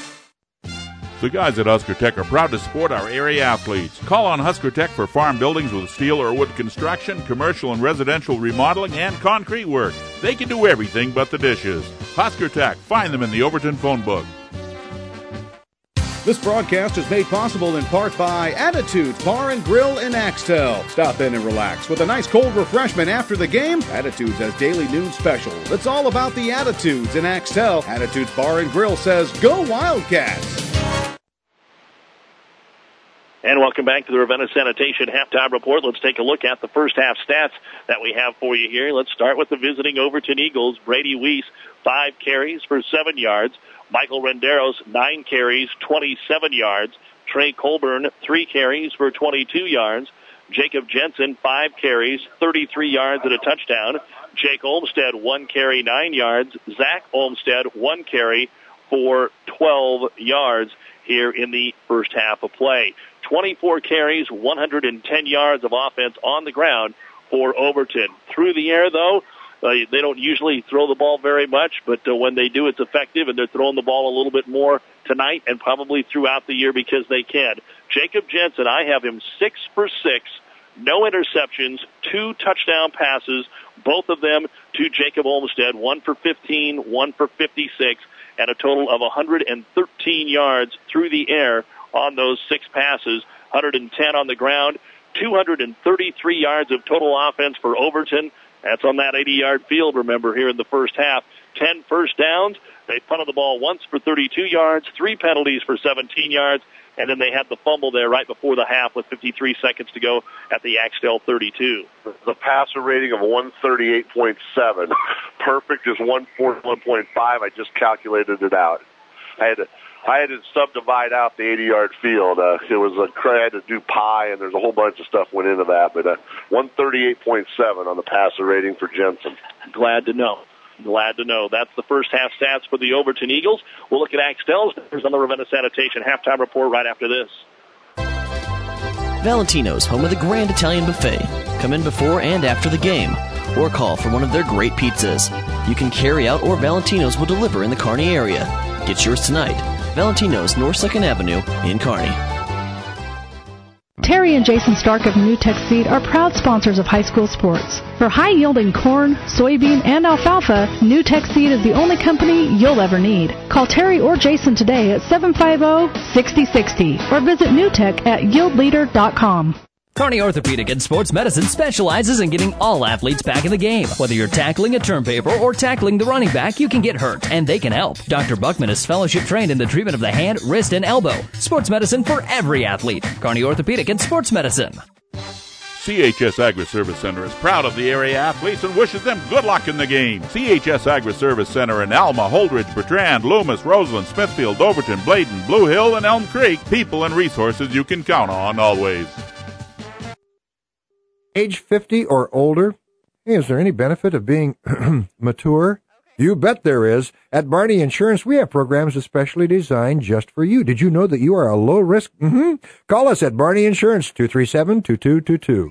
C. The guys at Husker Tech are proud to support our area athletes. Call on Husker Tech for farm buildings with steel or wood construction, commercial and residential remodeling, and concrete work. They can do everything but the dishes. Husker Tech. Find them in the Overton phone book. This broadcast is made possible in part by Attitudes Bar and Grill in Axtell. Stop in and relax with a nice cold refreshment after the game. Attitudes has daily noon specials. It's all about the Attitudes in Axtell. Attitudes Bar and Grill says, go Wildcats! And welcome back to the Ravenna Sanitation Halftime Report. Let's take a look at the first half stats that we have for you here. Let's start with the visiting Overton Eagles. Brady Weiss, five carries for seven yards. Michael Renderos, nine carries, twenty-seven yards. Trey Colburn, three carries for twenty-two yards. Jacob Jensen, five carries, thirty-three yards and a touchdown. Jake Olmstead, one carry, nine yards. Zach Olmstead, one carry for twelve yards here in the first half of play. twenty-four carries, one hundred ten yards of offense on the ground for Overton. Through the air, though, Uh, they don't usually throw the ball very much, but uh, when they do, it's effective, and they're throwing the ball a little bit more tonight and probably throughout the year because they can. Jacob Jensen, I have him six for six, no interceptions, two touchdown passes, both of them to Jacob Olmstead, one for fifteen, one for fifty-six, and a total of one hundred thirteen yards through the air on those six passes, one hundred ten on the ground, two hundred thirty-three yards of total offense for Overton. That's on that eighty-yard field, remember, here in the first half. ten first downs. They punted the ball once for thirty-two yards, three penalties for seventeen yards, and then they had the fumble there right before the half with fifty-three seconds to go at the Axtell thirty-two. The passer rating of one thirty-eight point seven. Perfect is one forty-one point five. I just calculated it out. I had to, I had to subdivide out the eighty-yard field. Uh, it was a, I had to do pi, and there's a whole bunch of stuff went into that. But uh, one thirty-eight point seven on the passer rating for Jensen. Glad to know. Glad to know. That's the first half stats for the Overton Eagles. We'll look at Axtell's numbers on the Ravenna Sanitation halftime report right after this. Valentino's, home of the Grand Italian Buffet. Come in before and after the game, or call for one of their great pizzas. You can carry out, or Valentino's will deliver in the Kearney area. Get yours tonight. Valentino's, North second Avenue in Kearney. Terry and Jason Stark of New Tech Seed are proud sponsors of high school sports. For high-yielding corn, soybean, and alfalfa, New Tech Seed is the only company you'll ever need. Call Terry or Jason today at seven five zero, six zero six zero or visit newtech at yield leader dot com. Kearney Orthopedic and Sports Medicine specializes in getting all athletes back in the game. Whether you're tackling a term paper or tackling the running back, you can get hurt, and they can help. Doctor Buckman is fellowship trained in the treatment of the hand, wrist, and elbow. Sports medicine for every athlete. Kearney Orthopedic and Sports Medicine. C H S Agri-Service Center is proud of the area athletes and wishes them good luck in the game. C H S Agri-Service Center in Alma, Holdridge, Bertrand, Loomis, Roseland, Smithfield, Overton, Bladen, Blue Hill, and Elm Creek. People and resources you can count on always. Age fifty or older? Hey, is there any benefit of being mature? You bet there is. At Barney Insurance, we have programs especially designed just for you. Did you know that you are a low risk? Mm-hmm. Call us at Barney Insurance, two three seven, two two two two.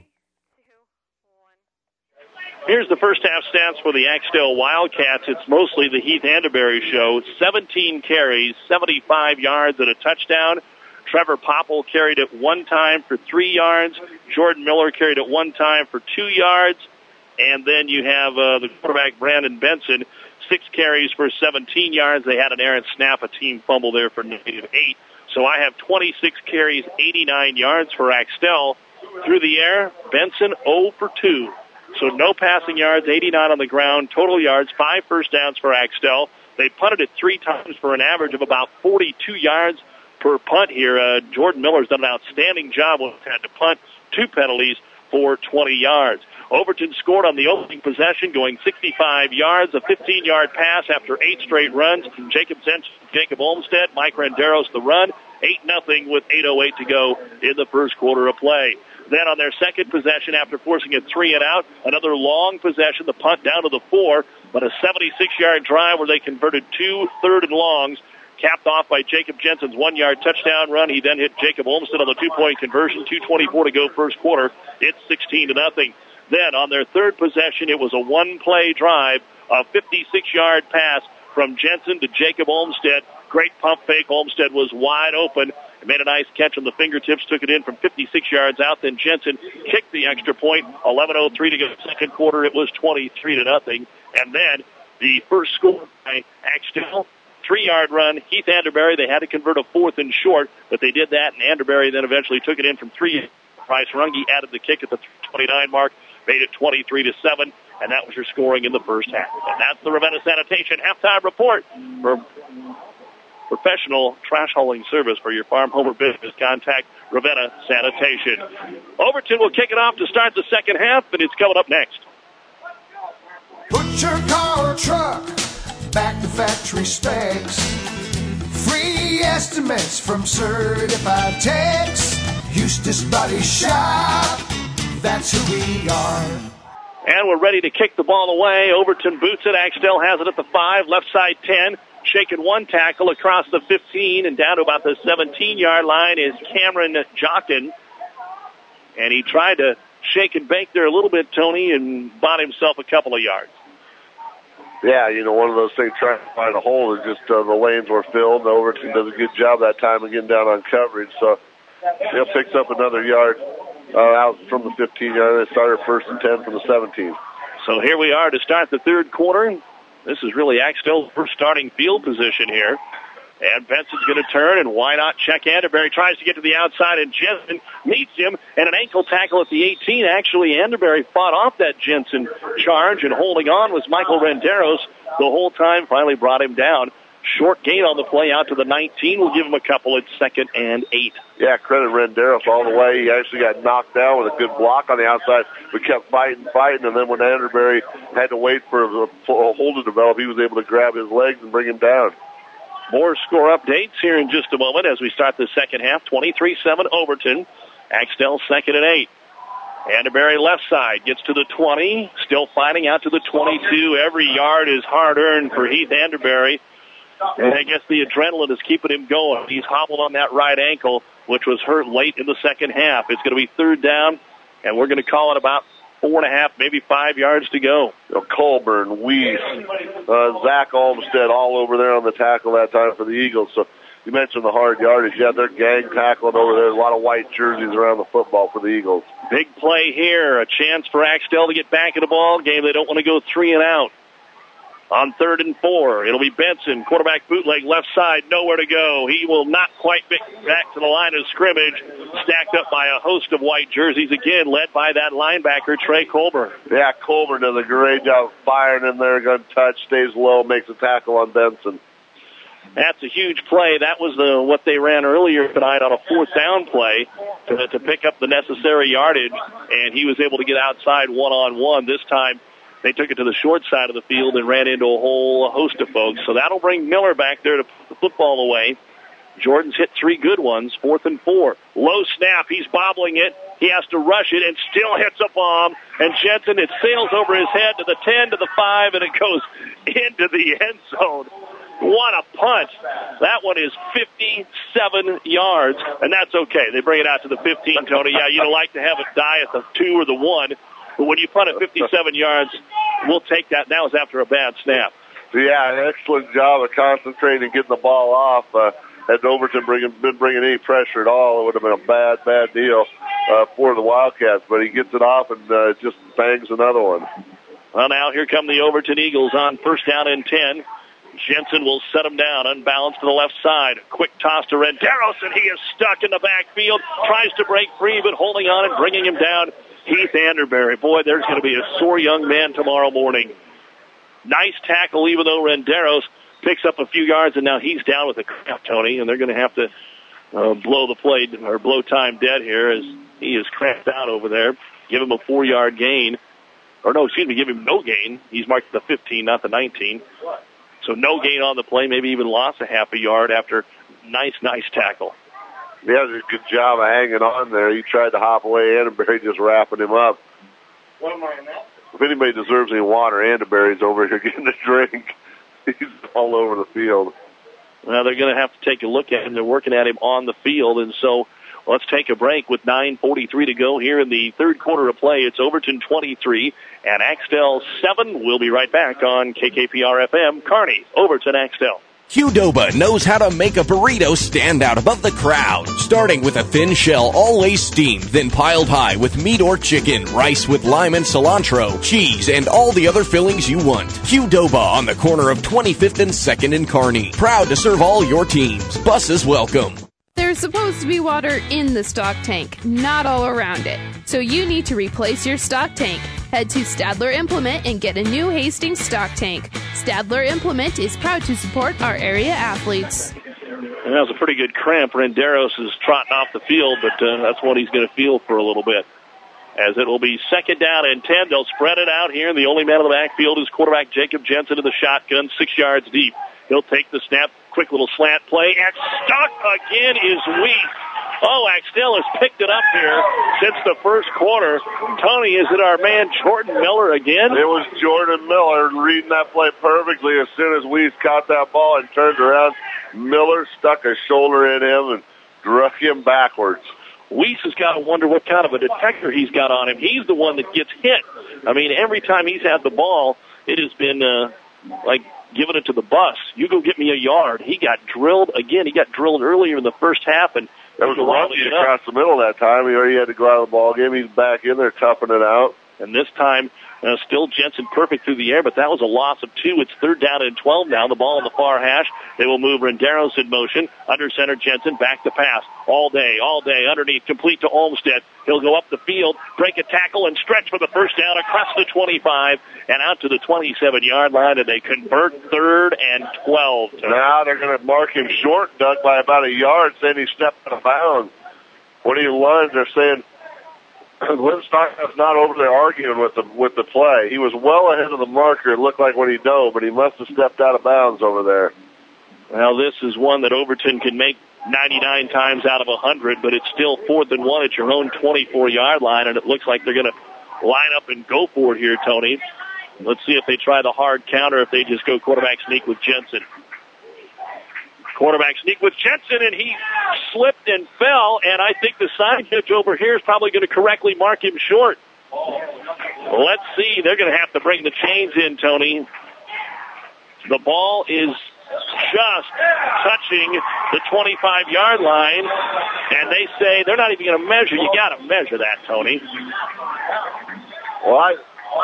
Here's the first half stats for the Axtell Wildcats. It's mostly the Heath Anderberry show. seventeen carries, seventy-five yards and a touchdown. Trevor Popple carried it one time for three yards. Jordan Miller carried it one time for two yards. And then you have uh, the quarterback, Brandon Benson, six carries for seventeen yards. They had an errant snap, a team fumble there for negative eight. So I have twenty-six carries, eighty-nine yards for Axtell. Through the air, Benson zero for two. So no passing yards, eighty-nine on the ground, total yards, five first downs for Axtell. They punted it three times for an average of about forty-two yards per punt here. Uh, Jordan Miller's done an outstanding job when he had to punt, two penalties for twenty yards. Overton scored on the opening possession, going sixty-five yards, a fifteen-yard pass after eight straight runs. Jacob Zench, Jacob Olmstead, Mike Renderos the run, eight nothing with eight oh eight to go in the first quarter of play. Then on their second possession, after forcing a three and out, another long possession, the punt down to the four, but a seventy-six-yard drive where they converted two third and longs, capped off by Jacob Jensen's one-yard touchdown run. He then hit Jacob Olmstead on the two-point conversion, two twenty-four to go first quarter. It's sixteen to nothing. Then on their third possession, it was a one-play drive, a fifty-six-yard pass from Jensen to Jacob Olmstead. Great pump fake. Olmstead was wide open. Made a nice catch on the fingertips, took it in from fifty-six yards out. Then Jensen kicked the extra point. eleven oh three to go second quarter. It was twenty-three to nothing. And then the first score by Axtell, three-yard run. Heath Anderberry, they had to convert a fourth and short, but they did that, and Anderberry then eventually took it in from three. Bryce Runge added the kick at the twenty-nine mark, made it twenty-three to seven, and that was your scoring in the first half. And that's the Ravenna Sanitation halftime report. For professional trash hauling service for your farm, home, or business, contact Ravenna Sanitation. Overton will kick it off to start the second half, and it's coming up next. Put your car or truck back to factory specs. Free estimates from certified techs. Eustace Body Shop, that's who we are. And we're ready to kick the ball away. Overton boots it. Axtell has it at the five, left side ten. Shaking one tackle across the fifteen and down to about the seventeen-yard line is Cameron Jocken. And he tried to shake and bake there a little bit, Tony, and bought himself a couple of yards. Yeah, you know, one of those things, trying to find a hole, is just uh, the lanes were filled, and Overton does a good job that time of getting down on coverage. So he picks up another yard uh, out from the fifteen-yard. They started first and ten from the seventeen. So here we are to start the third quarter. This is really Axtell's first starting field position here. And Benson's going to turn, and why not check Anderberry? Tries to get to the outside, and Jensen meets him, and an ankle tackle at the eighteen. Actually, Anderberry fought off that Jensen charge, and holding on was Michael Renderos the whole time, finally brought him down. Short gain on the play out to the nineteen. We'll give him a couple at second and eight. Yeah, credit Renderos all the way. He actually got knocked down with a good block on the outside, but kept fighting, fighting, and then when Anderberry had to wait for a hole to develop, he was able to grab his legs and bring him down. More score updates here in just a moment as we start the second half. twenty-three seven Overton. Axtell second and eight. Anderberry left side gets to the twenty. Still fighting out to the twenty-two. Every yard is hard-earned for Heath Anderberry. And I guess the adrenaline is keeping him going. He's hobbled on that right ankle, which was hurt late in the second half. It's going to be third down, and we're going to call it about four and a half, maybe five yards to go. You know, Colburn, Weiss, uh, Zach Olmstead all over there on the tackle that time for the Eagles. So you mentioned the hard yardage. Yeah, they're gang tackling over there. A lot of white jerseys around the football for the Eagles. Big play here. A chance for Axtell to get back in the ball game. They don't want to go three and out. On third and four, it'll be Benson, quarterback bootleg, left side, nowhere to go. He will not quite get back to the line of scrimmage, stacked up by a host of white jerseys, again, led by that linebacker, Trey Colburn. Yeah, Colburn does a great job firing in there, gun touch, stays low, makes a tackle on Benson. That's a huge play. That was the what they ran earlier tonight on a fourth down play to, to pick up the necessary yardage, and he was able to get outside one-on-one. This time, they took it to the short side of the field and ran into a whole host of folks. So that'll bring Miller back there to put the football away. Jordan's hit three good ones, fourth and four. Low snap, he's bobbling it. He has to rush it and still hits a bomb. And Jensen, it sails over his head to the ten, to the five, and it goes into the end zone. What a punt. That one is fifty-seven yards, and that's okay. They bring it out to the fifteen, Tony. Yeah, you don't like to have it die at the two or the one. But when you punt at fifty-seven yards, we'll take that. That was after a bad snap. Yeah, excellent job of concentrating and getting the ball off. Uh, had Overton bringing, been bringing any pressure at all, it would have been a bad, bad deal uh, for the Wildcats. But he gets it off and uh, just bangs another one. Well, now here come the Overton Eagles on first down and ten. Jensen will set him down, unbalanced to the left side. Quick toss to Renderos, and he is stuck in the backfield. Tries to break free, but holding on and bringing him down. Heath Anderberry. Boy, there's going to be a sore young man tomorrow morning. Nice tackle, even though Renderos picks up a few yards, and now he's down with a cramp, Tony, and they're going to have to uh, blow the play, or blow time dead here as he is cramped out over there. Give him a four-yard gain. Or no, excuse me, give him no gain. He's marked the fifteen, not the nineteen. So no gain on the play, maybe even lost a half a yard after nice, nice tackle. Yeah, did a good job of hanging on there. He tried to hop away, Anderberry just wrapping him up. What am I in that? If anybody deserves any water, Anderberry's over here getting a drink. He's all over the field. Well, they're going to have to take a look at him. They're working at him on the field, and so let's take a break with nine forty-three to go here in the third quarter of play. It's Overton twenty-three and Axtell seven. We'll be right back on K K P R F M. Kearney, Overton, Axtell. Qdoba knows how to make a burrito stand out above the crowd. Starting with a thin shell, always steamed, then piled high with meat or chicken, rice with lime and cilantro, cheese, and all the other fillings you want. Qdoba on the corner of twenty-fifth and second in Kearney. Proud to serve all your teams. Buses welcome. There's supposed to be water in the stock tank, not all around it. So you need to replace your stock tank. Head to Stadler Implement and get a new Hastings stock tank. Stadler Implement is proud to support our area athletes. And that was a pretty good cramp. Renderos is trotting off the field, but uh, that's what he's going to feel for a little bit. As it will be second down and ten, they'll spread it out here. And the only man in the backfield is quarterback Jacob Jensen in the shotgun, six yards deep. He'll take the snap, quick little slant play, and stuck again is Weiss. Oh, Axtell has picked it up here since the first quarter. Tony, is it our man Jordan Miller again? It was Jordan Miller reading that play perfectly. As soon as Weiss caught that ball and turned around, Miller stuck a shoulder in him and drug him backwards. Weiss has got to wonder what kind of a detector he's got on him. He's the one that gets hit. I mean, every time he's had the ball, it has been uh, like giving it to the bus. You go get me a yard. He got drilled again. He got drilled earlier in the first half, and there was a rookie across the middle that time. He already had to go out of the ball game. He's back in there, toughing it out. And this time, uh, still Jensen perfect through the air, but that was a loss of two. It's third down and twelve now. The ball in the far hash. They will move Renderos in motion. Under center, Jensen back to pass. All day, all day. Underneath, complete to Olmstead. He'll go up the field, break a tackle, and stretch for the first down across the twenty-five and out to the twenty-seven-yard line, and they convert third and twelve. Now they're going to mark him short, Doug, by about a yard, saying he stepped out of bounds. When he lunged, they're saying Glenn Stockhouse not over there arguing with the with the play. He was well ahead of the marker, it looked like, when he dove, but he must have stepped out of bounds over there. Well, this is one that Overton can make ninety-nine times out of one hundred, but it's still fourth and one at your own twenty-four-yard line, and it looks like they're going to line up and go for it here, Tony. Let's see if they try the hard counter, if they just go quarterback sneak with Jensen. Quarterback sneak with Jensen, and he slipped and fell, and I think the side judge over here is probably going to correctly mark him short. Let's see. They're going to have to bring the chains in, Tony. The ball is just touching the twenty-five-yard line, and they say they're not even going to measure. You got to measure that, Tony. Well, I,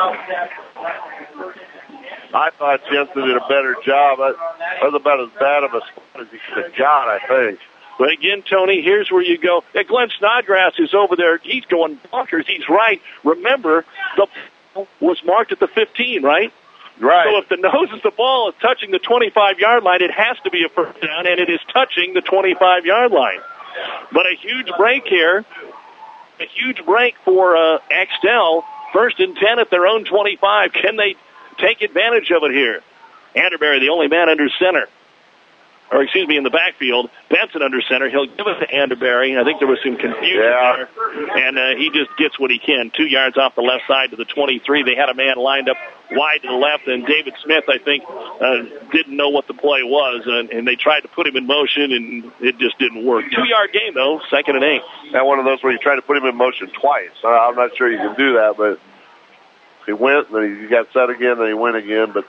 I thought Jensen did a better job. That was about as bad of a spot as he could have got, I think. But again, Tony, here's where you go. Yeah, Glenn Snodgrass is over there. He's going bonkers. He's right. Remember, the ball was marked at the fifteen, right? Right. So if the nose of the ball is touching the twenty-five-yard line, it has to be a first down, and it is touching the twenty-five-yard line. But a huge break here, a huge break for uh, Axtell. First and ten at their own twenty-five. Can they take advantage of it here? Anderberry, the only man under center. Or, excuse me, in the backfield. Benson under center. He'll give it to Anderberry. I think there was some confusion yeah. there. And uh, he just gets what he can. Two yards off the left side to the twenty-three. They had a man lined up wide to the left, and David Smith, I think, uh, didn't know what the play was, and, and they tried to put him in motion, and it just didn't work. Two-yard gain, though, second and eight. That one of those where you try to put him in motion twice. Uh, I'm not sure you can do that, but he went, then he got set again, then he went again. But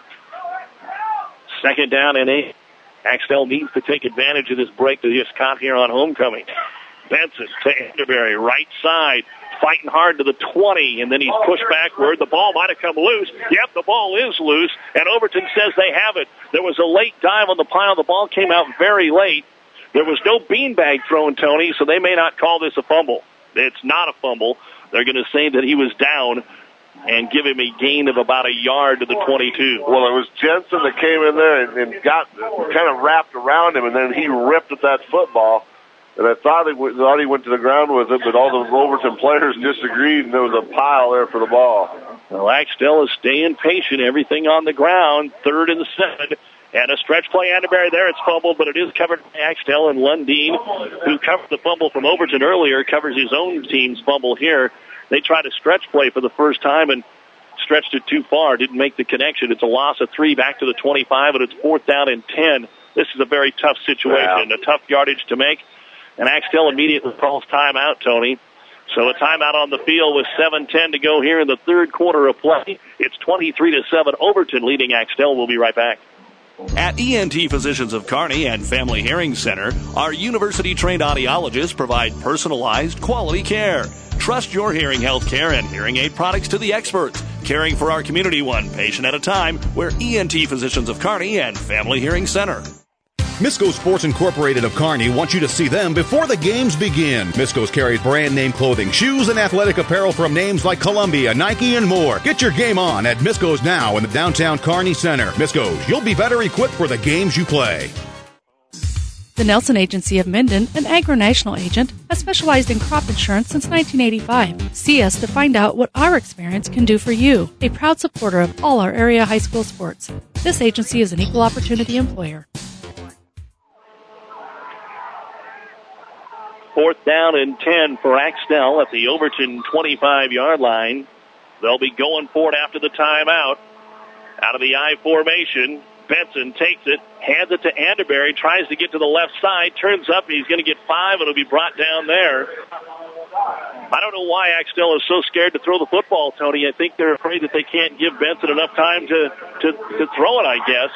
second down and eight. Axtell needs to take advantage of this break that he just caught here on homecoming. Benson to Anderberry, right side, fighting hard to the twenty, and then he's pushed backward. The ball might have come loose. Yep, the ball is loose, and Overton says they have it. There was a late dive on the pile. The ball came out very late. There was no beanbag thrown, Tony, so they may not call this a fumble. It's not a fumble. They're going to say that he was down and give him a gain of about a yard to the twenty-two. Well, it was Jensen that came in there and, and got kind of wrapped around him, and then he ripped at that football. And I thought he, w- thought he went to the ground with it, but all the Overton players disagreed, and there was a pile there for the ball. Well, Axtell is staying patient. Everything on the ground. Third and seven. And a stretch play, Anderberry there. It's fumbled, but it is covered by Axtell, and Lundeen, who covered the fumble from Overton earlier, covers his own team's fumble here. They tried a stretch play for the first time and stretched it too far, didn't make the connection. It's a loss of three back to the twenty-five, and it's fourth down and ten. This is a very tough situation, wow. a tough yardage to make. And Axtell immediately calls timeout, Tony. So a timeout on the field with seven ten to go here in the third quarter of play. It's twenty-three to seven. Overton leading Axtell. We'll be right back. At E N T Physicians of Kearney and Family Hearing Center, our university-trained audiologists provide personalized, quality care. Trust your hearing health care and hearing aid products to the experts, caring for our community one patient at a time. We're E N T Physicians of Kearney and Family Hearing Center. Misco Sports Incorporated of Kearney wants you to see them before the games begin. Misco's carries brand name clothing, shoes, and athletic apparel from names like Columbia, Nike, and more. Get your game on at Misco's now in the downtown Kearney Center. Misco's, you'll be better equipped for the games you play. The Nelson Agency of Minden, an agro-national agent, has specialized in crop insurance since nineteen eighty-five. See us to find out what our experience can do for you. A proud supporter of all our area high school sports. This agency is an equal opportunity employer. Fourth down and ten for Axtell at the Overton twenty-five-yard line. They'll be going for it after the timeout. Out of the I formation, Benson takes it, hands it to Anderberry, tries to get to the left side, turns up, and he's going to get five, and it'll be brought down there I don't know why Axtell is so scared to throw the football, Tony. I think they're afraid that they can't give Benson enough time to, to, to throw it, I guess.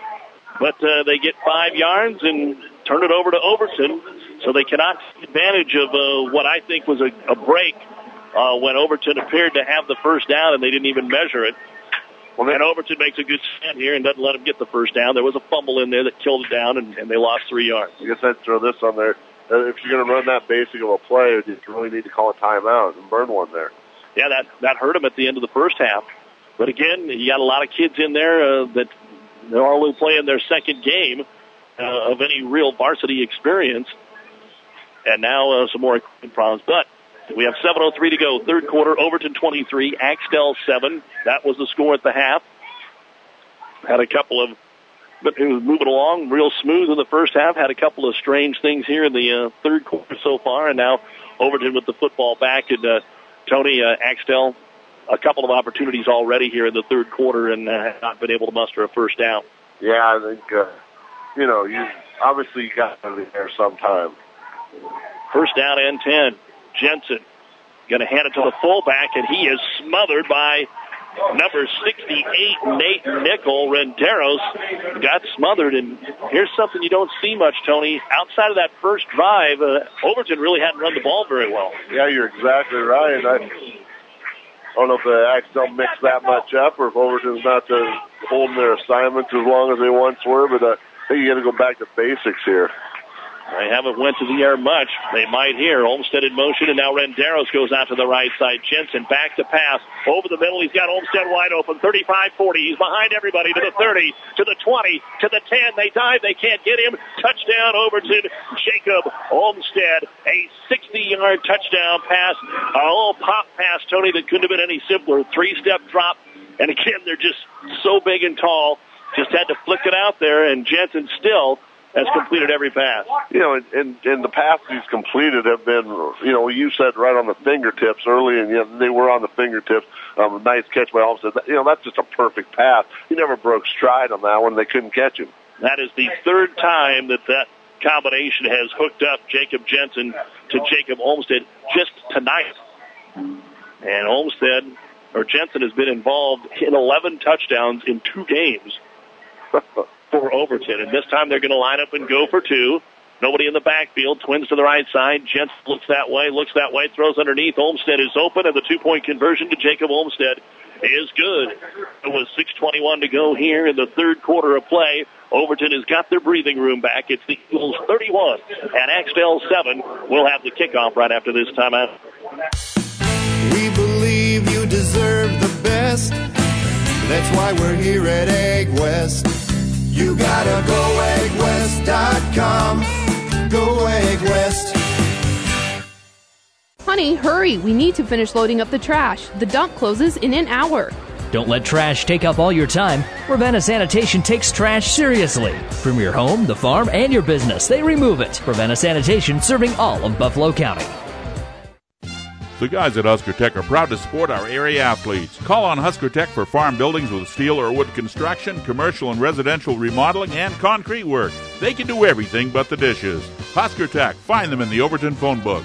But uh, they get five yards and turn it over to Overton, so they cannot take advantage of uh, what I think was a, a break uh, when Overton appeared to have the first down, and they didn't even measure it. Well, and Overton makes a good stand here and doesn't let him get the first down. There was a fumble in there that killed it down, and, and they lost three yards. I guess I'd throw this on there. Uh, if you're going to run that basic of a play, you really need to call a timeout and burn one there. Yeah, that, that hurt him at the end of the first half. But again, you got a lot of kids in there uh, that they're only playing their second game uh, of any real varsity experience. And now uh, some more equipment problems. But we have seven oh three to go. Third quarter, Overton twenty-three, Axtell seven. That was the score at the half. Had a couple of, but it was moving along real smooth in the first half. Had a couple of strange things here in the uh, third quarter so far. And now Overton with the football back. And uh, Tony, uh, Axtell, a couple of opportunities already here in the third quarter and uh, have not been able to muster a first down. Yeah, I think, uh, you know, you obviously you got to be there sometime. First down and ten. Jensen going to hand it to the fullback, and he is smothered by number sixty-eight, Nate Nickel. Renderos got smothered, and here's something you don't see much, Tony. Outside of that first drive, uh, Overton really hadn't run the ball very well. Yeah, you're exactly right. I don't know if the Axtell mixed that much up or if Overton's not uh, holding their assignments as long as they once were, but uh, I think you got to go back to basics here. They haven't went to the air much. They might here. Olmstead in motion, and now Renderos goes out to the right side. Jensen back to pass. Over the middle, he's got Olmstead wide open. thirty-five forty. He's behind everybody to the thirty, to the twenty, to the ten. They dive. They can't get him. Touchdown, Overton. Jacob Olmstead. A sixty-yard touchdown pass. A little pop pass, Tony, that couldn't have been any simpler. Three-step drop. And again, they're just so big and tall. Just had to flick it out there, and Jensen still has completed every pass. You know, and, and, and the passes he's completed have been, you know, you said right on the fingertips early, and you know, they were on the fingertips. Um, nice catch by Olmstead. You know, that's just a perfect pass. He never broke stride on that one. They couldn't catch him. That is the third time that that combination has hooked up Jacob Jensen to Jacob Olmstead just tonight. And Olmstead, or Jensen, has been involved in eleven touchdowns in two games. For Overton, and this time they're going to line up and go for two. Nobody in the backfield. Twins to the right side. Jensen looks that way, looks that way, throws underneath. Olmstead is open, and the two-point conversion to Jacob Olmstead is good. It was six twenty-one to go here in the third quarter of play. Overton has got their breathing room back. It's the Eagles thirty-one and Axtell seven. We'll have the kickoff right after this timeout. We believe you deserve the best. That's why we're here at Egg West. You gotta go egg west dot com. Go Egg West. Honey, hurry. We need to finish loading up the trash. The dump closes in an hour. Don't let trash take up all your time. Ravenna Sanitation takes trash seriously. From your home, the farm, and your business, they remove it. Ravenna Sanitation, serving all of Buffalo County. The guys at Husker Tech are proud to support our area athletes. Call on Husker Tech for farm buildings with steel or wood construction, commercial and residential remodeling, and concrete work. They can do everything but the dishes. Husker Tech. Find them in the Overton phone book.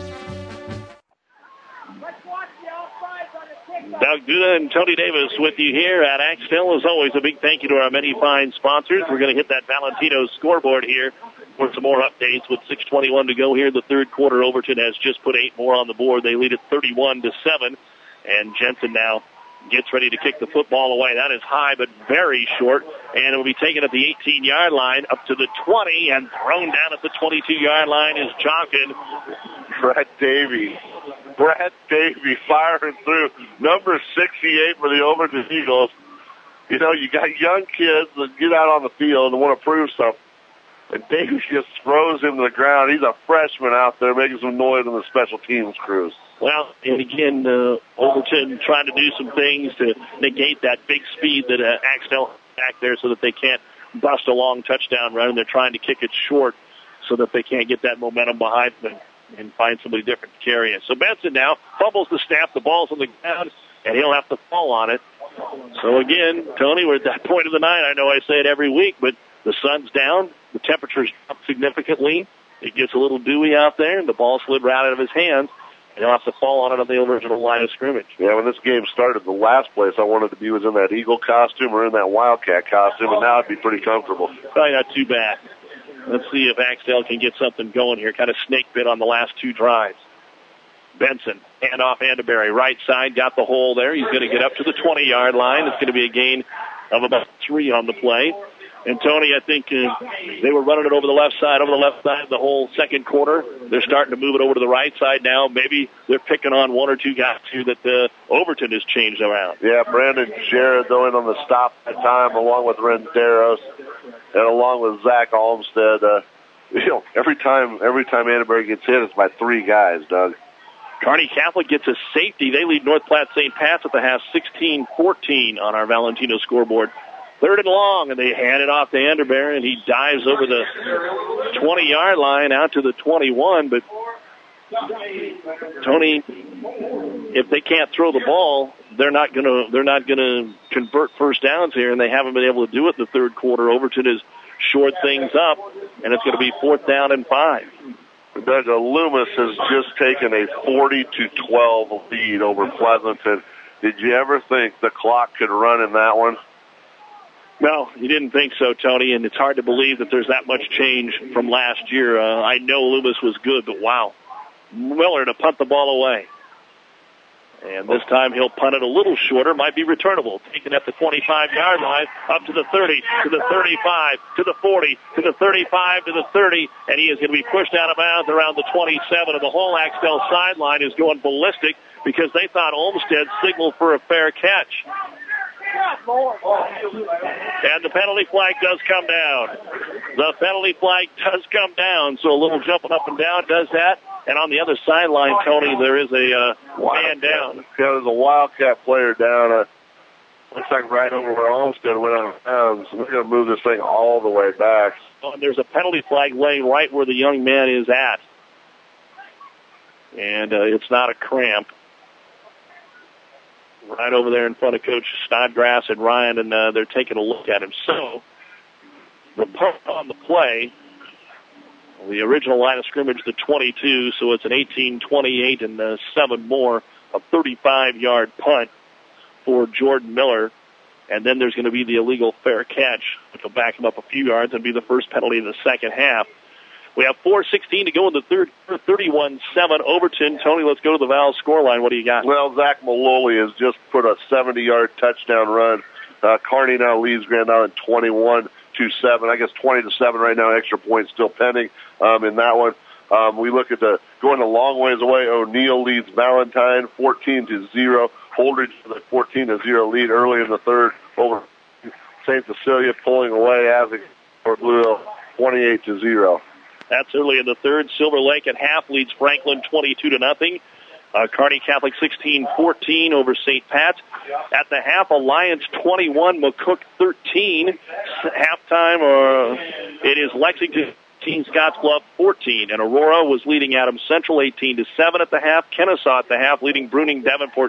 Doug Duda and Tony Davis with you here at Axtell. As always, a big thank you to our many fine sponsors. We're going to hit that Valentino scoreboard here for some more updates with six twenty-one to go here. The third quarter, Overton has just put eight more on the board. They lead it thirty-one to seven, and Jensen now gets ready to kick the football away. That is high but very short, and it will be taken at the eighteen-yard line up to the twenty, and thrown down at the twenty-two-yard line is Jonkin. Brett Davey. Brett Davey firing through. Number sixty-eight for the Overton Eagles. You know, you got young kids that get out on the field and want to prove something. And Davey just throws him to the ground. He's a freshman out there making some noise on the special teams crews. Well, and again, uh, Overton trying to do some things to negate that big speed that uh, Axtell back there so that they can't bust a long touchdown run. And they're trying to kick it short so that they can't get that momentum behind them and find somebody different to carry it. So Benson now fumbles the snap. The ball's on the ground, and he'll have to fall on it. So again, Tony, we're at that point of the night. I know I say it every week, but the sun's down. The temperature's up significantly. It gets a little dewy out there, and the ball slid right out of his hands. He'll have to fall on it on the original line of scrimmage. Yeah, when this game started, the last place I wanted to be was in that Eagle costume or in that Wildcat costume, and now I'd be pretty comfortable. Probably not too bad. Let's see if Axtell can get something going here. Kind of snake bit on the last two drives. Benson, hand off Anderberry, right side, got the hole there. He's going to get up to the twenty-yard line. It's going to be a gain of about three on the play. And Tony, I think uh, they were running it over the left side, over the left side the whole second quarter. They're starting to move it over to the right side now. Maybe they're picking on one or two guys here that uh, Overton has changed around. Yeah, Brandon Jarrett going on the stop that time, along with Renderos and along with Zach Olmstead. Uh, you know, every time every time Anderberry gets hit, it's by three guys, Doug. Kearney Catholic gets a safety. They lead North Platte Saint Pat's at the half sixteen fourteen on our Valentino scoreboard. Third and long, and they hand it off to Anderberry, and he dives over the twenty-yard line out to the twenty-one. But, Tony, if they can't throw the ball, they're not going to they're not going to convert first downs here, and they haven't been able to do it in the third quarter. Overton has shored things up, and it's going to be fourth down and five. Doug, Loomis has just taken a forty to twelve lead over Pleasanton. Did you ever think the clock could run in that one? No, you didn't think so, Tony, and it's hard to believe that there's that much change from last year. Uh, I know Loomis was good, but wow. Miller to punt the ball away. And this time he'll punt it a little shorter, might be returnable. Taken at the twenty-five-yard line, up to the thirty, to the thirty-five, to the forty, to the thirty-five, to the thirty, and he is going to be pushed out of bounds around the twenty-seven, and the whole Axtell sideline is going ballistic because they thought Olmstead signaled for a fair catch. And the penalty flag does come down. The penalty flag does come down, so a little jumping up and down does that. And on the other sideline, Tony, there is a uh, man down. Yeah, there's a Wildcat player down. Uh, looks like right over where Olmstead went out of bounds. We're going to move this thing all the way back. Oh, and there's a penalty flag laying right where the young man is at. And uh, it's not a cramp. Right over there in front of Coach Snodgrass and Ryan, and uh, they're taking a look at him. So, the punt on the play, the original line of scrimmage, the twenty-two, so it's an eighteen twenty-eight and uh, seven more, a thirty-five-yard punt for Jordan Miller. And then there's going to be the illegal fair catch, which will back him up a few yards and be the first penalty of the second half. We have four sixteen to go in the third, thirty-one seven Overton. Tony, let's go to the Val scoreline. What do you got? Well, Zach Maloli has just put a seventy-yard touchdown run. Uh, Kearney now leads Grand Island twenty-one to seven. I guess twenty to seven right now. Extra point still pending um, in that one. Um, we look at the going a long ways away. O'Neill leads Valentine fourteen to zero. Holdridge with a fourteen to zero lead early in the third over Saint Cecilia, pulling away as it for Blue Hill twenty-eight to zero. That's early in the third. Silver Lake at half leads Franklin twenty-two to nothing. Uh, Kearney Catholic sixteen fourteen over Saint Pat's. At the half, Alliance twenty-one, McCook thirteen. Halftime, uh, it is Lexington eighteen, Scottsbluff fourteen. And Aurora was leading Adams Central eighteen to seven at the half. Kennesaw at the half leading Bruning Davenport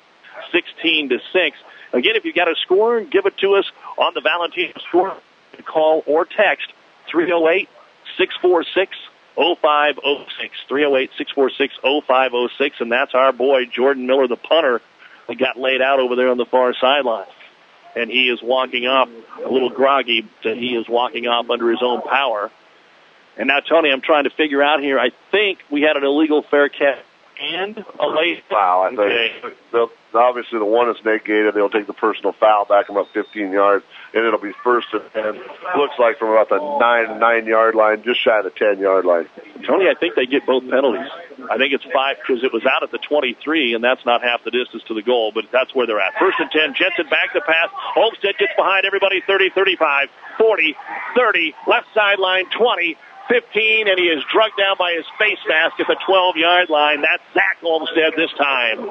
sixteen to six. Again, if you got a score, give it to us on the Valentino score. Call or text three oh eight, six four six, oh five oh six. three oh eight, six four six, oh five oh six. And that's our boy, Jordan Miller, the punter, that got laid out over there on the far sideline. And he is walking off a little groggy, but he is walking off under his own power. And now, Tony, I'm trying to figure out here. I think we had an illegal fair catch and a late foul. I okay. think they'll, obviously the one is negated. They'll take the personal foul, back them up fifteen yards, and it'll be first and ten. Looks like from about the nine nine yard line, just shy of the ten yard line. Tony, I think they get both penalties. I think it's five because it was out at the twenty-three, and that's not half the distance to the goal, but that's where they're at. First and ten. Jensen back to pass. Olmstead gets behind everybody. thirty, thirty-five, forty, thirty. Left sideline twenty. fifteen, and he is drugged down by his face mask at the twelve yard line. That's Zach Olmstead this time.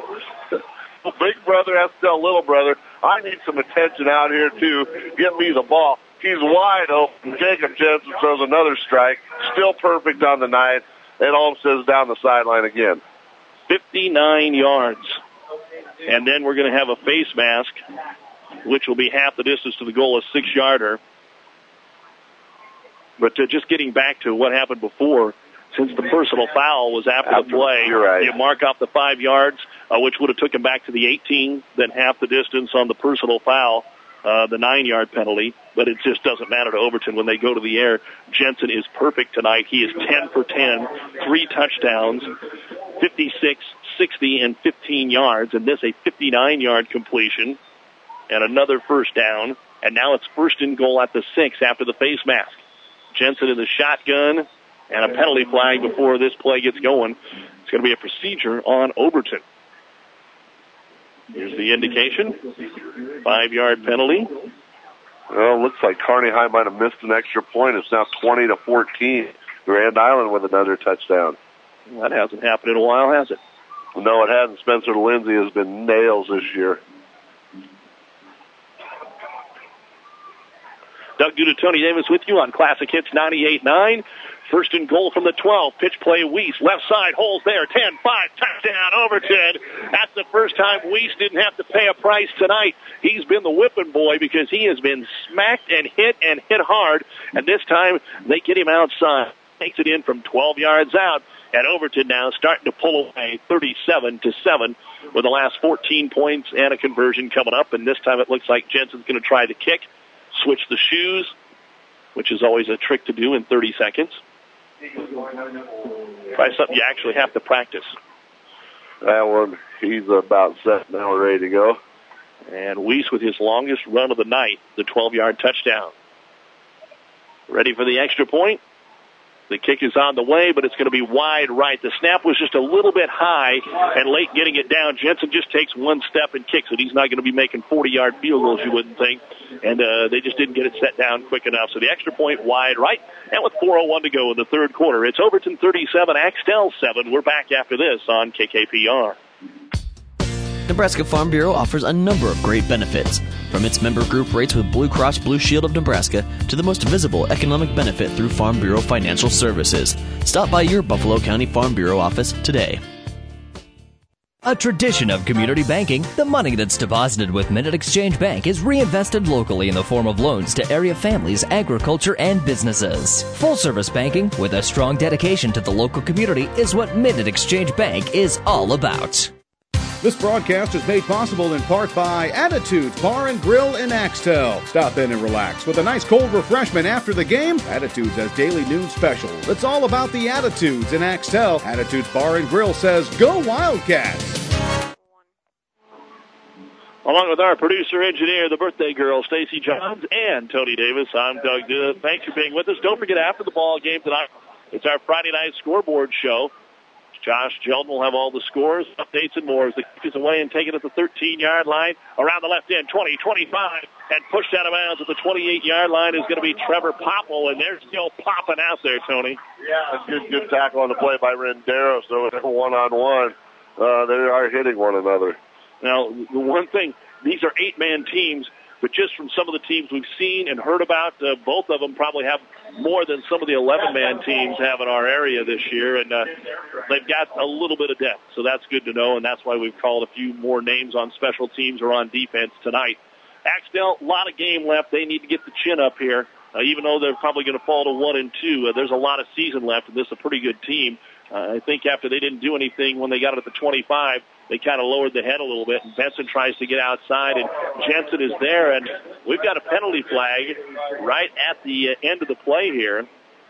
Big brother has to tell little brother, I need some attention out here, too. Get me the ball. He's wide open. Jacob Jensen throws another strike. Still perfect on the night. And Olmstead's down the sideline again. fifty-nine yards. And then we're going to have a face mask, which will be half the distance to the goal, a six-yarder. But uh, just getting back to what happened before, since the personal foul was after, after the play, you're right. you mark off the five yards, uh, which would have took him back to the eighteen, then half the distance on the personal foul, uh, the nine-yard penalty. But it just doesn't matter to Overton when they go to the air. Jensen is perfect tonight. He is ten for ten, three touchdowns, fifty-six, sixty, and fifteen yards, and this a fifty-nine-yard completion and another first down. And now it's first and goal at the six after the face mask. Jensen in the shotgun, and a penalty flag before this play gets going. It's going to be a procedure on Overton. Here's the indication. Five-yard penalty. Well, looks like Kearney High might have missed an extra point. It's now twenty to fourteen. Grand Island with another touchdown. That hasn't happened in a while, has it? No, it hasn't. Spencer Lindsay has been nails this year. Doug Duda, Tony Davis with you on Classic Hits ninety-eight nine. First and goal from the twelve. Pitch play, Weiss. Left side, holes there. ten five, touchdown, Overton. That's the first time Weiss didn't have to pay a price tonight. He's been the whipping boy because he has been smacked and hit and hit hard. And this time, they get him outside. Takes it in from twelve yards out. And Overton now starting to pull away thirty-seven to seven with the last fourteen points and a conversion coming up. And this time it looks like Jensen's going to try the kick. Switch the shoes, which is always a trick to do in thirty seconds. Try something you actually have to practice. That one, he's about set now, ready to go. And Weiss with his longest run of the night, the twelve-yard touchdown. Ready for the extra point. The kick is on the way, but it's going to be wide right. The snap was just a little bit high, and late getting it down. Jensen just takes one step and kicks it. He's not going to be making forty-yard field goals, you wouldn't think. And uh, they just didn't get it set down quick enough. So the extra point wide right, and with four oh one to go in the third quarter. It's Overton thirty-seven, Axtell seven. We're back after this on K K P R. Nebraska Farm Bureau offers a number of great benefits, from its member group rates with Blue Cross Blue Shield of Nebraska to the most visible economic benefit through Farm Bureau Financial Services. Stop by your Buffalo County Farm Bureau office today. A tradition of community banking, the money that's deposited with Minute Exchange Bank is reinvested locally in the form of loans to area families, agriculture, and businesses. Full-service banking with a strong dedication to the local community is what Minute Exchange Bank is all about. This broadcast is made possible in part by Attitudes Bar and Grill in Axtell. Stop in and relax with a nice cold refreshment after the game. Attitudes has daily noon specials. It's all about the Attitudes in Axtell. Attitudes Bar and Grill says, go Wildcats! Along with our producer, engineer, the birthday girl, Stacy Johns, and Tony Davis, I'm Doug Duda. Thanks for being with us. Don't forget, after the ball game tonight, it's our Friday night scoreboard show. Josh Jelton will have all the scores, updates, and more as the kick is away and taken at the thirteen-yard line. Around the left end, twenty, twenty-five, and pushed out of bounds at the twenty-eight-yard line is going to be Trevor Popple, and they're still popping out there, Tony. Yeah, a good, good tackle on the play by Rendero, so it's one-on-one. Uh, they are hitting one another. Now, the one thing, these are eight-man teams, but just from some of the teams we've seen and heard about, uh, both of them probably have more than some of the eleven-man teams have in our area this year, and uh, they've got a little bit of depth, so that's good to know, and that's why we've called a few more names on special teams or on defense tonight. Axtell, a lot of game left. They need to get the chin up here, uh, even though they're probably going to fall to one and two. Uh, there's a lot of season left, and this is a pretty good team. Uh, I think after they didn't do anything when they got it at the twenty-five, they kind of lowered the head a little bit, and Benson tries to get outside, and Jensen is there, and we've got a penalty flag right at the uh, end of the play here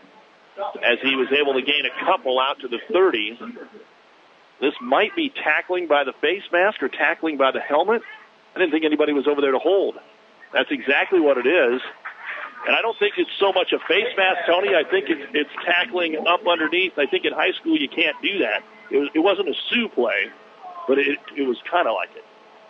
as he was able to gain a couple out to the thirty. This might be tackling by the face mask or tackling by the helmet. I didn't think anybody was over there to hold. That's exactly what it is. And I don't think it's so much a face mask, Tony. I think it's, it's tackling up underneath. I think in high school you can't do that. It, was, it wasn't a Sioux play, but it, it was kind of like it.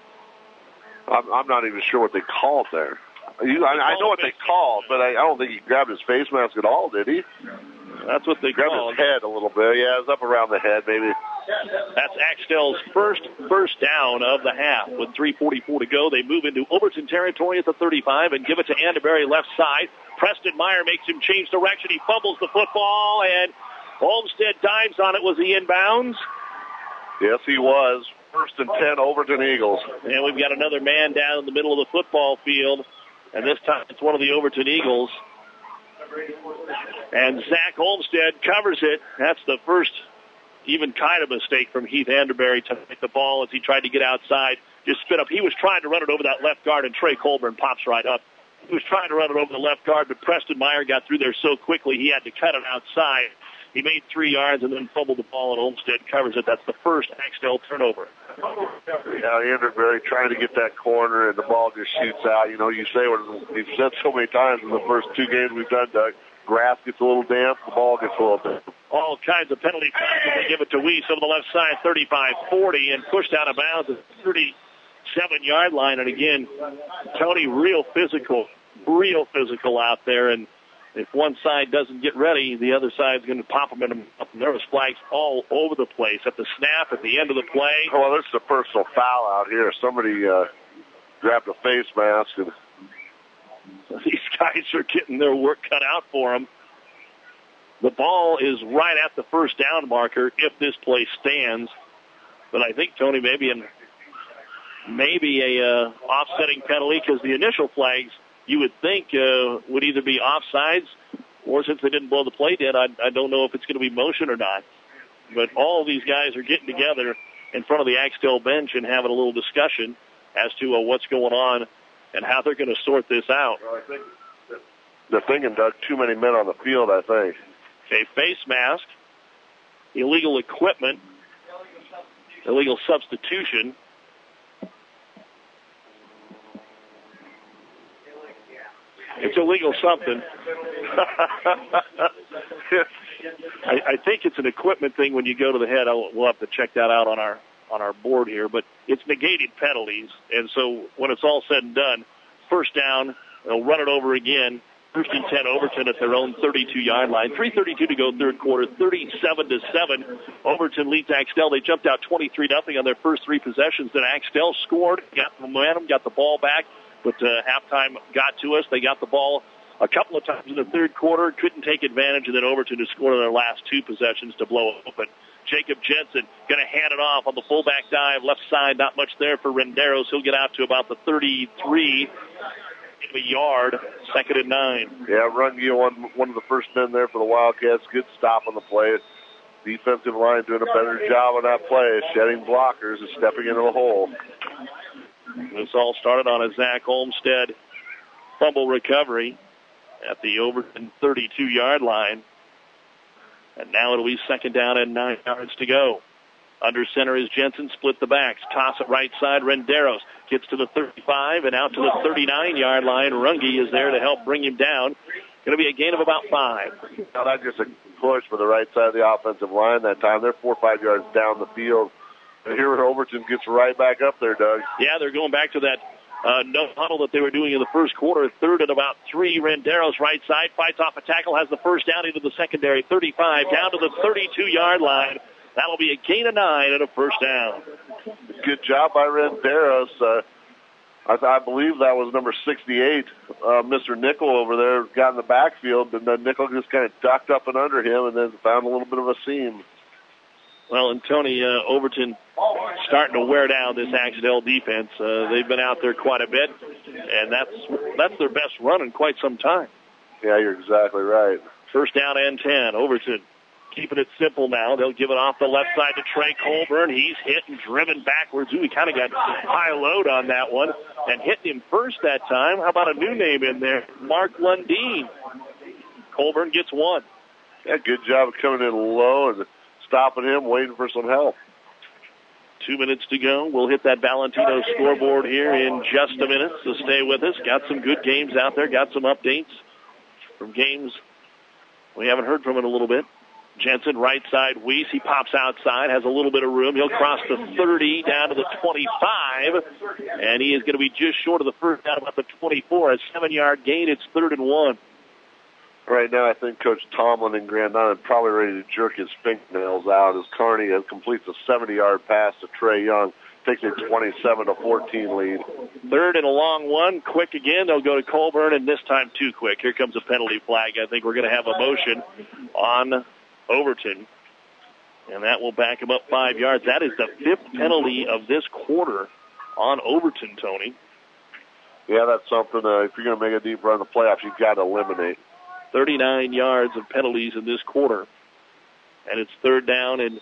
I'm, I'm not even sure what they called there. You, I, I know what they called, but I, I don't think he grabbed his face mask at all, did he? That's what they grabbed called. His head a little bit. Yeah, it was up around the head, maybe. That's Axtell's first first down of the half. With three forty-four to go, they move into Overton territory at the thirty-five and give it to Anderberry left side. Preston Meyer makes him change direction. He fumbles the football, and Olmsted dives on it. Was he inbounds? Yes, he was. First and ten, Overton Eagles. And we've got another man down in the middle of the football field, and this time it's one of the Overton Eagles. And Zach Olmstead covers it. That's the first even kind of mistake from Heath Anderberry to hit the ball as he tried to get outside. Just spit up. He was trying to run it over that left guard, and Trey Colburn pops right up. He was trying to run it over the left guard, but Preston Meyer got through there so quickly he had to cut it outside. He made three yards and then fumbled the ball, and Olmstead covers it. That's the first Axtell turnover. Yeah, Anderberry trying to get that corner, and the ball just shoots out. You know, you say what we've said so many times in the first two games we've done, Doug. Grass gets a little damp, the ball gets a little damp. All kinds of penalty flags as they give it to Weiss over the left side, thirty-five forty, and pushed out of bounds at the thirty-seven-yard line. And again, Tony, real physical, real physical out there. And if one side doesn't get ready, the other side's going to pop them in them up. And there was flags all over the place at the snap, at the end of the play. Well, this is a personal foul out here. Somebody uh, grabbed a face mask and these guys are getting their work cut out for them. The ball is right at the first down marker if this play stands. But I think, Tony, maybe in, maybe a uh, offsetting penalty, because the initial flags you would think uh, would either be offsides, or since they didn't blow the play dead, I, I don't know if it's going to be motion or not. But all of these guys are getting together in front of the Axtell bench and having a little discussion as to uh, what's going on and how they're going to sort this out. Well, I think they're thinking, Doug, too many men on the field, I think. Okay, face mask, illegal equipment, illegal substitution. It's illegal something. I, I think it's an equipment thing when you go to the head. I'll, we'll have to check that out on our on our board here, but it's negated penalties, and so when it's all said and done, first down, they'll run it over again. First and ten, Overton at their own thirty-two-yard line. three thirty-two to go third quarter, thirty-seven to seven. Overton leads Axtell. They jumped out twenty-three nothing on their first three possessions. Then Axtell scored, got the momentum, got the ball back, but uh, halftime got to us. They got the ball a couple of times in the third quarter, couldn't take advantage, and then Overton to score in their last two possessions to blow it open. Jacob Jensen going to hand it off on the fullback dive, left side, not much there for Renderos. He'll get out to about the thirty-three. A yard, second and nine. Yeah, Runge, one, one of the first men there for the Wildcats. Good stop on the play. Defensive line doing a better job on that play, shedding blockers and stepping into the hole. This all started on a Zach Olmstead fumble recovery at the Overton thirty-two-yard line. And now it'll be second down and nine yards to go. Under center is Jensen, split the backs. Toss it right side, Renderos gets to the thirty-five and out to the thirty-nine-yard line. Runge is there to help bring him down. Going to be a gain of about five. Now that's just a push for the right side of the offensive line that time. They're four or five yards down the field. And here Overton gets right back up there, Doug. Yeah, they're going back to that uh, no huddle that they were doing in the first quarter. Third and about three. Renderos right side, fights off a tackle, has the first down into the secondary. thirty-five down to the thirty-two-yard line. That'll be a gain of nine and a first down. Good job by Renderos. Uh, I, I believe that was number sixty-eight, uh, Mister Nickel over there, got in the backfield, and then Nickel just kind of ducked up and under him and then found a little bit of a seam. Well, and Tony, uh, Overton starting to wear down this Axtell defense. Uh, they've been out there quite a bit, and that's that's their best run in quite some time. Yeah, you're exactly right. First down and ten. Overton keeping it simple now. They'll give it off the left side to Trey Colburn. He's hit and driven backwards. Ooh, he kind of got high load on that one and hit him first that time. How about a new name in there? Mark Lundeen. Colburn gets one. Yeah, good job of coming in low and stopping him, waiting for some help. Two minutes to go. We'll hit that Valentino scoreboard here in just a minute, so stay with us. Got some good games out there. Got some updates from games we haven't heard from in a little bit. Jensen, right side, Weiss. He pops outside, has a little bit of room. He'll cross the thirty down to the twenty-five, and he is going to be just short of the first down, about the twenty-four. A seven-yard gain. It's third and one. Right now, I think Coach Tomlin in Grand Island probably ready to jerk his fingernails out as Kearney completes a seventy-yard pass to Trey Young, takes a twenty-seven to fourteen lead. Third and a long one. Quick again. They'll go to Colburn, and this time too quick. Here comes a penalty flag. I think we're going to have a motion on Overton, and that will back him up five yards. That is the fifth penalty of this quarter on Overton, Tony. Yeah, that's something. Uh, if you're going to make a deep run in the playoffs, you've got to eliminate. thirty-nine yards of penalties in this quarter. And it's third down and,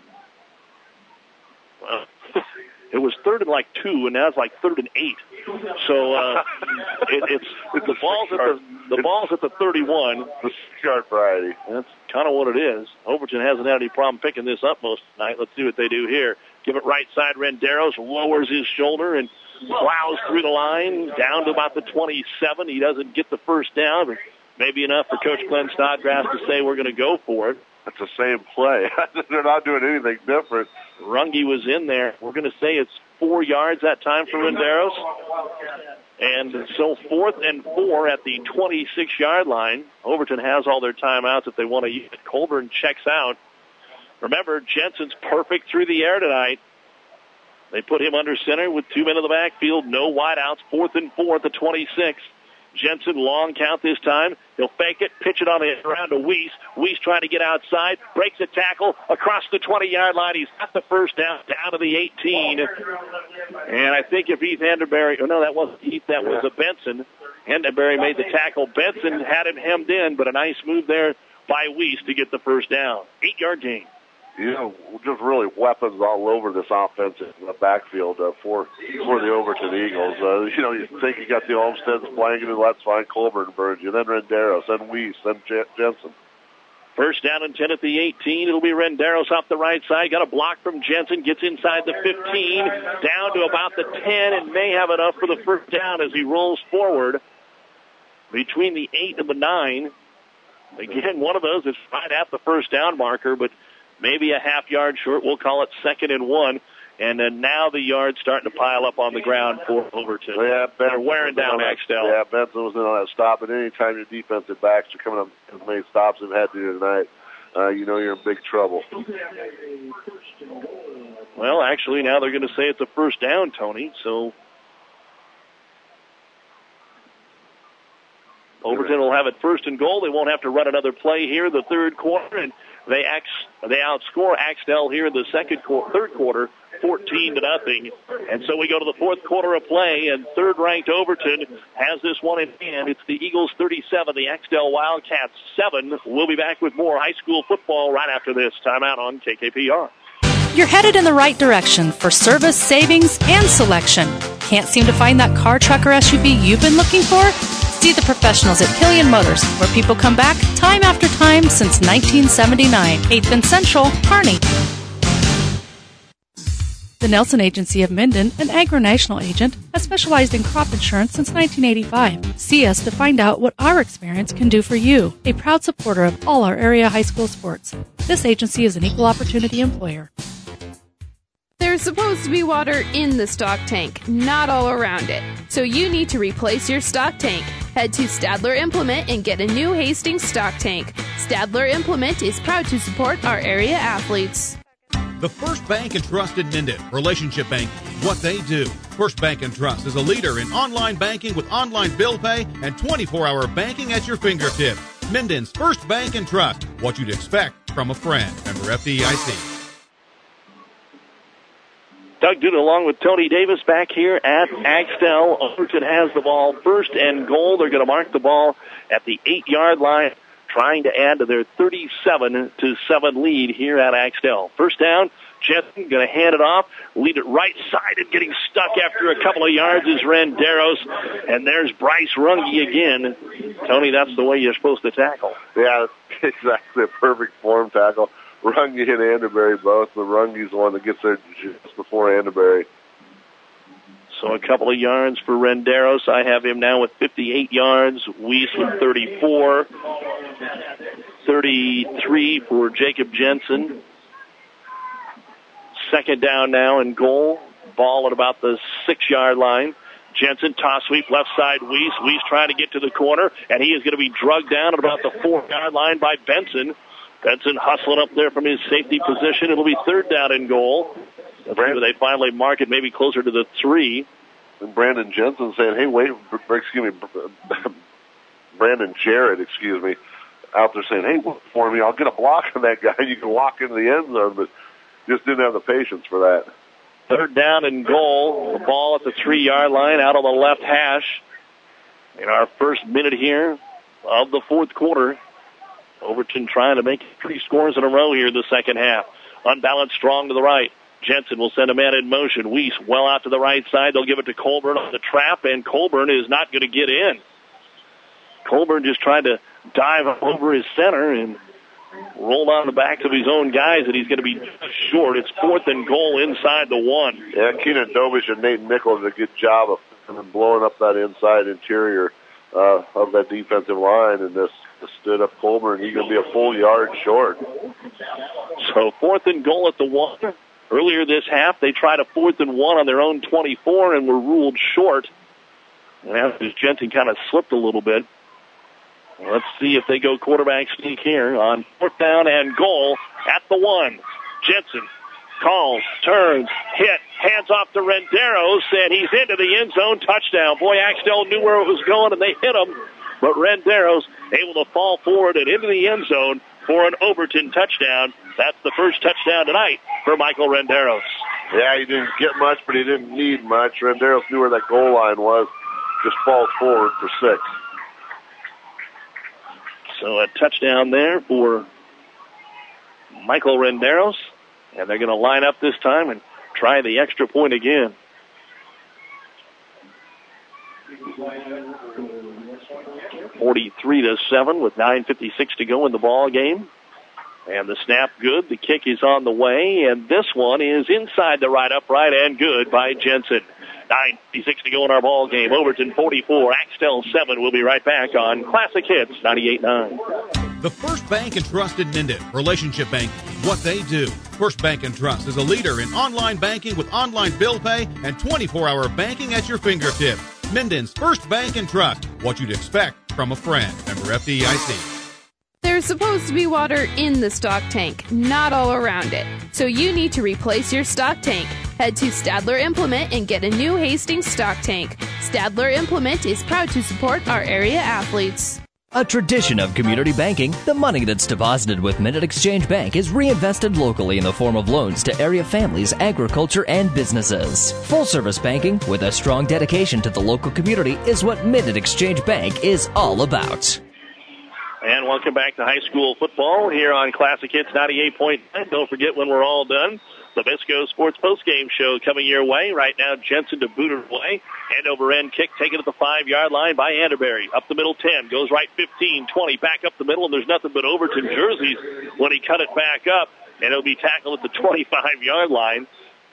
well, it was third and like two, and now it's like third and eight. So uh, it, it's, it's the ball's at the the ball's at the thirty-one. The six-yard variety. That's kind of what it is. Overton hasn't had any problem picking this up most of the night. Let's see what they do here. Give it right side. Renderos lowers his shoulder and plows through the line down to about the twenty-seven. He doesn't get the first down, but maybe enough for Coach Glenn Snodgrass to say we're going to go for it. It's the same play. They're not doing anything different. Runge was in there. We're going to say it's four yards that time for Renderos. And so fourth and four at the twenty-six-yard line. Overton has all their timeouts if they want to use it. Colburn checks out. Remember, Jensen's perfect through the air tonight. They put him under center with two men in the backfield, no wideouts, fourth and four at the twenty-six. Jensen, long count this time. He'll fake it, pitch it on the around to Weiss. Weiss trying to get outside, breaks a tackle across the twenty-yard line. He's got the first down, down to the eighteen. And I think if Heath Henderberry, oh no, that wasn't Heath, that was a Benson. Henderberry made the tackle. Benson had him hemmed in, but a nice move there by Weiss to get the first down. Eight-yard gain. You know, just really weapons all over this offense in the backfield uh, for for the Overton Eagles. Uh, you know, you think you got the Olmsteads playing it, and that's fine. Colburn burns you. Then Renderos, then Weiss, then J- Jensen. First down and ten at the eighteen. It'll be Renderos off the right side. Got a block from Jensen. Gets inside the fifteen, down to about the ten, and may have enough for the first down as he rolls forward between the eight and the nine. Again, one of those is right at the first down marker, but maybe a half yard short. We'll call it second and one. And then now the yards starting to pile up on the ground for Overton. Yeah, They're wearing down Axtell. Yeah, Benson was in on that stop. And anytime your defensive backs are coming up as many stops as they've had to do tonight, uh, you know you're in big trouble. Well, actually, now they're going to say it's a first down, Tony. So Overton will have it first and goal. They won't have to run another play here the third quarter, and they ex, they outscore Axtell here in the second qu- third quarter, fourteen to nothing. And so we go to the fourth quarter of play, and third-ranked Overton has this one in hand. It's the Eagles thirty-seven, the Axtell Wildcats seven. We'll be back with more high school football right after this timeout on K K P R. You're headed in the right direction for service, savings, and selection. Can't seem to find that car, truck, or S U V you've been looking for? See the professionals at Killian Motors, where people come back time after time since nineteen seventy-nine. eighth and Central, Kearney. The Nelson Agency of Minden, an agro-national agent, has specialized in crop insurance since nineteen eighty-five. See us to find out what our experience can do for you. A proud supporter of all our area high school sports. This agency is an equal opportunity employer. There's supposed to be water in the stock tank, not all around it. So you need to replace your stock tank. Head to Stadler Implement and get a new Hastings stock tank. Stadler Implement is proud to support our area athletes. The First Bank and Trust in Minden. Relationship banking, what they do. First Bank and Trust is a leader in online banking with online bill pay and twenty-four hour banking at your fingertips. Minden's First Bank and Trust. What you'd expect from a friend. Member F D I C. Doug Duda along with Tony Davis back here at Axtell. Overton has the ball first and goal. They're going to mark the ball at the eight-yard line, trying to add to their thirty-seven to seven lead here at Axtell. First down, Jensen going to hand it off, lead it right side, and getting stuck after a couple of yards is Renderos. And there's Bryce Runge again. Tony, that's the way you're supposed to tackle. Yeah, exactly. A perfect form tackle. Runge and Anderberry both, but Runge's the one that gets there just before Anderberry. So a couple of yards for Renderos. I have him now with fifty-eight yards. Weiss with thirty-four. thirty-three for Jacob Jensen. Second down now and goal. Ball at about the six-yard line. Jensen, toss sweep, left side, Weiss. Weiss trying to get to the corner, and he is going to be drugged down at about the four-yard line by Benson. Benson hustling up there from his safety position. It'll be third down and goal. Brandon, they finally mark it maybe closer to the three. And Brandon Jensen saying, hey, wait, excuse me, Brandon Jarrett, excuse me, out there saying, hey, look for me, I'll get a block on that guy. You can walk into the end zone, but just didn't have the patience for that. Third down and goal. The ball at the three-yard line out on the left hash. In our first minute here of the fourth quarter. Overton trying to make three scores in a row here in the second half. Unbalanced, strong to the right. Jensen will send a man in motion. Weiss well out to the right side. They'll give it to Colburn on the trap, and Colburn is not going to get in. Colburn just tried to dive over his center and rolled on the backs of his own guys, and he's going to be short. It's fourth and goal inside the one. Yeah, Keenan Dobish and Nate Nichols did a good job of blowing up that inside interior uh, of that defensive line, and this stood up Colburn. He's going to be a full yard short. So fourth and goal at the one. Earlier this half, they tried a fourth and one on their own twenty-four and were ruled short. And after Jensen kind of slipped a little bit. Let's see if they go quarterback sneak here on fourth down and goal at the one. Jensen calls, turns, hit, hands off to Renderos, and he's into the end zone. Touchdown. Boy, Axtell knew where it was going, and they hit him. But Renderos able to fall forward and into the end zone for an Overton touchdown. That's the first touchdown tonight for Michael Renderos. Yeah, he didn't get much, but he didn't need much. Renderos knew where that goal line was. Just falls forward for six. So a touchdown there for Michael Renderos. And they're going to line up this time and try the extra point again. forty-three to seven with nine fifty-six to go in the ball game. And the snap good. The kick is on the way. And this one is inside the right upright and good by Jensen. nine fifty-six to go in our ball game. Overton forty-four, Axtell seven. We'll be right back on Classic Hits ninety-eight nine. The First Bank and Trust in Minden. Relationship banking, what they do. First Bank and Trust is a leader in online banking with online bill pay and twenty-four hour banking at your fingertips. Minden's First Bank and Trust. What you'd expect from a friend. Member F D I C. There's supposed to be water in the stock tank, not all around it. So you need to replace your stock tank. Head to Stadler Implement and get a new Hastings stock tank. Stadler Implement is proud to support our area athletes. A tradition of community banking, the money that's deposited with Minute Exchange Bank is reinvested locally in the form of loans to area families, agriculture, and businesses. Full-service banking with a strong dedication to the local community is what Minute Exchange Bank is all about. And welcome back to high school football here on Classic Hits ninety-eight point nine. Don't forget, when we're all done, the Visco Sports Postgame Show coming your way. Right now, Jensen to boot it away. End over end kick taken at the five-yard line by Anderberry. Up the middle ten, goes right fifteen, twenty, back up the middle, and there's nothing but Overton jerseys when he cut it back up. And it'll be tackled at the twenty-five-yard line.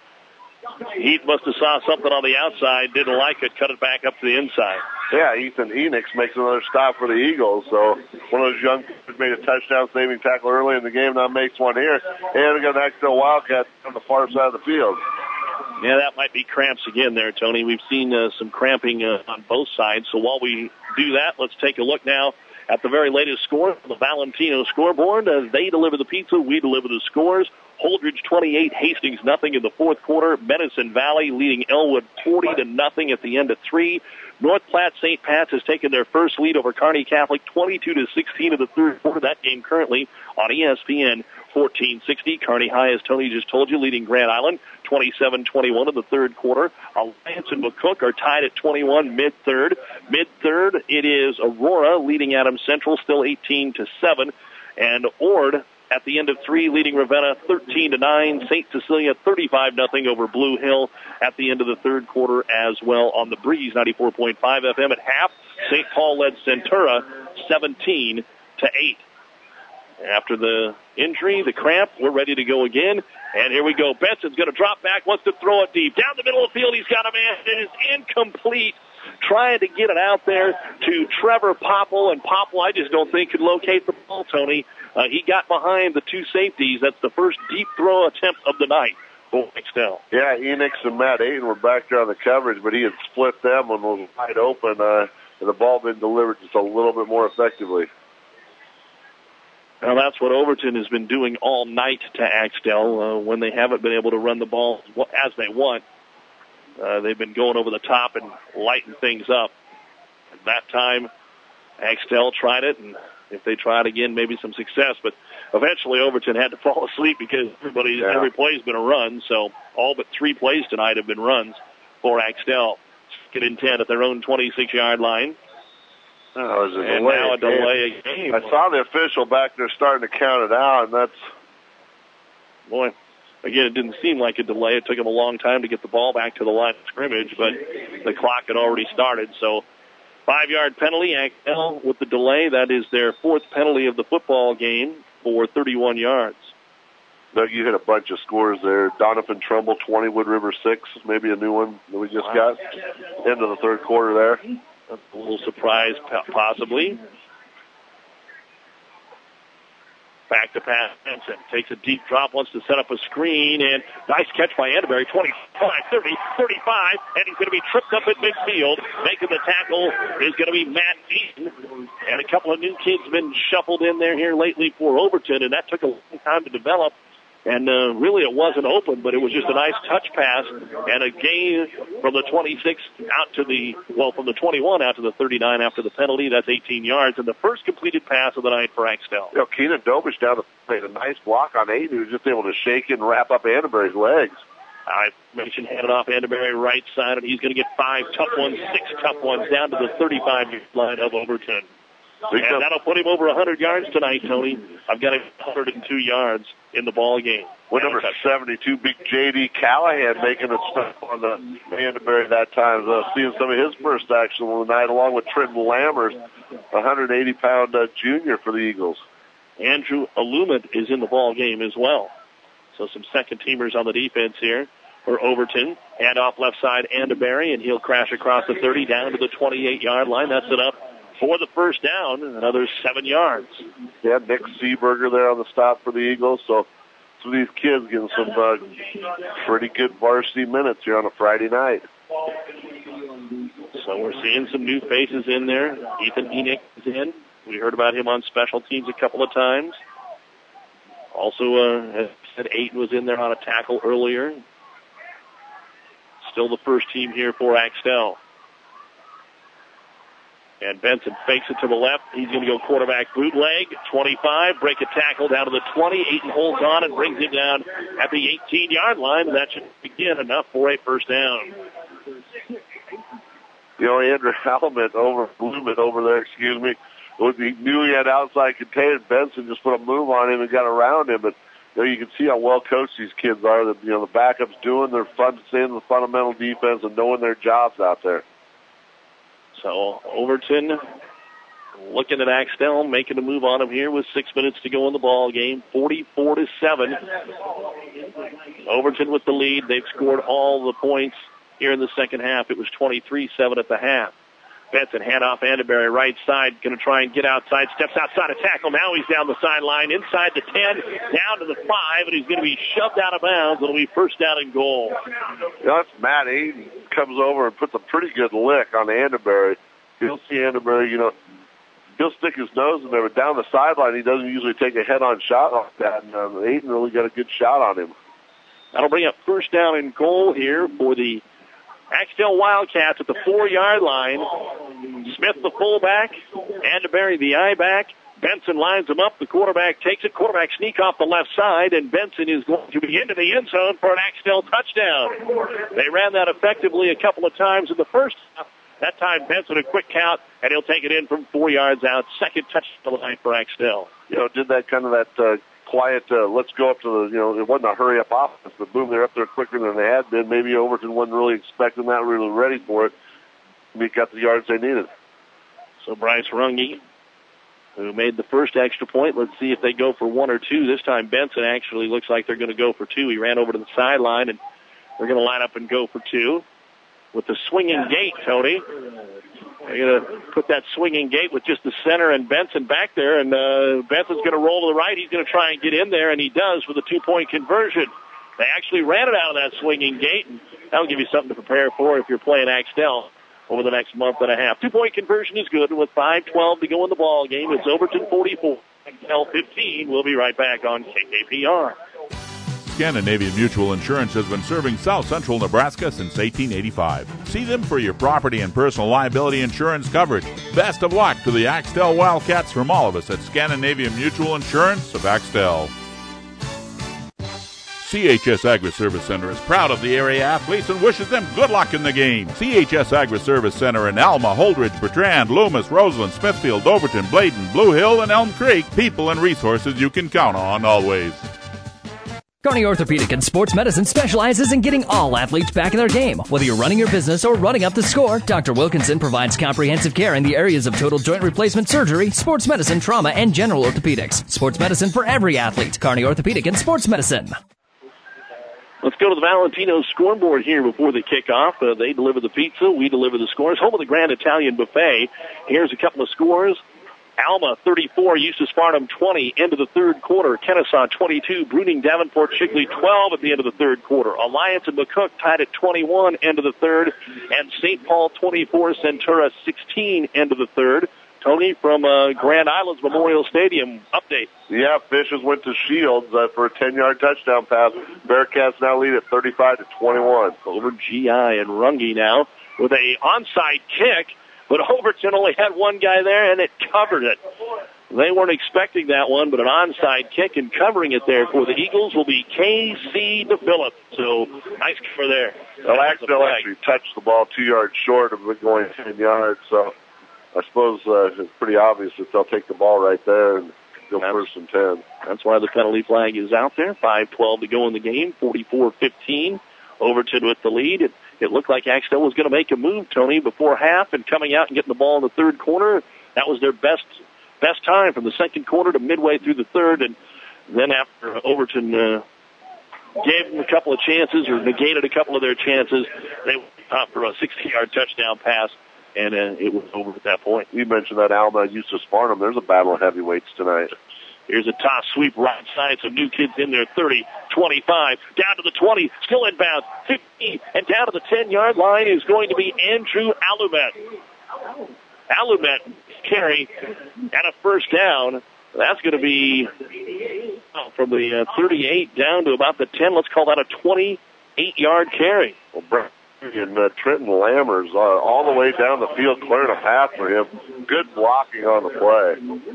Heath must have saw something on the outside, didn't like it, cut it back up to the inside. Yeah, Ethan Enix makes another stop for the Eagles. So one of those young kids made a touchdown-saving tackle early in the game, now makes one here. And we got an Axtell Wildcat on the far side of the field. Yeah, that might be cramps again there, Tony. We've seen uh, some cramping uh, on both sides. So while we do that, let's take a look now at the very latest score on the Valentino scoreboard. As they deliver the pizza, we deliver the scores. Holdridge twenty-eight, Hastings nothing in the fourth quarter. Medicine Valley leading Elwood forty to nothing at the end of three. North Platte Saint Pat's has taken their first lead over Kearney Catholic twenty-two to sixteen in the third quarter. That game currently on E S P N fourteen sixty. Kearney High, as Tony just told you, leading Grand Island twenty-seven twenty-one in the third quarter. Alliance and McCook are tied at twenty-one mid-third. Mid-third, it is Aurora leading Adams Central still eighteen to seven. And Ord at the end of three, leading Ravenna thirteen to nine. Saint Cecilia thirty-five nothing over Blue Hill at the end of the third quarter as well on the Breeze ninety-four point five F M at half. Saint Paul led Centura seventeen to eight. After the injury, the cramp, we're ready to go again. And here we go. Benson's going to drop back, wants to throw it deep. Down the middle of the field, he's got a man. It is incomplete. Trying to get it out there to Trevor Popple, and Popple, I just don't think, could locate the ball, Tony. Uh, he got behind the two safeties. That's the first deep throw attempt of the night for Axtell. Yeah, Enix and Matt Aiden were back there on the coverage, but he had split them and was wide open, uh, and the ball been delivered just a little bit more effectively. Well, that's what Overton has been doing all night to Axtell uh, when they haven't been able to run the ball as they want. Uh, they've been going over the top and lighting things up. At that time, Axtell tried it, and if they try it again, maybe some success. But eventually Overton had to fall asleep because everybody, yeah. every play's been a run. So all but three plays tonight have been runs for Axtell. Second and ten at their own twenty-six-yard line. Oh, it was a and delay now a game. delay game. I saw the official back there starting to count it out, and that's... Boy, again, it didn't seem like a delay. It took him a long time to get the ball back to the line of scrimmage, but the clock had already started. So five-yard penalty, Axtell with the delay. That is their fourth penalty of the football game for thirty-one yards. Doug, you hit a bunch of scores there. Donovan Trumbull, twenty, Wood River, six. Maybe a new one that we just Wow. got. End of the third quarter there. That's a little surprise, possibly. Back to pass. Benson takes a deep drop, wants to set up a screen, and nice catch by Anderberry. twenty-five, thirty, thirty-five, and he's going to be tripped up at midfield. Making the tackle is going to be Matt Eaton. And a couple of new kids been shuffled in there here lately for Overton, and that took a long time to develop. And uh, really it wasn't open, but it was just a nice touch pass and a gain from the twenty-six out to the, well, from the twenty-one out to the thirty-nine after the penalty. That's eighteen yards, and the first completed pass of the night for Axtell. You know, Keenan Dobish down the made a nice block on eight. He was just able to shake and wrap up Anderberry's legs. I mentioned handed off Anderberry right side, and he's going to get five tough ones, six tough ones down to the thirty-five-yard line of Overton. And that'll put him over one hundred yards tonight, Tony. I've got him one hundred two yards in the ball game. With number seventy-two, big J D Callahan making a stop on the Anderberry that time. Uh, seeing some of his first action of the night, along with Trenton Lammers, one hundred eighty-pound uh, junior for the Eagles. Andrew Alumet is in the ball game as well. So some second-teamers on the defense here for Overton. Hand off left side, Anderberry, and he'll crash across the thirty down to the twenty-eight-yard line. That's it up for the first down, another seven yards. Yeah, Nick Seeberger there on the stop for the Eagles. So, so these kids getting some uh, pretty good varsity minutes here on a Friday night. So we're seeing some new faces in there. Ethan Enoch is in. We heard about him on special teams a couple of times. Also, uh, as I said, Aiton was in there on a tackle earlier. Still the first team here for Axtell. And Benson fakes it to the left. He's going to go quarterback bootleg. twenty-five, break a tackle down to the twenty. Aiton holds on and brings him down at the eighteen-yard line. And that should begin enough for a first down. You know, Andrew Halleman over, Blumen over there, excuse me, he knew he had outside containment. Benson just put a move on him and got around him. But you know, you can see how well coached these kids are. That, you know, the backups doing their fun, staying the fundamental defense and knowing their jobs out there. So Overton looking at Axtell, making a move on him here with six minutes to go in the ball game, forty-four to seven. Overton with the lead. They've scored all the points here in the second half. It was twenty-three seven at the half. Benson, hand off Anderberry, right side, going to try and get outside, steps outside a tackle. Now he's down the sideline, inside the ten, down to the five, and he's going to be shoved out of bounds. It'll be first down and goal. You know, that's Matt Aiden comes over and puts a pretty good lick on Anderberry. You'll see Anderberry, you know, he'll stick his nose in there, but down the sideline, he doesn't usually take a head-on shot like that, and um, Aiden really got a good shot on him. That'll bring up first down and goal here for the Axtell Wildcats at the four-yard line. Smith, the fullback. Anderberry, the I-back. Benson lines him up. The quarterback takes it. Quarterback sneak off the left side, and Benson is going to be into the end zone for an Axtell touchdown. They ran that effectively a couple of times in the first half. That time, Benson a quick count, and he'll take it in from four yards out. Second touchdown of the night for Axtell. You know, did that kind of that uh, quiet, uh, let's go up to the, you know, it wasn't a hurry-up offense, but boom, they're up there quicker than they had been. Maybe Overton wasn't really expecting that, really ready for it. We got the yards they needed. So Bryce Runge, who made the first extra point, let's see if they go for one or two. This time Benson actually looks like they're going to go for two. He ran over to the sideline, and they're going to line up and go for two. With the swinging gate, Tony. They're going to put that swinging gate with just the center and Benson back there, and uh, Benson's going to roll to the right. He's going to try and get in there, and he does with a two-point conversion. They actually ran it out of that swinging gate, and that'll give you something to prepare for if you're playing Axtell over the next month and a half. Two-point conversion is good, and with five twelve to go in the ball game, it's Overton forty-four, Axtell fifteen. We'll be right back on K K P R. Scandinavian Mutual Insurance has been serving South Central Nebraska since eighteen eighty-five. See them for your property and personal liability insurance coverage. Best of luck to the Axtell Wildcats from all of us at Scandinavian Mutual Insurance of Axtell. C H S Agri-Service Center is proud of the area athletes and wishes them good luck in the game. C H S Agri-Service Center in Alma, Holdridge, Bertrand, Loomis, Roseland, Smithfield, Overton, Bladen, Blue Hill, and Elm Creek. People and resources you can count on always. Kearney Orthopedic and Sports Medicine specializes in getting all athletes back in their game. Whether you're running your business or running up the score, Doctor Wilkinson provides comprehensive care in the areas of total joint replacement surgery, sports medicine, trauma, and general orthopedics. Sports medicine for every athlete. Kearney Orthopedic and Sports Medicine. Let's go to the Valentino scoreboard here before the kickoff. Uh, they deliver the pizza. We deliver the scores. Home of the Grand Italian Buffet. Here's a couple of scores. Alma thirty-four, Eustis Farnham twenty, end of the third quarter. Kennesaw twenty-two, Bruning Davenport Shigley twelve at the end of the third quarter. Alliance and McCook tied at twenty-one, end of the third. And Saint Paul twenty-four, Centura sixteen, end of the third. Tony from uh, Grand Islands Memorial Stadium, update. Yeah, Fishes went to Shields uh, for a ten-yard touchdown pass. Bearcats now lead at thirty-five to twenty-one. Over G I and Runge now with a onside kick. But Overton only had one guy there, and it covered it. They weren't expecting that one, but an onside kick and covering it there for the Eagles will be K C DePhilip. So nice cover there. Well, Axtell actually touched the ball two yards short of it going ten yards. So I suppose uh, it's pretty obvious that they'll take the ball right there and go that's, first and ten. That's why the penalty flag is out there. five twelve to go in the game, forty-four fifteen. Overton with the lead. It, it looked like Axtell was going to make a move, Tony, before half and coming out and getting the ball in the third quarter. That was their best best time from the second quarter to midway through the third. And then after Overton uh, gave them a couple of chances or negated a couple of their chances, they went out for a sixty-yard touchdown pass, and uh, it was over at that point. You mentioned that Alma Eustis Farnham. There's a battle of heavyweights tonight. Here's a toss sweep right side. Some new kids in there. thirty, twenty-five, down to the twenty, still inbound, fifteen, and down to the ten-yard line is going to be Andrew Alumet. Alumet carry and a first down. That's going to be oh, from the uh, thirty-eight down to about the ten. Let's call that a twenty-eight-yard carry. Well, Brent and uh, Trenton Lammers uh, all the way down the field clearing a path for him. Good blocking on the play.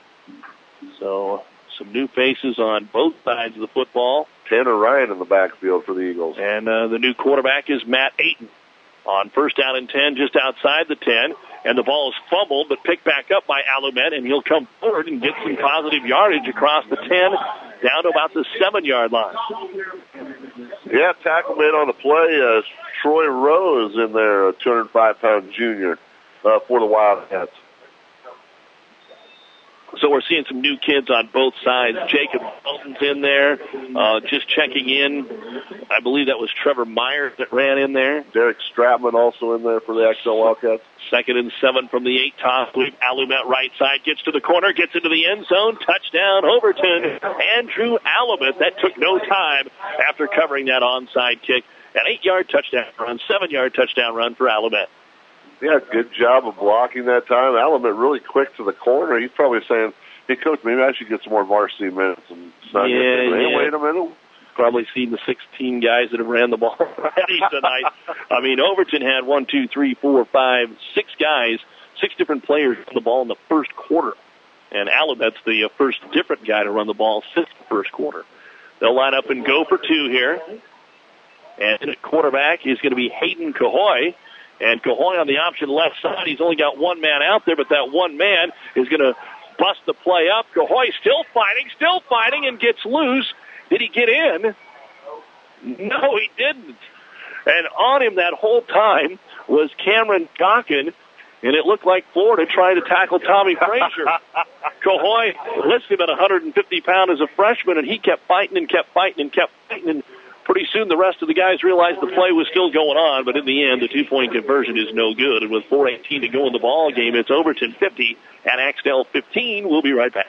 So some new faces on both sides of the football. Tanner Ryan in the backfield for the Eagles. And uh, the new quarterback is Matt Ayton. On first down and ten, just outside the ten. And the ball is fumbled, but picked back up by Alumet, and he'll come forward and get some positive yardage across the ten, down to about the seven-yard line. Yeah, tackle made on the play. Uh, Troy Rose in there, a two hundred five pound junior uh, for the Wildcats. So we're seeing some new kids on both sides. Jacob Felton's in there, uh, just checking in. I believe that was Trevor Myers that ran in there. Derek Stratman also in there for the Axtell Wildcats. Second and seven from the eight toss sweep. Alumet right side gets to the corner, gets into the end zone. Touchdown, Overton. Andrew Alumet. That took no time after covering that onside kick. An eight-yard touchdown run, seven-yard touchdown run for Alumet. Yeah, good job of blocking that time. Alumet really quick to the corner. He's probably saying, hey, Coach, maybe I should get some more varsity minutes. And yeah, hey, yeah. Wait a minute. Probably seen the sixteen guys that have ran the ball already tonight. I mean, Overton had one, two, three, four, five, six guys, six different players run the ball in the first quarter. And Alumet's the first different guy to run the ball since the first quarter. They'll line up and go for two here. And at quarterback is going to be Hayden Cahoy. And Cahoy on the option left side, he's only got one man out there, but that one man is going to bust the play up. Cahoy still fighting, still fighting, and gets loose. Did he get in? No, he didn't. And on him that whole time was Cameron Gawkin, and it looked like Florida trying to tackle Tommy Frazier. Cahoy listed him at one hundred fifty pounds as a freshman, and he kept fighting and kept fighting and kept fighting, and pretty soon the rest of the guys realized the play was still going on, but in the end, the two-point conversion is no good. And with four eighteen to go in the ball game, it's Overton fifty and Axtell fifteen. We'll be right back.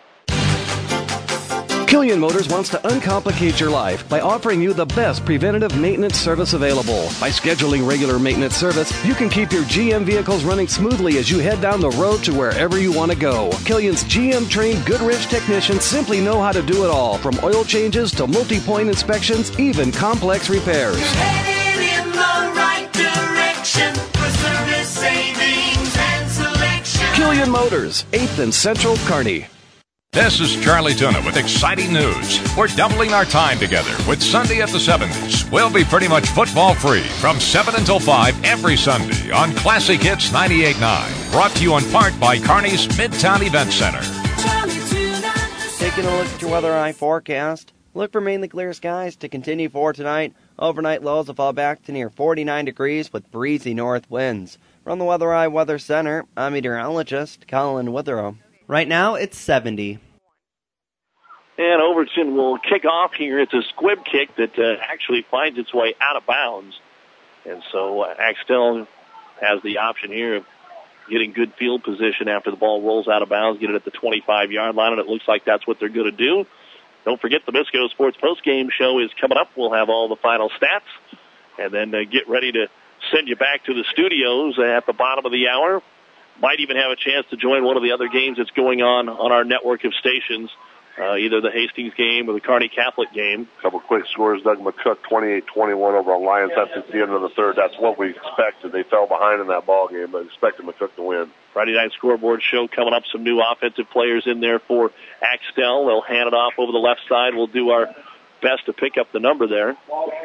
Killian Motors wants to uncomplicate your life by offering you the best preventative maintenance service available. By scheduling regular maintenance service, you can keep your G M vehicles running smoothly as you head down the road to wherever you want to go. Killian's G M-trained Goodrich technicians simply know how to do it all, from oil changes to multi-point inspections, even complex repairs. You're headed in the right direction for service savings and selection. Killian Motors, eighth and Central, Kearney. This is Charlie Tuna with exciting news. We're doubling our time together with Sunday at the seventies. We'll be pretty much football free from seven until five every Sunday on Classic Hits ninety-eight point nine. Brought to you in part by Kearney's Midtown Event Center. Taking a look at your weather eye forecast. Look for mainly clear skies to continue for tonight. Overnight lows will fall back to near forty-nine degrees with breezy north winds. From the Weather Eye Weather Center, I'm meteorologist Colin Witherow. Right now, it's seventy. And Overton will kick off here. It's a squib kick that uh, actually finds its way out of bounds. And so uh, Axtell has the option here of getting good field position after the ball rolls out of bounds, get it at the twenty-five-yard line, and it looks like that's what they're going to do. Don't forget the Bisco Sports postgame show is coming up. We'll have all the final stats, and then uh, get ready to send you back to the studios at the bottom of the hour. Might even have a chance to join one of the other games that's going on on our network of stations, uh, either the Hastings game or the Kearney Catholic game. A couple quick scores. Doug McCook, twenty-eight twenty-one over on Lions. That's at the end of the third. That's what we expected. They fell behind in that ball game, but expected McCook to win. Friday night scoreboard show coming up. Some new offensive players in there for Axtell. They'll hand it off over the left side. We'll do our best to pick up the number there.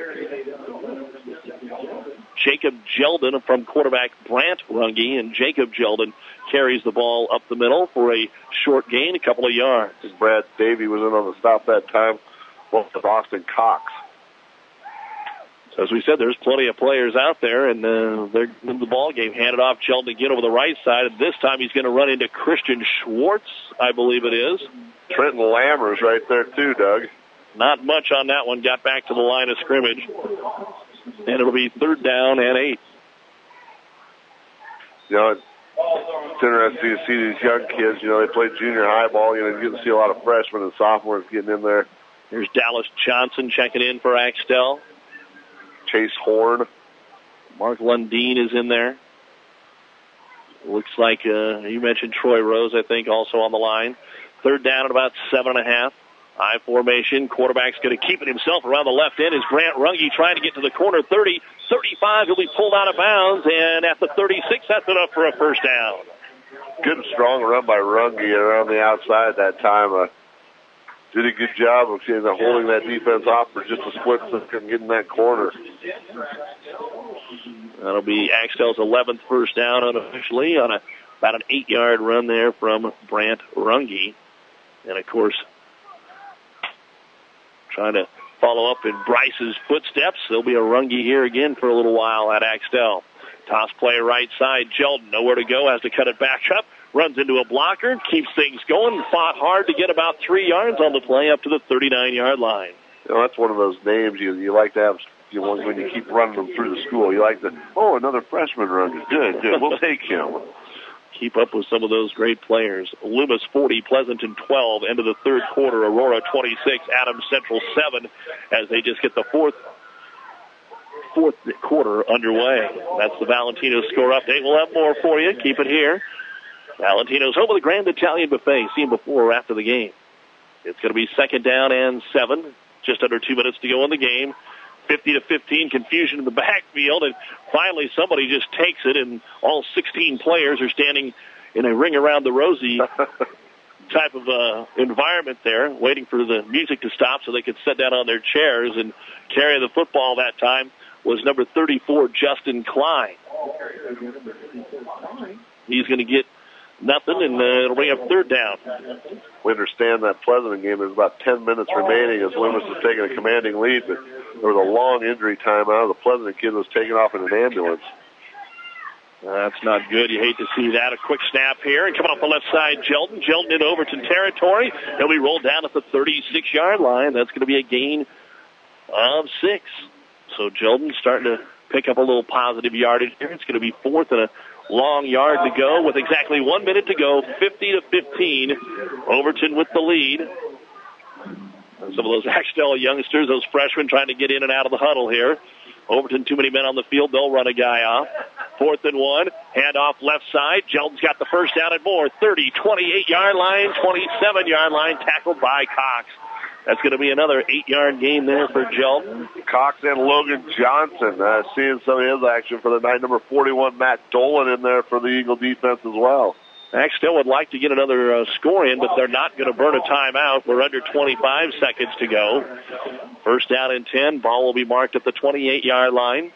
Jacob Jeldon from quarterback Brant Runge, and Jacob Jeldon carries the ball up the middle for a short gain, a couple of yards. Brad Davey was in on the stop that time, well, with Austin Cox. So as we said, there's plenty of players out there, and uh, they're in the ball game. Handed off Jeldon again over the right side, and this time he's going to run into Christian Schwartz, I believe it is. Trenton Lammers right there too, Doug. Not much on that one. Got back to the line of scrimmage. And it'll be third down and eight. You know, it's interesting to see these young kids. You know, they play junior high ball. You know, you get to see a lot of freshmen and sophomores getting in there. Here's Dallas Johnson checking in for Axtell. Chase Horn. Mark Lundeen is in there. Looks like uh, you mentioned Troy Rose, I think, also on the line. Third down at about seven and a half. I formation. Quarterback's going to keep it himself around the left end. Is Grant Runge trying to get to the corner? thirty, thirty-five. He'll be pulled out of bounds. And at the thirty-six, that's enough for a first down. Good, strong run by Runge around the outside that time. Uh, did a good job of you know, holding that defense off for just a split second, getting that corner. That'll be Axtell's eleventh first down unofficially on a about an eight-yard run there from Brant Runge. And, of course, trying to follow up in Bryce's footsteps. There'll be a Runge here again for a little while at Axtell. Toss play right side. Jeldon nowhere to go, has to cut it back up. Runs into a blocker, keeps things going. Fought hard to get about three yards on the play up to the thirty-nine-yard line. You know, that's one of those names you you like to have. You know, when you keep running them through the school, you like to. Oh, another freshman Runge. Good, good. We'll take him. Keep up with some of those great players. Loomis forty, Pleasanton twelve. End of the third quarter, Aurora twenty-six, Adams Central seven, as they just get the fourth fourth quarter underway. That's the Valentino score update. We'll have more for you. Keep it here. Valentino's home of the Grand Italian Buffet. See him before or after the game. It's going to be second down and seven. Just under two minutes to go in the game. fifty to fifteen, confusion in the backfield, and finally somebody just takes it, and all sixteen players are standing in a ring around the rosy type of uh, environment there, waiting for the music to stop so they could sit down on their chairs and carry the football. That time was number thirty-four, Justin Klein. He's going to get nothing, and uh, it'll bring up third down. We understand that Pleasanton game. There's about ten minutes remaining as Loomis is taking a commanding lead, but there was a long injury time out. The Pleasanton kid was taken off in an ambulance. Uh, that's not good. You hate to see that. A quick snap here, and coming off the left side, Jeldon. Jeldon in Overton territory. He'll be rolled down at the thirty-six-yard line. That's going to be a gain of six. So Jeldon starting to pick up a little positive yardage here. It's going to be fourth and a long yard to go with exactly one minute to go, fifty to fifteen. Overton with the lead. And some of those Axtell youngsters, those freshmen trying to get in and out of the huddle here. Overton, too many men on the field. They'll run a guy off. Fourth and one. Hand off left side. Jeldon's got the first down and more. thirty, twenty-eight-yard line, twenty-seven-yard line, tackled by Cox. That's going to be another eight-yard gain there for Jeldon. Cox and Logan Johnson uh, seeing some of his action for the night. Number forty-one, Matt Dolan, in there for the Eagle defense as well. Axtell would like to get another uh, score in, but they're not going to burn a timeout. We're under twenty-five seconds to go. First down and ten. Ball will be marked at the twenty-eight-yard line.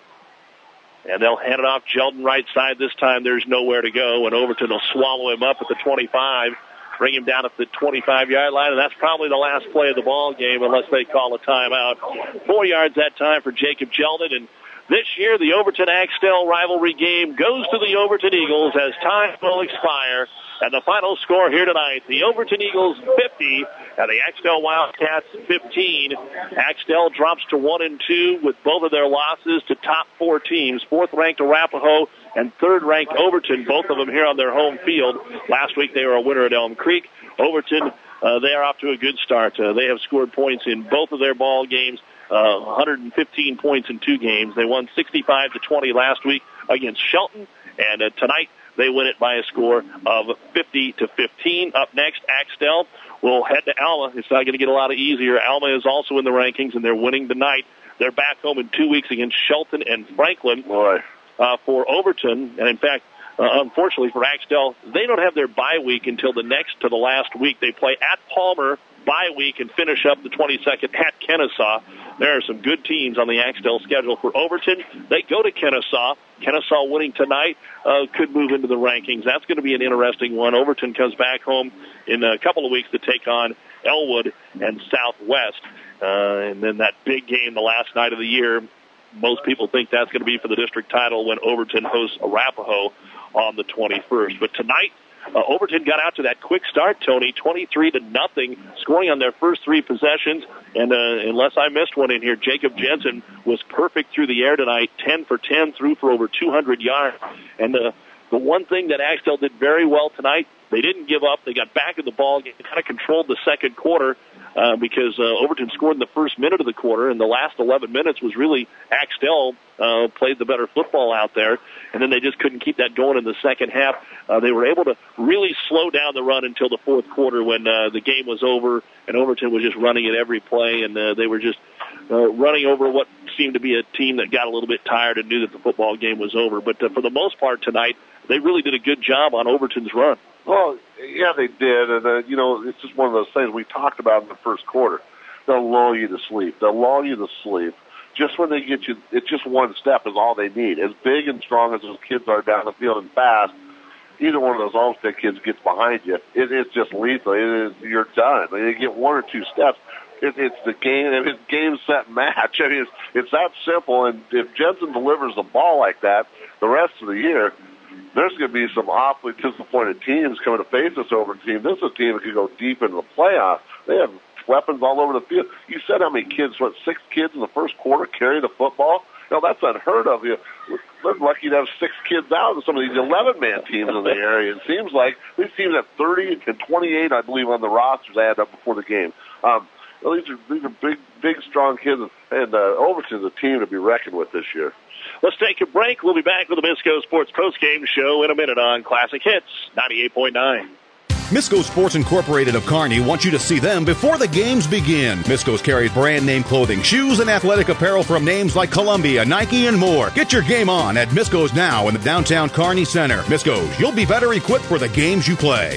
And they'll hand it off Jelton right side. This time there's nowhere to go, and Overton will swallow him up at the twenty-five, bring him down at the twenty-five-yard line, and that's probably the last play of the ball game unless they call a timeout. Four yards that time for Jacob Jelton, and this year, the Overton-Axtell rivalry game goes to the Overton Eagles as time will expire. And the final score here tonight, the Overton Eagles fifty and the Axtell Wildcats fifteen. Axtell drops to one and two with both of their losses to top four teams. Fourth-ranked Arapahoe and third-ranked Overton, both of them here on their home field. Last week they were a winner at Elm Creek. Overton, uh, they are off to a good start. Uh, they have scored points in both of their ball games. Uh, one hundred fifteen points in two games. They won sixty-five to twenty last week against Shelton, and uh, tonight they win it by a score of fifty to fifteen. Up next, Axtell will head to Alma. It's not going to get a lot easier. Alma is also in the rankings, and they're winning tonight. They're back home in two weeks against Shelton and Franklin. Boy. Uh, for Overton, and in fact, uh, unfortunately for Axtell, they don't have their bye week until the next to the last week. They play at Palmer, bye week, and finish up the twenty-second at Kennesaw. There are some good teams on the Axtell schedule. For Overton, they go to Kennesaw. Kennesaw winning tonight uh, could move into the rankings. That's going to be an interesting one. Overton comes back home in a couple of weeks to take on Elwood and Southwest. Uh, and then that big game the last night of the year, most people think that's going to be for the district title when Overton hosts Arapahoe on the twenty-first. But tonight, Uh, Overton got out to that quick start, Tony, twenty-three to nothing, scoring on their first three possessions. And uh, unless I missed one in here, Jacob Jensen was perfect through the air tonight, ten for ten, threw for over two hundred yards. And uh, the one thing that Axtell did very well tonight, they didn't give up. They got back in the ball game, kind of controlled the second quarter uh, because uh, Overton scored in the first minute of the quarter, and the last eleven minutes was really Axtell uh, played the better football out there. And then they just couldn't keep that going in the second half. Uh, they were able to really slow down the run until the fourth quarter when uh, the game was over, and Overton was just running it every play, and uh, they were just uh, running over what seemed to be a team that got a little bit tired and knew that the football game was over. But uh, for the most part tonight, they really did a good job on Overton's run. Well, yeah, they did. And, uh, you know, it's just one of those things we talked about in the first quarter. They'll lull you to sleep. They'll lull you to sleep. Just when they get you, it's just one step is all they need. As big and strong as those kids are down the field and fast, either one of those Olmsted kids gets behind you, it, it's just lethal. It is, you're done. I mean, they get one or two steps. It, it's the game. It's game, set, match. I mean, it's, it's that simple. And if Jensen delivers the ball like that the rest of the year, there's going to be some awfully disappointed teams coming to face this Overton team. This is a team that could go deep into the playoffs. They have weapons all over the field. You said how many kids, what, six kids in the first quarter carry the football? You know, that's unheard of. You, we're lucky to have six kids out of some of these eleven-man teams in the area. It seems like these teams have thirty and twenty-eight, I believe, on the rosters they had up before the game. Um, well, these are these are big, big, strong kids, and uh, Overton's a team to be reckoned with this year. Let's take a break. We'll be back with the Misco Sports Postgame Show in a minute on Classic Hits ninety-eight point nine. Misco Sports Incorporated of Kearney wants you to see them before the games begin. Misco's carries brand name clothing, shoes, and athletic apparel from names like Columbia, Nike, and more. Get your game on at Misco's now in the downtown Kearney Center. Misco's, you'll be better equipped for the games you play.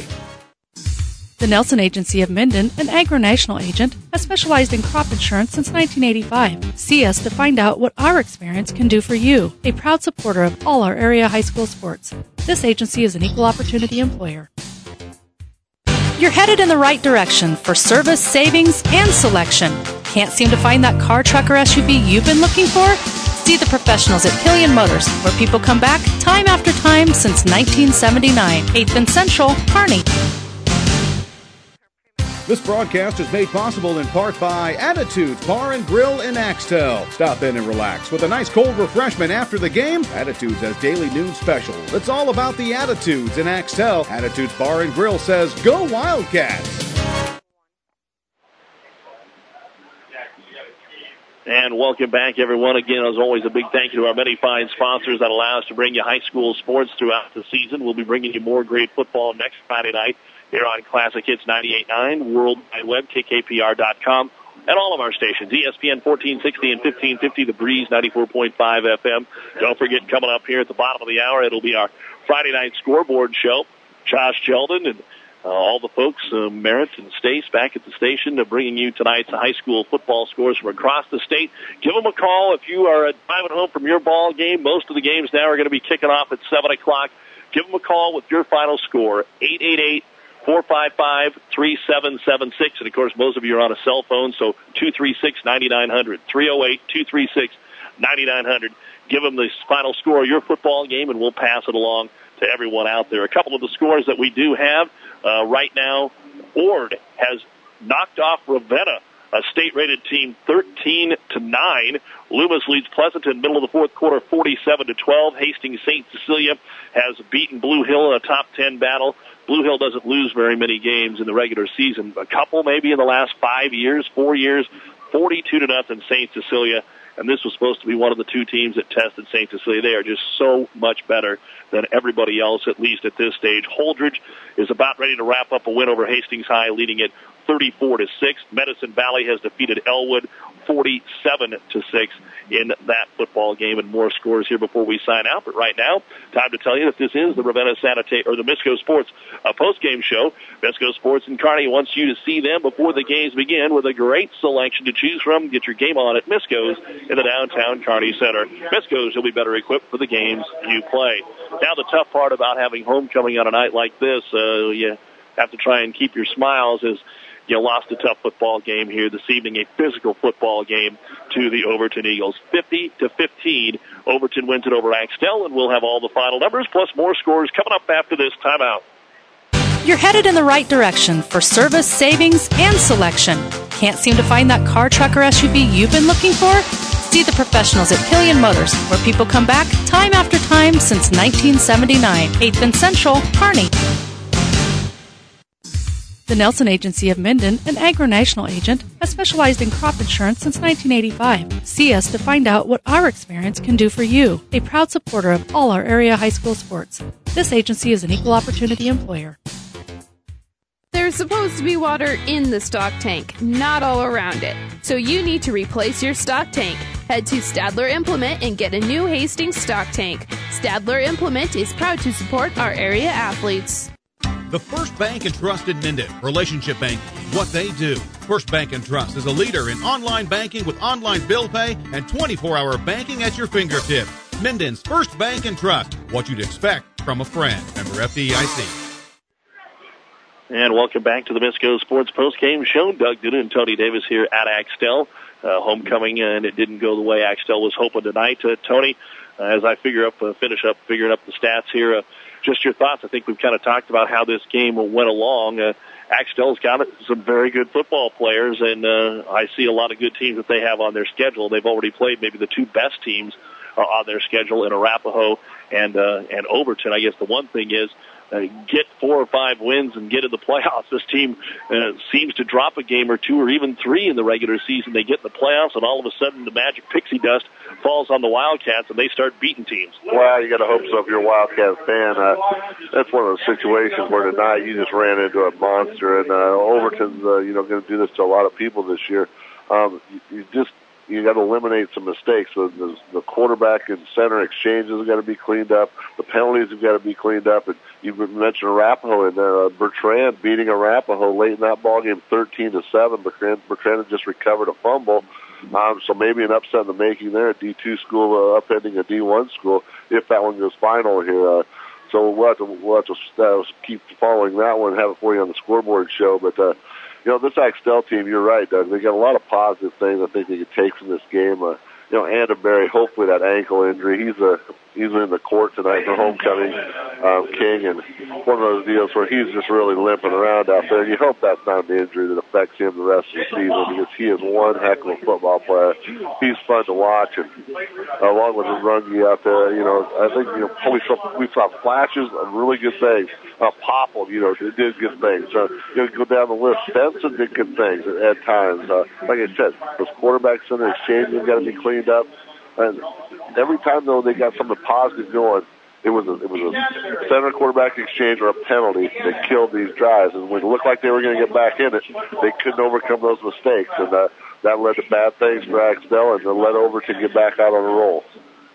The Nelson Agency of Minden, an agro-national agent, has specialized in crop insurance since nineteen eighty-five. See us to find out what our experience can do for you. A proud supporter of all our area high school sports. This agency is an equal opportunity employer. You're headed in the right direction for service, savings, and selection. Can't seem to find that car, truck, or S U V you've been looking for? See the professionals at Killian Motors, where people come back time after time since nineteen seventy-nine. eighth and Central, Kearney. This broadcast is made possible in part by Attitudes Bar and Grill in Axtell. Stop in and relax with a nice cold refreshment after the game. Attitudes has daily noon specials. It's all about the Attitudes in Axtell. Attitudes Bar and Grill says, go Wildcats! And welcome back, everyone. Again, as always, a big thank you to our many fine sponsors that allow us to bring you high school sports throughout the season. We'll be bringing you more great football next Friday night here on Classic Hits ninety-eight point nine, World Wide Web, K K P R dot com, and all of our stations, E S P N fourteen sixty and fifteen fifty, The Breeze ninety-four point five F M. Don't forget, coming up here at the bottom of the hour, it'll be our Friday night scoreboard show. Josh Sheldon and uh, all the folks, uh, Merritt and Stace back at the station, uh, bringing you tonight's high school football scores from across the state. Give them a call if you are driving home from your ball game. Most of the games now are going to be kicking off at seven o'clock. Give them a call with your final score, eight eight eight, four five five, three seven seven six. And, of course, most of you are on a cell phone, so two three six, nine nine zero zero, three oh eight, two three six, nine nine zero zero. Give them the final score of your football game, and we'll pass it along to everyone out there. A couple of the scores that we do have uh, right now, Ord has knocked off Ravenna, a state-rated team, thirteen to nine. Loomis leads Pleasanton middle of the fourth quarter, forty-seven to twelve. Hastings Saint Cecilia has beaten Blue Hill in a top ten battle. Blue Hill doesn't lose very many games in the regular season. A couple maybe in the last five years, four years, forty-two to nothing Saint Cecilia. And this was supposed to be one of the two teams that tested Saint Cecilia. They are just so much better than everybody else, at least at this stage. Holdridge is about ready to wrap up a win over Hastings High, leading it thirty-four to six. Medicine Valley has defeated Elwood forty-seven to six in that football game, and more scores here before we sign out. But right now, time to tell you that this is the Ravenna Sanita- or the Misco Sports uh, post-game show. Misco Sports in Kearney wants you to see them before the games begin with a great selection to choose from. Get your game on at Misco's in the downtown Kearney Center. Misco's will be better equipped for the games you play. Now, the tough part about having homecoming on a night like this, uh, you have to try and keep your smiles, is you lost a tough football game here this evening, a physical football game to the Overton Eagles. fifty to fifteen, Overton wins it over Axtell, and we'll have all the final numbers plus more scores coming up after this timeout. You're headed in the right direction for service, savings, and selection. Can't seem to find that car, truck, or S U V you've been looking for? See the professionals at Killian Motors, where people come back time after time since nineteen seventy-nine. eighth and Central, Kearney. The Nelson Agency of Minden, an agro-national agent, has specialized in crop insurance since nineteen eighty-five. See us to find out what our experience can do for you. A proud supporter of all our area high school sports. This agency is an equal opportunity employer. There's supposed to be water in the stock tank, not all around it. So you need to replace your stock tank. Head to Stadler Implement and get a new Hastings stock tank. Stadler Implement is proud to support our area athletes. The First Bank and Trust in Minden. Relationship banking, what they do. First Bank and Trust is a leader in online banking with online bill pay and twenty-four hour banking at your fingertips. Minden's First Bank and Trust. What you'd expect from a friend. Member F D I C. And welcome back to the Misco Sports Postgame Show. Doug Duda and Tony Davis here at Axtell. Uh, homecoming, and it didn't go the way Axtell was hoping tonight. Uh, Tony, uh, as I figure up, uh, finish up figuring up the stats here, uh, just your thoughts. I think we've kind of talked about how this game went along. Uh, Axtell's got some very good football players, and uh, I see a lot of good teams that they have on their schedule. They've already played maybe the two best teams uh, on their schedule in Arapahoe and uh, and Overton. I guess the one thing is, Uh, get four or five wins and get in the playoffs. This team uh, seems to drop a game or two or even three in the regular season. They get in the playoffs, and all of a sudden the magic pixie dust falls on the Wildcats, and they start beating teams. Well, you got to hope so if you're a Wildcats fan. Uh, that's one of those situations where tonight you just ran into a monster, and uh, Overton's uh, you know going to do this to a lot of people this year. Um, you, you just you got to eliminate some mistakes. So the, the quarterback and center exchanges have got to be cleaned up. The penalties have got to be cleaned up. And you mentioned Arapahoe and uh, Bertrand beating Arapahoe late in that ball game, thirteen to seven. Bertrand, Bertrand had just recovered a fumble, um, so maybe an upset in the making there. A D two school uh, upending a D one school if that one goes final here. Uh, so we'll have to, we'll have to uh, keep following that one. Have it for you on the scoreboard show, but. Uh, You know, this Axtell team, you're right, Doug. They got a lot of positive things I think they could take from this game. Uh, you know, Anderberry, hopefully that ankle injury, he's a he's in the court tonight for homecoming um, king, and one of those deals where he's just really limping around out there. And you hope that's not an injury that affects him the rest of the season, because he is one heck of a football player. He's fun to watch, and uh, along with Runge out there, you know, I think you know we saw we saw flashes of really good things. Uh, Popple, you know, did good things. Uh, you know, go down the list. Benson did good things at, at times. Uh, like I said, those quarterback center exchanges got to be cleaned up. And every time though they got something positive going, it was a, it was a center quarterback exchange or a penalty that killed these drives. And when it looked like they were going to get back in it, they couldn't overcome those mistakes, and uh, that led to bad things for Axtell, and it led over to get back out on the roll.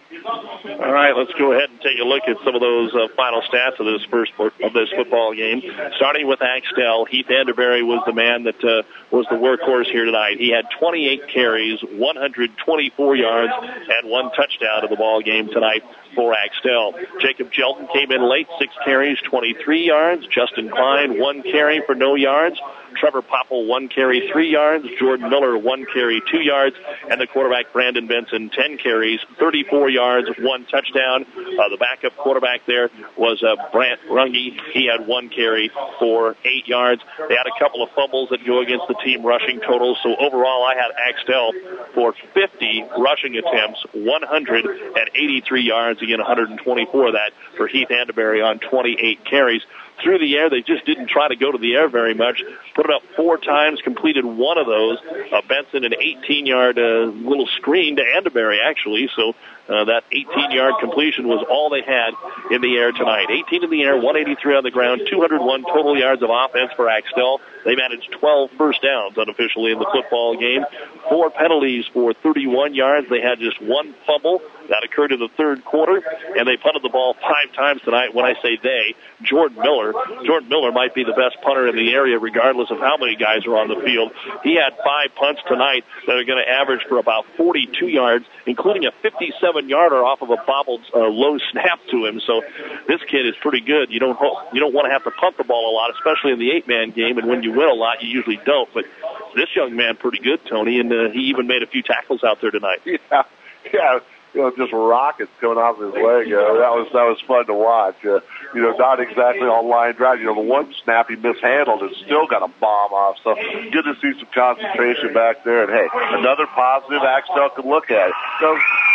All right, let's go ahead and take a look at some of those uh, final stats of this first of this football game. Starting with Axtell, Heath Anderberry was the man that uh, was the workhorse here tonight. He had twenty-eight carries, one hundred twenty-four yards, and one touchdown in the ball game tonight for Axtell. Jacob Jelton came in late, six carries, twenty-three yards. Justin Klein, one carry for no yards. Trevor Popple, one carry, three yards. Jordan Miller, one carry, two yards. And the quarterback, Brandon Benson, ten carries, thirty-four yards, one touchdown. Uh, the backup quarterback there was uh, Brant Runge. He had one carry for eight yards. They had a couple of fumbles that go against the team rushing totals. So overall, I had Axtell for fifty rushing attempts, one hundred eighty-three yards. Again, one hundred twenty-four of that for Heath Anderberry on twenty-eight carries. Through the air, they just didn't try to go to the air very much. Put it up four times, completed one of those. Uh, Benson, an eighteen-yard uh, little screen to Anderberry, actually. So uh, that eighteen-yard completion was all they had in the air tonight. eighteen in the air, one eighty-three on the ground, two hundred one total yards of offense for Axtell. They managed twelve first downs unofficially in the football game. Four penalties for thirty-one yards. They had just one fumble. That occurred in the third quarter, and they punted the ball five times tonight. When I say they, Jordan Miller. Jordan Miller might be the best punter in the area, regardless of how many guys are on the field. He had five punts tonight that are going to average for about forty-two yards, including a fifty-seven-yarder off of a bobbled uh, low snap to him. So this kid is pretty good. You don't ho- you don't want to have to punt the ball a lot, especially in the eight-man game, and when you win a lot, you usually don't. But this young man pretty good, Tony, and uh, he even made a few tackles out there tonight. Yeah, yeah. You know, just rockets coming off his leg. Uh, that was that was fun to watch. Uh, you know, not exactly on line drive. You know, the one snap he mishandled and still got a bomb off. So good to see some concentration back there. And hey, another positive Axtell can look at. So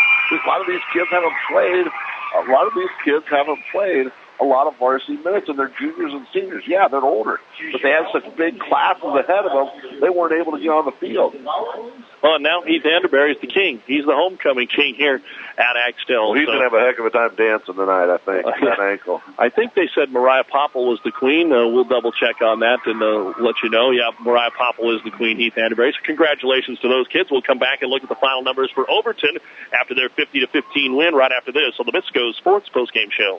a lot of these kids haven't played. A lot of these kids haven't played a lot of varsity minutes, and they're juniors and seniors. Yeah, they're older, but they have such big classes ahead of them, they weren't able to get on the field. Well, now Heath Anderberry is the king. He's the homecoming king here at Axtell. Well, he's so. going to have a heck of a time dancing tonight, I think, with that ankle. I think they said Mariah Popple was the queen. Uh, we'll double-check on that and uh, let you know. Yeah, Mariah Popple is the queen, Heath Anderberry. So congratulations to those kids. We'll come back and look at the final numbers for Overton after their fifty to fifteen win right after this on the Misco Sports Postgame Show.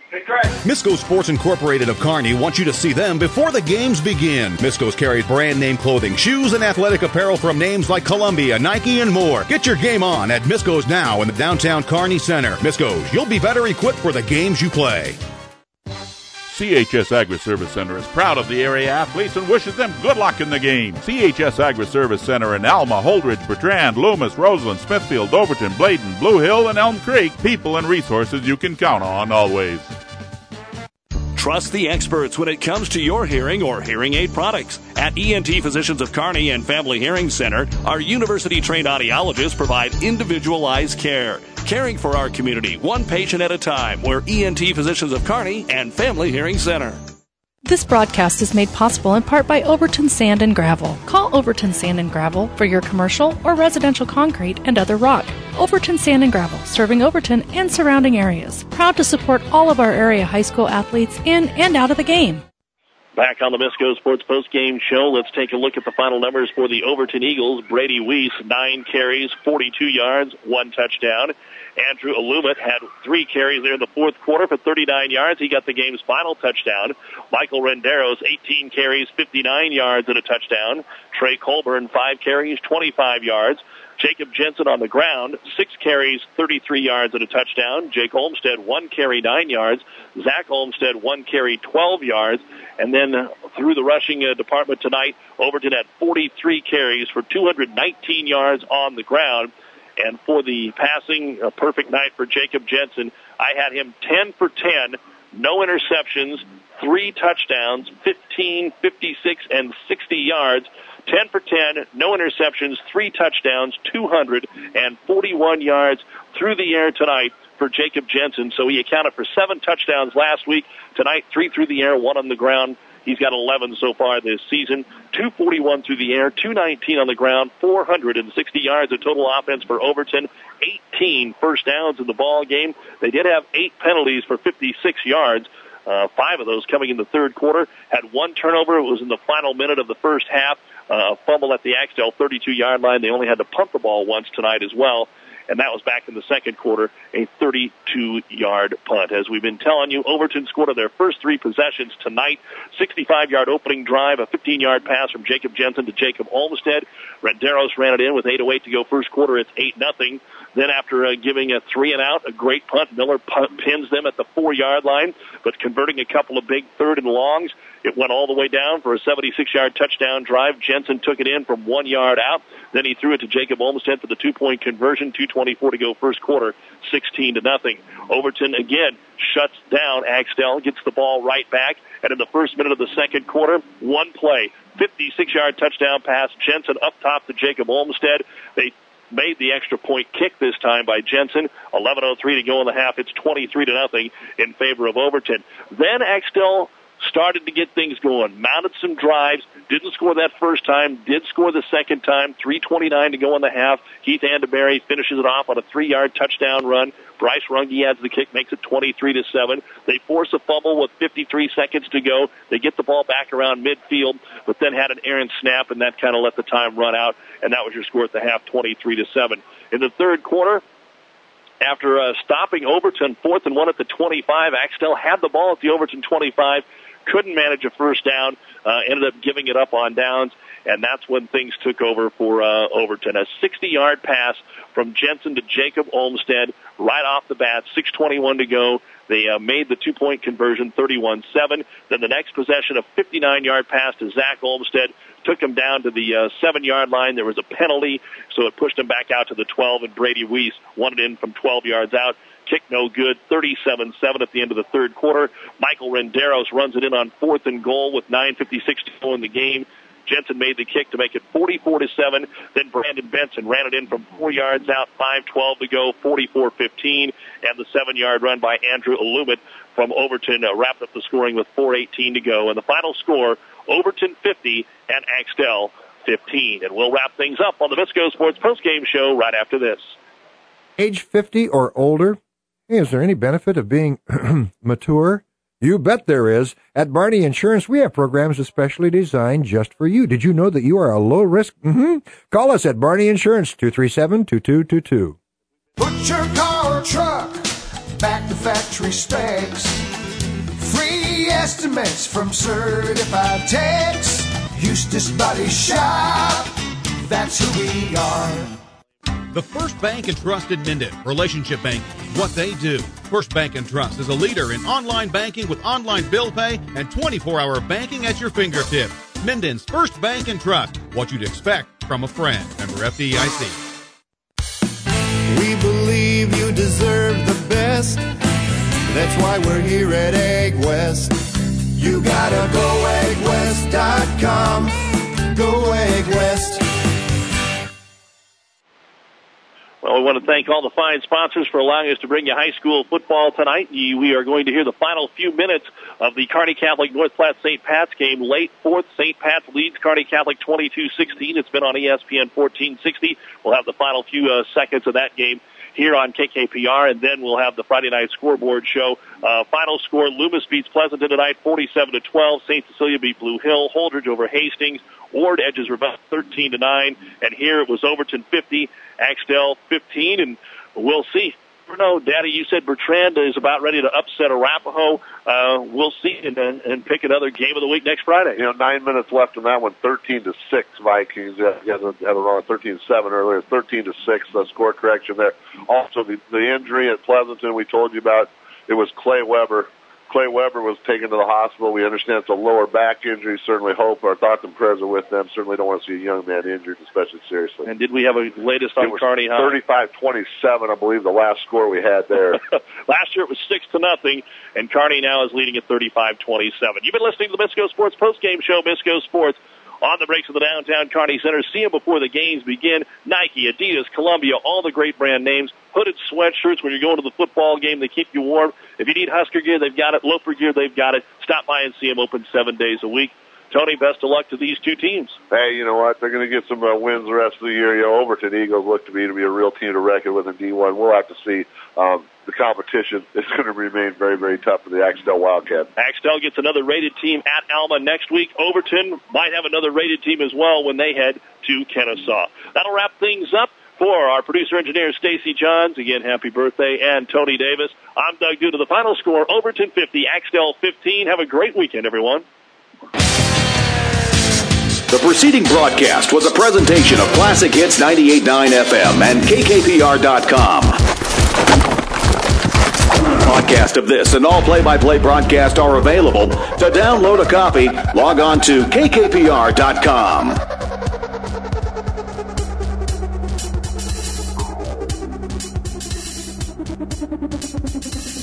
Misco Sports Incorporated of Kearney wants you to see them before the games begin. Misco's carries brand name clothing, shoes, and athletic apparel from names like Columbia, Nike, and more. Get your game on at Misco's now in the downtown Kearney Center. Misco's, you'll be better equipped for the games you play. C H S Agri-Service Center is proud of the area athletes and wishes them good luck in the game. C H S Agri-Service Center in Alma, Holdridge, Bertrand, Loomis, Roseland, Smithfield, Overton, Bladen, Blue Hill, and Elm Creek. People and resources you can count on always. Trust the experts when it comes to your hearing or hearing aid products. At E N T Physicians of Kearney and Family Hearing Center, our university-trained audiologists provide individualized care, caring for our community one patient at a time. We're E N T Physicians of Kearney and Family Hearing Center. This broadcast is made possible in part by Overton Sand and Gravel. Call Overton Sand and Gravel for your commercial or residential concrete and other rock. Overton Sand and Gravel, serving Overton and surrounding areas. Proud to support all of our area high school athletes in and out of the game. Back on the Misco Sports Postgame Show, let's take a look at the final numbers for the Overton Eagles. Brady Weiss, nine carries, forty-two yards, one touchdown. Andrew Alumet had three carries there in the fourth quarter for thirty-nine yards. He got the game's final touchdown. Michael Renderos, eighteen carries, fifty-nine yards and a touchdown. Trey Colburn, five carries, twenty-five yards. Jacob Jensen on the ground, six carries, thirty-three yards and a touchdown. Jake Olmstead, one carry, nine yards. Zach Olmstead, one carry, twelve yards. And then uh, through the rushing uh, department tonight, Overton had forty-three carries for two hundred nineteen yards on the ground. And for the passing, a perfect night for Jacob Jensen. I had him ten for ten, no interceptions, three touchdowns, fifteen, fifty-six, and sixty yards. ten for ten, no interceptions, three touchdowns, two hundred forty-one yards through the air tonight for Jacob Jensen. So he accounted for seven touchdowns last week. Tonight, three through the air, one on the ground. He's got eleven so far this season. two forty-one through the air, two nineteen on the ground, four hundred sixty yards of total offense for Overton, eighteen first downs in the ball game. They did have eight penalties for fifty-six yards. Uh, five of those coming in the third quarter. Had one turnover. It was in the final minute of the first half. Uh, a fumble at the Axtell thirty-two-yard line. They only had to punt the ball once tonight as well. and that was back in the second quarter, a thirty-two-yard punt. As we've been telling you, Overton scored on their first three possessions tonight. sixty-five-yard opening drive, a fifteen-yard pass from Jacob Jensen to Jacob Olmstead. Renderos ran it in with eight oh eight to go first quarter. It's eight nothing. Then after uh, giving a three and out, a great punt, Miller punt, pins them at the four-yard line, but converting a couple of big third and longs. It went all the way down for a seventy-six-yard touchdown drive. Jensen took it in from one yard out. Then he threw it to Jacob Olmstead for the two-point conversion. two twenty-four to go first quarter, sixteen to nothing. Overton again shuts down Axtell, gets the ball right back, and in the first minute of the second quarter, one play, fifty-six-yard touchdown pass. Jensen up top to Jacob Olmstead. They made the extra point kick this time by Jensen. eleven oh three to go in the half. It's twenty-three to nothing in favor of Overton. Then Axtell started to get things going, mounted some drives, didn't score that first time, did score the second time, three twenty-nine to go in the half. Heath Anderberry finishes it off on a three-yard touchdown run. Bryce Runge adds the kick, makes it twenty-three to seven. They force a fumble with fifty-three seconds to go. They get the ball back around midfield, but then had an errant snap, and that kind of let the time run out, and that was your score at the half, twenty-three to seven. In the third quarter, after uh, stopping Overton, fourth and one at the twenty-five, Axtell had the ball at the Overton twenty-five, couldn't manage a first down, uh, ended up giving it up on downs, and that's when things took over for uh, Overton. A sixty-yard pass from Jensen to Jacob Olmstead right off the bat, six twenty-one to go. They uh, made the two-point conversion, thirty-one seven. Then the next possession, a fifty-nine-yard pass to Zach Olmstead, took him down to the uh, seven-yard line. There was a penalty, so it pushed him back out to the twelve, and Brady Weiss won it in from twelve yards out. Kick no good, thirty-seven seven at the end of the third quarter. Michael Renderos runs it in on fourth and goal with nine fifty-six to go in the game. Jensen made the kick to make it forty-four to seven. Then Brandon Benson ran it in from four yards out, five twelve to go, forty-four fifteen. And the seven-yard run by Andrew Alumet from Overton uh, wrapped up the scoring with four eighteen to go. And the final score, Overton fifty and Axtell fifteen. And we'll wrap things up on the Visco Sports postgame show right after this. Age fifty or older? Hey, is there any benefit of being mature? You bet there is. At Barney Insurance, we have programs especially designed just for you. Did you know that you are a low risk? Mm-hmm. Call us at Barney Insurance, two three seven, two two two two. Put your car or truck back to factory specs. Free estimates from certified techs. Eustace Body Shop, that's who we are. The First Bank and Trust in Minden. Relationship banking, what they do. First Bank and Trust is a leader in online banking with online bill pay and twenty-four hour banking at your fingertips. Minden's First Bank and Trust. What you'd expect from a friend. Member F D I C. We believe you deserve the best. That's why we're here at Egg West. You gotta go egg west dot com. Go Egg West. Well, we want to thank all the fine sponsors for allowing us to bring you high school football tonight. We are going to hear the final few minutes of the Kearney Catholic North Platte Saint Pat's game. Late fourth, Saint Pat's leads Kearney Catholic twenty-two sixteen. It's been on E S P N fourteen sixty. We'll have the final few uh, seconds of that game here on K K P R, and then we'll have the Friday night scoreboard show. Uh, final score, Loomis beats Pleasanton tonight, forty-seven to twelve. Saint Cecilia beat Blue Hill. Holdridge over Hastings. Ward edges Ravenna thirteen to nine. And here it was Overton fifty, Axtell fifteen, and we'll see. No, Daddy, you said Bertrand is about ready to upset Arapahoe. Uh, we'll see and, and pick another game of the week next Friday. You know, nine minutes left in that one, thirteen to six Vikings. Yeah, you had it wrong, thirteen to seven earlier, thirteen to six, the score correction there. Also, the, the injury at Pleasanton we told you about, it was Clay Weber. Clay Weber was taken to the hospital. We understand it's a lower back injury. Certainly hope our thoughts and prayers are with them. Certainly don't want to see a young man injured, especially seriously. And did we have a latest on Kearney? Huh? thirty-five twenty-seven, I believe, the last score we had there. Last year it was six to nothing, and Kearney now is leading at thirty-five twenty-seven. You've been listening to the Bisco Sports postgame show, Bisco Sports. On the breaks of the downtown Kearney Center. See them before the games begin. Nike, Adidas, Columbia, all the great brand names. Hooded sweatshirts when you're going to the football game. They keep you warm. If you need Husker gear, they've got it. Loafer gear, they've got it. Stop by and see them open seven days a week. Tony, best of luck to these two teams. Hey, you know what? They're going to get some uh, wins the rest of the year. You know, Overton Eagles look to be to be a real team to reckon with in D one. We'll have to see. Um, the competition is going to remain very, very tough for the Axtell Wildcats. Axtell gets another rated team at Alma next week. Overton might have another rated team as well when they head to Kennesaw. That'll wrap things up For our producer-engineer, Stacy Johns, again, happy birthday, and Tony Davis, I'm Doug Duda. The final score, Overton fifty, Axtell fifteen. Have a great weekend, everyone. The preceding broadcast was a presentation of Classic Hits ninety-eight point nine F M and K K P R dot com. Podcast of this and all play-by-play broadcasts are available. To download a copy, log on to K K P R dot com. Thank you.